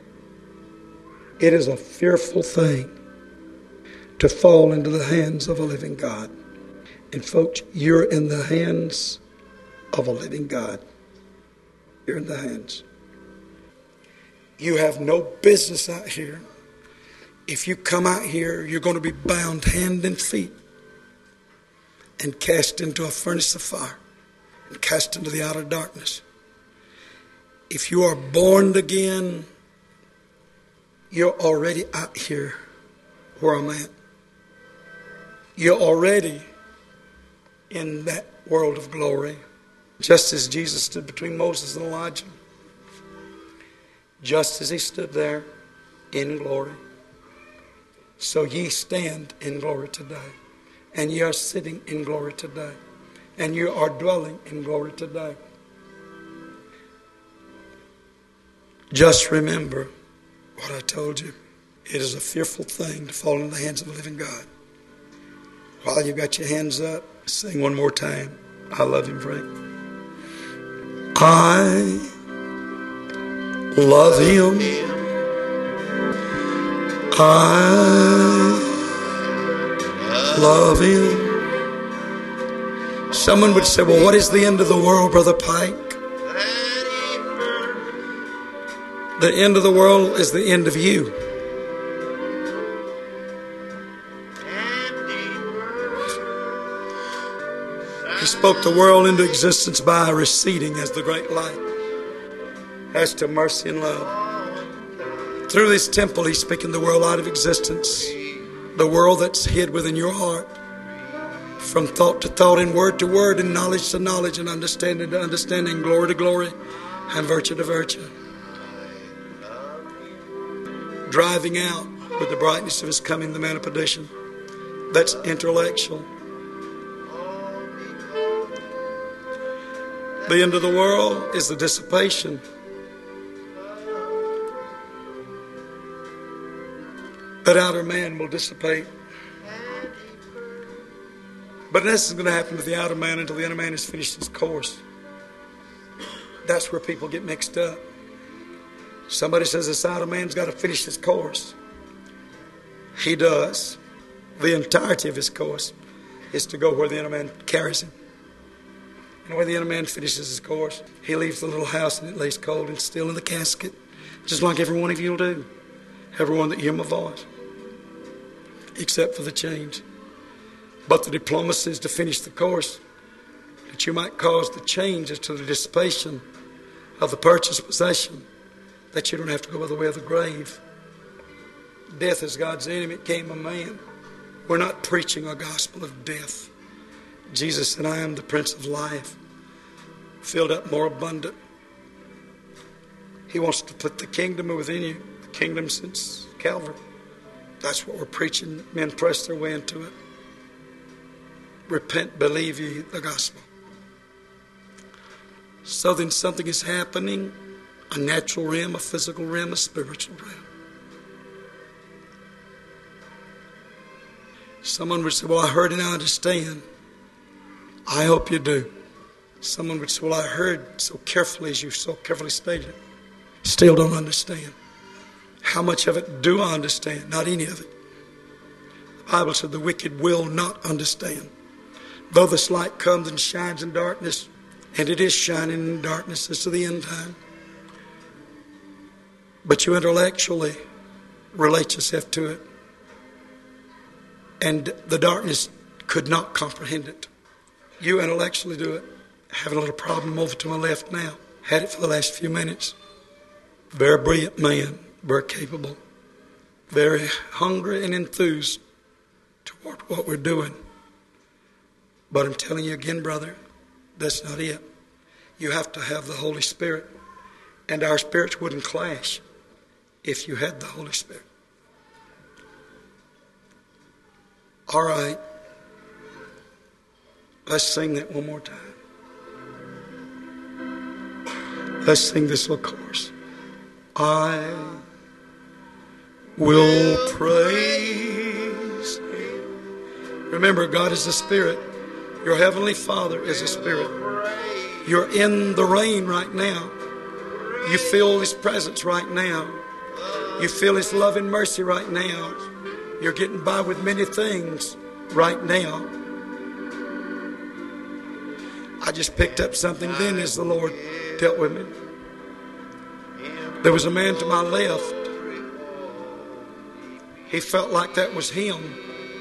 It is a fearful thing to fall into the hands of a living God. And folks, you're in the hands of a living God. You're in the hands. You have no business out here. If you come out here, you're going to be bound hand and feet and cast into a furnace of fire and cast into the outer darkness. If you are born again, you're already out here where I'm at. You're already in that world of glory. Just as Jesus stood between Moses and Elijah. Just as he stood there in glory. So ye stand in glory today. And ye are sitting in glory today. And you are dwelling in glory today. Just remember what I told you. It is a fearful thing to fall into the hands of a living God. While you've got your hands up, sing one more time. I love him, Frank. I love him. I love him. Someone would say, well, what is the end of the world, Brother Pike? The end of the world is the end of you. He spoke the world into existence by receding as the great light, as to mercy and love. Through this temple, he's speaking the world out of existence. The world that's hid within your heart. From thought to thought and word to word and knowledge to knowledge and understanding to understanding, glory to glory and virtue to virtue. Driving out with the brightness of his coming, the man of perdition. That's intellectual. The end of the world is the dissipation. That outer man will dissipate. But this is going to happen to the outer man until the inner man has finished his course. That's where people get mixed up. Somebody says this outer man's got to finish his course. He does. The entirety of his course is to go where the inner man carries him. And when the inner man finishes his course, he leaves the little house and it lays cold and still in the casket, just like every one of you will do. Everyone that hear my voice. Except for the change. But the diplomacy is to finish the course, that you might cause the changes to the dissipation of the purchased possession, that you don't have to go by the way of the grave. Death is God's enemy. It came a man. We're not preaching a gospel of death. Jesus said, I am the Prince of Life, filled up more abundant. He wants to put the kingdom within you, the kingdom since Calvary. That's what we're preaching. Men press their way into it. Repent, believe ye the gospel. So then something is happening, a natural realm, a physical realm, a spiritual realm. Someone would say, well, I heard and I understand. I hope you do. Someone would say, well, I heard so carefully as you so carefully stated. Still don't understand. How much of it do I understand? Not any of it. The Bible said the wicked will not understand. Though this light comes and shines in darkness, and it is shining in darkness as to the end time. But you intellectually relate yourself to it. And the darkness could not comprehend it. You intellectually do it. Having a little problem over to my left now. Had it for the last few minutes. Very brilliant man, very capable, very hungry and enthused toward what we're doing. But I'm telling you again, brother, that's not it. You have to have the Holy Spirit. And our spirits wouldn't clash if you had the Holy Spirit. All right. Let's sing that one more time. Let's sing this little chorus. I will praise Him. Remember, God is a spirit. Your Heavenly Father is a spirit. You're in the rain right now. You feel His presence right now. You feel His love and mercy right now. You're getting by with many things right now. I just picked up something then as the Lord dealt with me. There was a man to my left. He felt like that was him.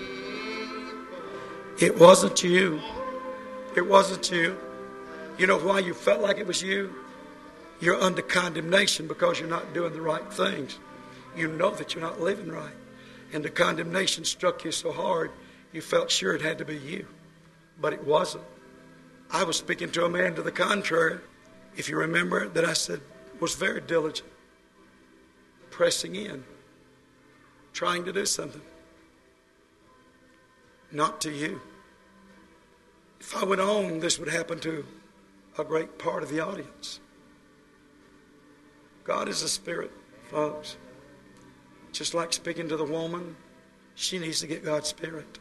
It wasn't you. It wasn't you. You know why you felt like it was you? You're under condemnation because you're not doing the right things. You know that you're not living right. And the condemnation struck you so hard, you felt sure it had to be you. But it wasn't. I was speaking to a man to the contrary. If you remember that I said, was very diligent, pressing in, trying to do something. Not to you. If I went on, this would happen to a great part of the audience. God is a spirit, folks. Just like speaking to the woman, she needs to get God's spirit.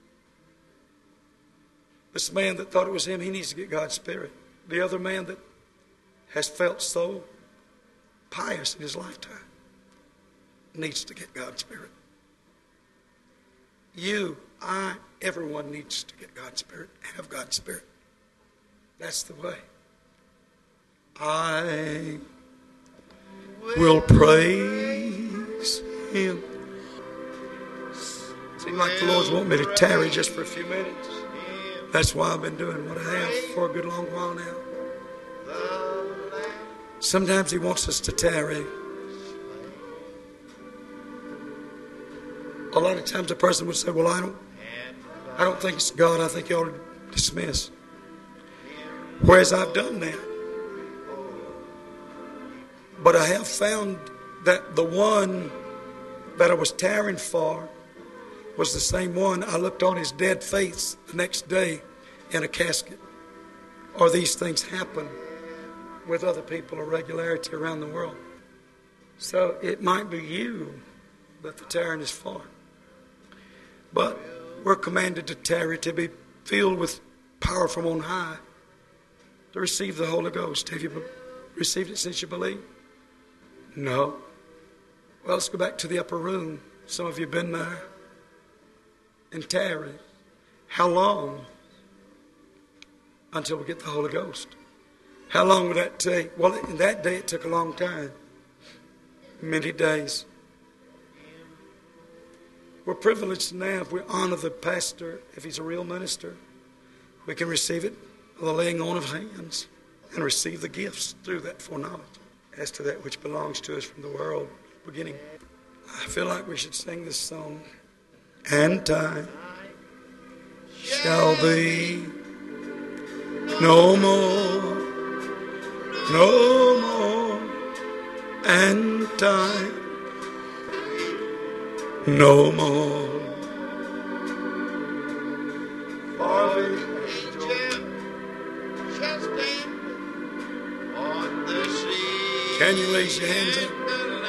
This man that thought it was him, he needs to get God's spirit. The other man that has felt so pious in his lifetime needs to get God's spirit. You, I, everyone needs to get God's spirit, have God's spirit. That's the way. I will praise Him. Seems like the Lord's wanting me to tarry just for a few minutes. That's why I've been doing what I have for a good long while now. Sometimes He wants us to tarry. A lot of times a person would say, well, I don't, I don't think it's God. I think you ought to dismiss. Whereas I've done that. But I have found that the one that I was tarrying for was the same one I looked on his dead face the next day in a casket. Or these things happen with other people of regularity around the world. So it might be you that the tarrying is for. But we're commanded to tarry, to be filled with power from on high, to receive the Holy Ghost. Have you received it since you believe? No. Well, let's go back to the upper room. Some of you have been there. And tarry. How long until we get the Holy Ghost? How long would that take? Well, in that day it took a long time. Many days. We're privileged now, if we honor the pastor, if he's a real minister, we can receive it with the laying on of hands and receive the gifts through that foreknowledge as to that which belongs to us from the world beginning. I feel like we should sing this song. And time shall be no more, no more, and time no more. For the angel shall stand on the sea. Can you raise your hands up?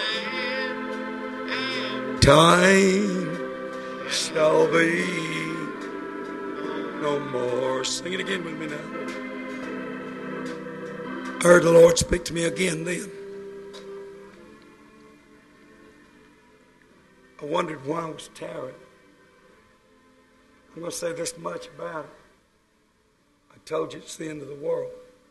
And Time shall be no more. Sing it again with me now. I heard the Lord speak to me again then. I wondered why I was tarrying. I'm going to say this much about it. I told you it's the end of the world.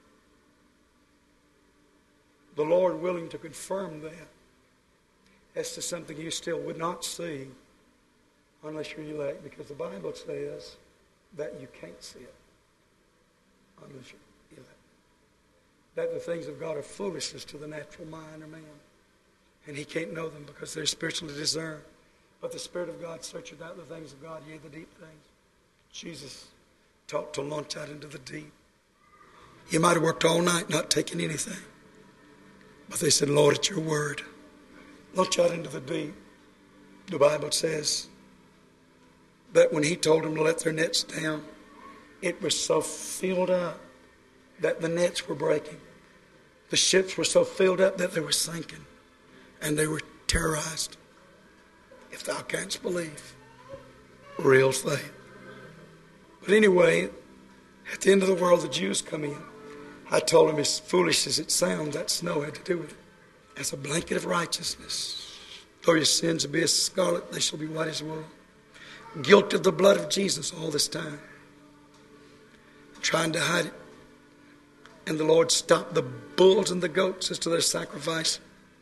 The Lord willing to confirm that as to something you still would not see unless you're elect, because the Bible says that you can't see it unless you're elect. that the things of God are foolishness to the natural mind or man. And he can't know them because they're spiritually discerned. But the Spirit of God searcheth out the things of God, yea, the deep things. Jesus taught to launch out into the deep. You might have worked all night not taking anything. But they said, Lord, it's your word. Launch out into the deep. The Bible says that when he told them to let their nets down, it was so filled up that the nets were breaking. The ships were so filled up that they were sinking. And they were terrorized. If thou canst believe, real faith. But anyway, at the end of the world, the Jews come in. I told them, as foolish as it sounds, that snow had to do with it. As a blanket of righteousness. Though your sins be as scarlet, they shall be white as wool. Guilty of the blood of Jesus all this time. Trying to hide it. And the Lord stopped the bulls and the goats as to their sacrifice.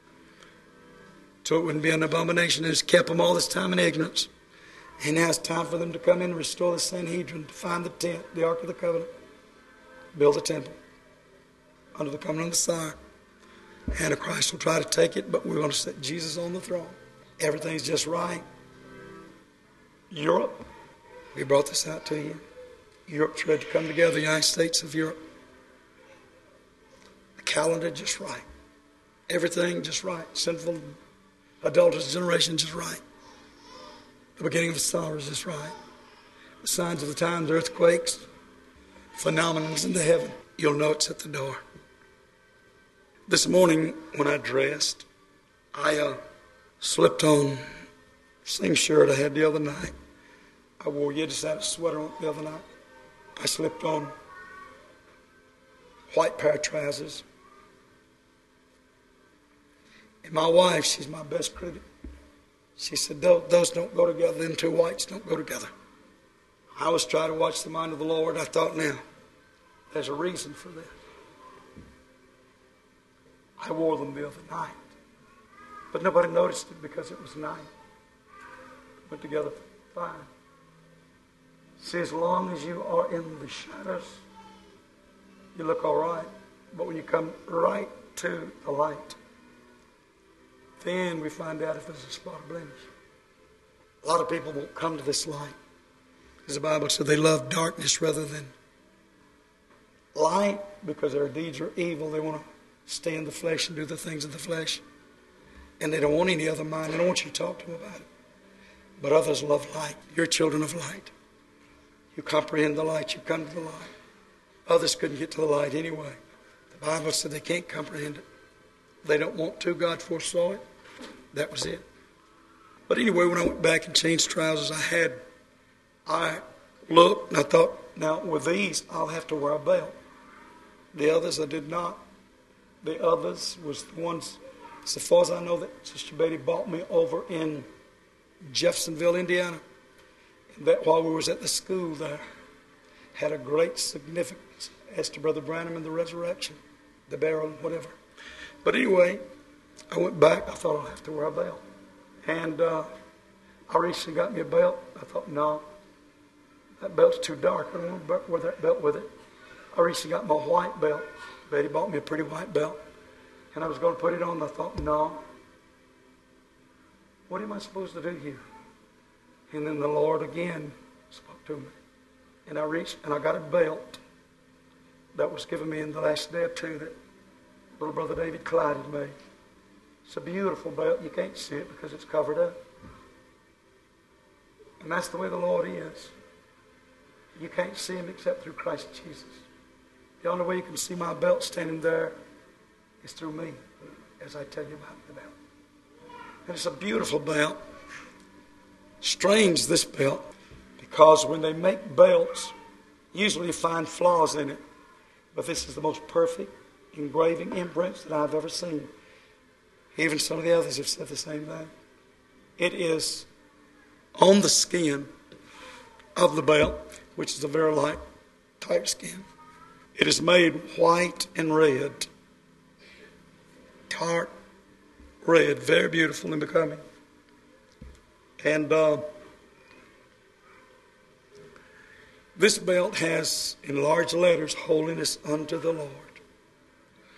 So it wouldn't be an abomination. He just kept them all this time in ignorance. And now it's time for them to come in and restore the Sanhedrin, to find the tent, the Ark of the Covenant, build the temple under the covenant of the Messiah. Antichrist will try to take it, but we're going to set Jesus on the throne. Everything's just right. Europe, we brought this out to you. Europe's ready to come together, the United States of Europe. The calendar just right. Everything just right. Sinful, adulterous generation just right. The beginning of the sorrows is right. The signs of the times, earthquakes, phenomena in the heaven. You'll know it's at the door. This morning when I dressed, I uh, slipped on the same shirt I had the other night. I wore a just had a sweater on the other night. I slipped on white pair of trousers. And my wife, she's my best critic. She said, those don't go together. Them two whites don't go together. I was trying to watch the mind of the Lord. I thought, now, there's a reason for this. I wore them the other night. But nobody noticed it because it was night. Went together fine. See, as long as you are in the shadows, you look all right. But when you come right to the light, then we find out if there's a spot of blemish. A lot of people won't come to this light. Because the Bible said they love darkness rather than light because their deeds are evil. They want to stay in the flesh and do the things of the flesh. And they don't want any other mind. They don't want you to talk to them about it. But others love light. You're children of light. You comprehend the light. You come to the light. Others couldn't get to the light anyway. The Bible said they can't comprehend it. They don't want to. God foresaw it. That was it. But anyway, when I went back and changed trousers, I had, I looked and I thought, now with these, I'll have to wear a belt. The others, I did not. The others was the ones, so far as I know, that Sister Betty bought me over in Jeffersonville, Indiana. And that while we was at the school there, had a great significance as to Brother Branham and the resurrection, the burial, whatever. But anyway, I went back. I thought I'll have to wear a belt. And uh, I recently got me a belt. I thought, no, that belt's too dark. I don't want to wear that belt with it. I recently got my white belt. Betty bought me a pretty white belt. And I was going to put it on. And I thought, no. What am I supposed to do here? And then the Lord again spoke to me. And I reached and I got a belt that was given me in the last day or two that little brother David Clyde had made. It's a beautiful belt. You can't see it because it's covered up. And that's the way the Lord is. You can't see him except through Christ Jesus. The only way you can see my belt standing there is through me, as I tell you about the belt. And it's a beautiful belt. Strange, this belt, because when they make belts, usually you find flaws in it. But this is the most perfect engraving imprints that I've ever seen. Even some of the others have said the same thing. It is on the skin of the belt, which is a very light, tight skin. It is made white and red. Tart red, very beautiful and becoming. And uh, this belt has, in large letters, holiness unto the Lord.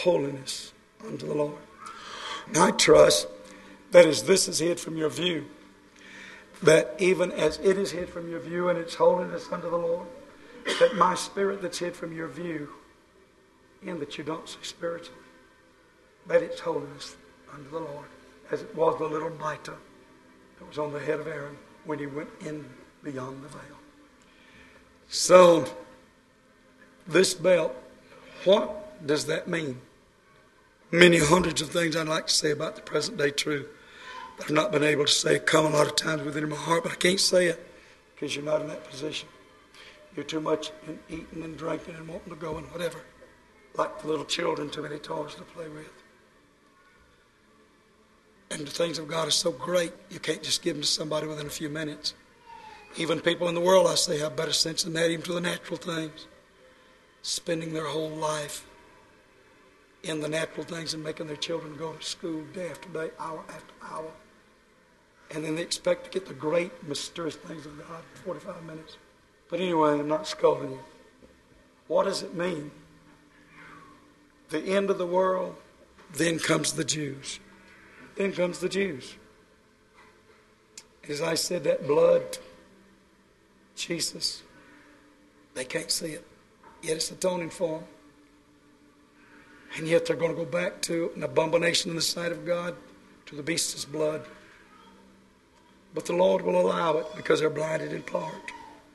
holiness unto the Lord. And I trust that as this is hid from your view, that even as it is hid from your view and its holiness unto the Lord, that my spirit that's hid from your view, in that you don't see spiritually, that it's holiness unto the Lord, as it was the little mitre that was on the head of Aaron when he went in beyond the veil. So, this belt, what does that mean? Many hundreds of things I'd like to say about the present day truth that I've not been able to say, come a lot of times within my heart, but I can't say it because you're not in that position. You're too much in eating and drinking and wanting to go and whatever. Like the little children, too many toys to play with. And the things of God are so great, you can't just give them to somebody within a few minutes. Even people in the world, I say, have better sense than that, even to the natural things. Spending their whole life in the natural things and making their children go to school day after day, hour after hour. And then they expect to get the great, mysterious things of God in forty-five minutes. But anyway, I'm not scolding you. What does it mean? The end of the world, then comes the Jews. Then comes the Jews. As I said, that blood, Jesus, they can't see it. Yet it's atoning for them. And yet they're going to go back to an abomination in the sight of God, to the beast's blood. But the Lord will allow it because they're blinded in part.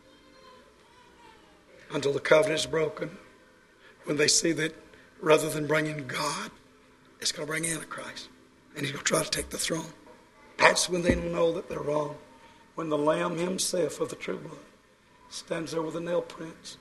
Until the covenant is broken. When they see that rather than bringing God, it's going to bring Antichrist. And he's going to try to take the throne. That's when they know that they're wrong. When the Lamb himself of the true blood stands there with the nail prints.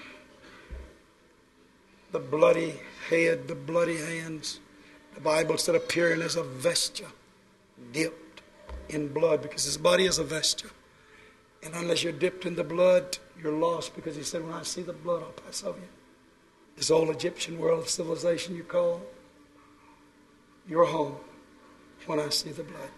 The bloody head, the bloody hands. The Bible said appearing as a vesture dipped in blood because his body is a vesture. And unless you're dipped in the blood, you're lost because he said, when I see the blood, I'll pass over you. This old Egyptian world of civilization you call your home when I see the blood.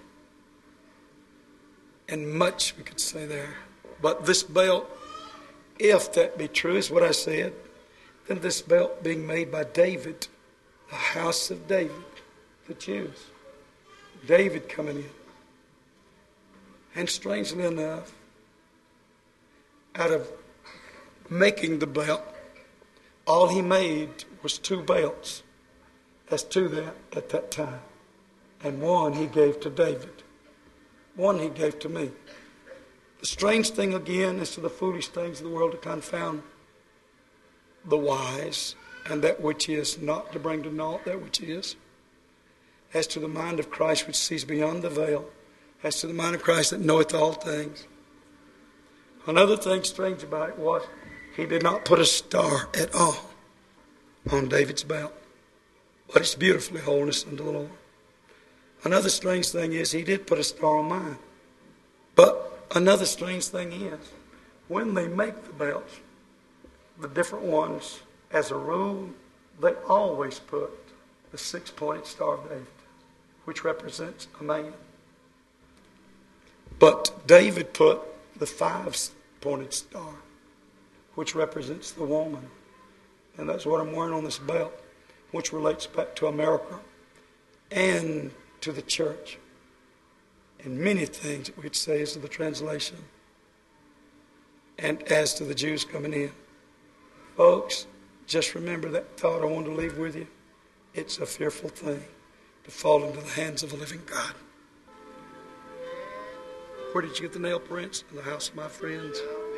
And much we could say there. But this belt, if that be true, is what I said, then this belt being made by David, the house of David, the Jews. David coming in. And strangely enough, out of making the belt, all he made was two belts. That's two that at that time. And one he gave to David. One he gave to me. The strange thing again is to the foolish things of the world to confound the wise, and that which is not to bring to naught that which is. As to the mind of Christ which sees beyond the veil, as to the mind of Christ that knoweth all things. Another thing strange about it was he did not put a star at all on David's belt. But it's beautifully holiness unto the Lord. Another strange thing is he did put a star on mine. But another strange thing is when they make the belts, the different ones, as a rule, they always put the six-pointed star of David, which represents a man. But David put the five-pointed star, which represents the woman. And that's what I'm wearing on this belt, which relates back to America and to the church. And many things that we'd say as to the translation and as to the Jews coming in. Folks, just remember that thought I want to leave with you. It's a fearful thing to fall into the hands of a living God. Where did you get the nail prints? In the house of my friends.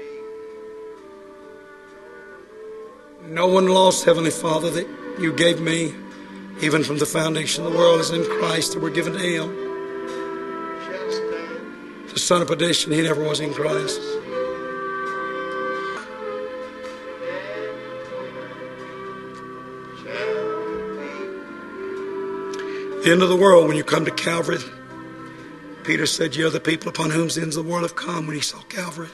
No one lost, Heavenly Father, that you gave me, even from the foundation of the world, is in Christ that were given to him. The son of perdition, he never was in Christ. The end of the world, when you come to Calvary, Peter said, "Ye are the people upon whom the ends of the world have come," when he saw Calvary.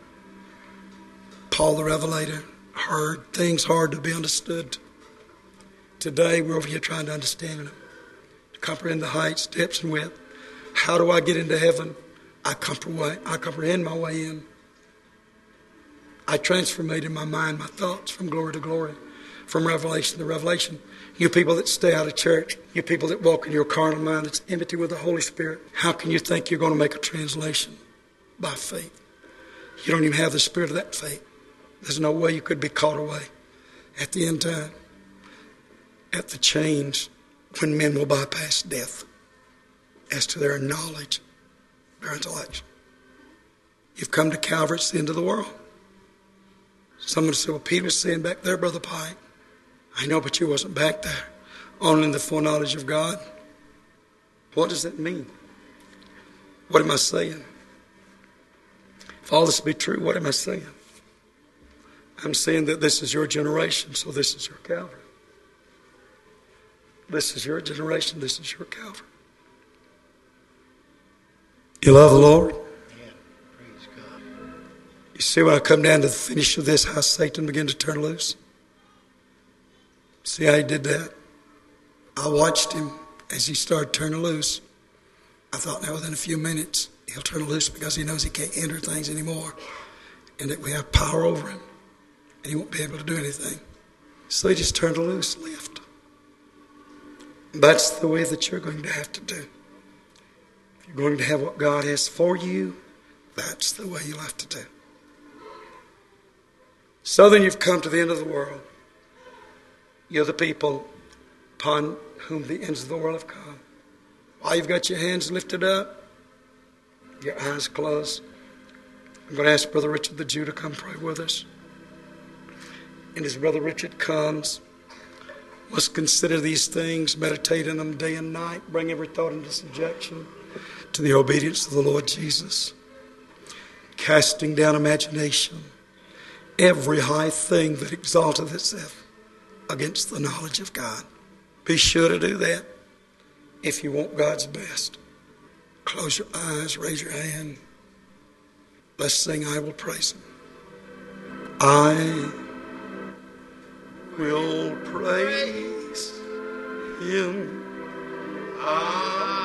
Paul the Revelator heard things hard to be understood. Today, we're over here trying to understand them, to comprehend the heights, depths, and width. How do I get into heaven? I comprehend, I comprehend my way in. I transformate in my mind my thoughts from glory to glory. from revelation to revelation. You people that stay out of church, you people that walk in your carnal mind that's enmity with the Holy Spirit, how can you think you're going to make a translation by faith? You don't even have the spirit of that faith. There's no way you could be caught away at the end time, at the change when men will bypass death as to their knowledge, their intellect. You've come to Calvary, it's the end of the world. Someone said, well, Peter was saying back there, Brother Pike. I know, but you wasn't back there. Only in the foreknowledge of God. What does that mean? What am I saying? If all this be true, what am I saying? I'm saying that this is your generation, so this is your Calvary. This is your generation, this is your Calvary. You love the Lord? Yeah, praise God. You see, when I come down to the finish of this, how Satan began to turn loose? See how he did that? I watched him as he started turning loose. I thought now within a few minutes he'll turn loose because he knows he can't enter things anymore and that we have power over him and he won't be able to do anything. So he just turned loose, left. That's the way that you're going to have to do. If you're going to have what God has for you, that's the way you'll have to do. So then you've come to the end of the world. You're the people upon whom the ends of the world have come. While you've got your hands lifted up, your eyes closed, I'm going to ask Brother Richard the Jew to come pray with us. And as Brother Richard comes, let's consider these things, meditate on them day and night, bring every thought into subjection to the obedience of the Lord Jesus, casting down imagination, every high thing that exalteth itself against the knowledge of God. Be sure to do that if you want God's best. Close your eyes, raise your hand. Let's sing, I Will Praise Him. I will praise Him. I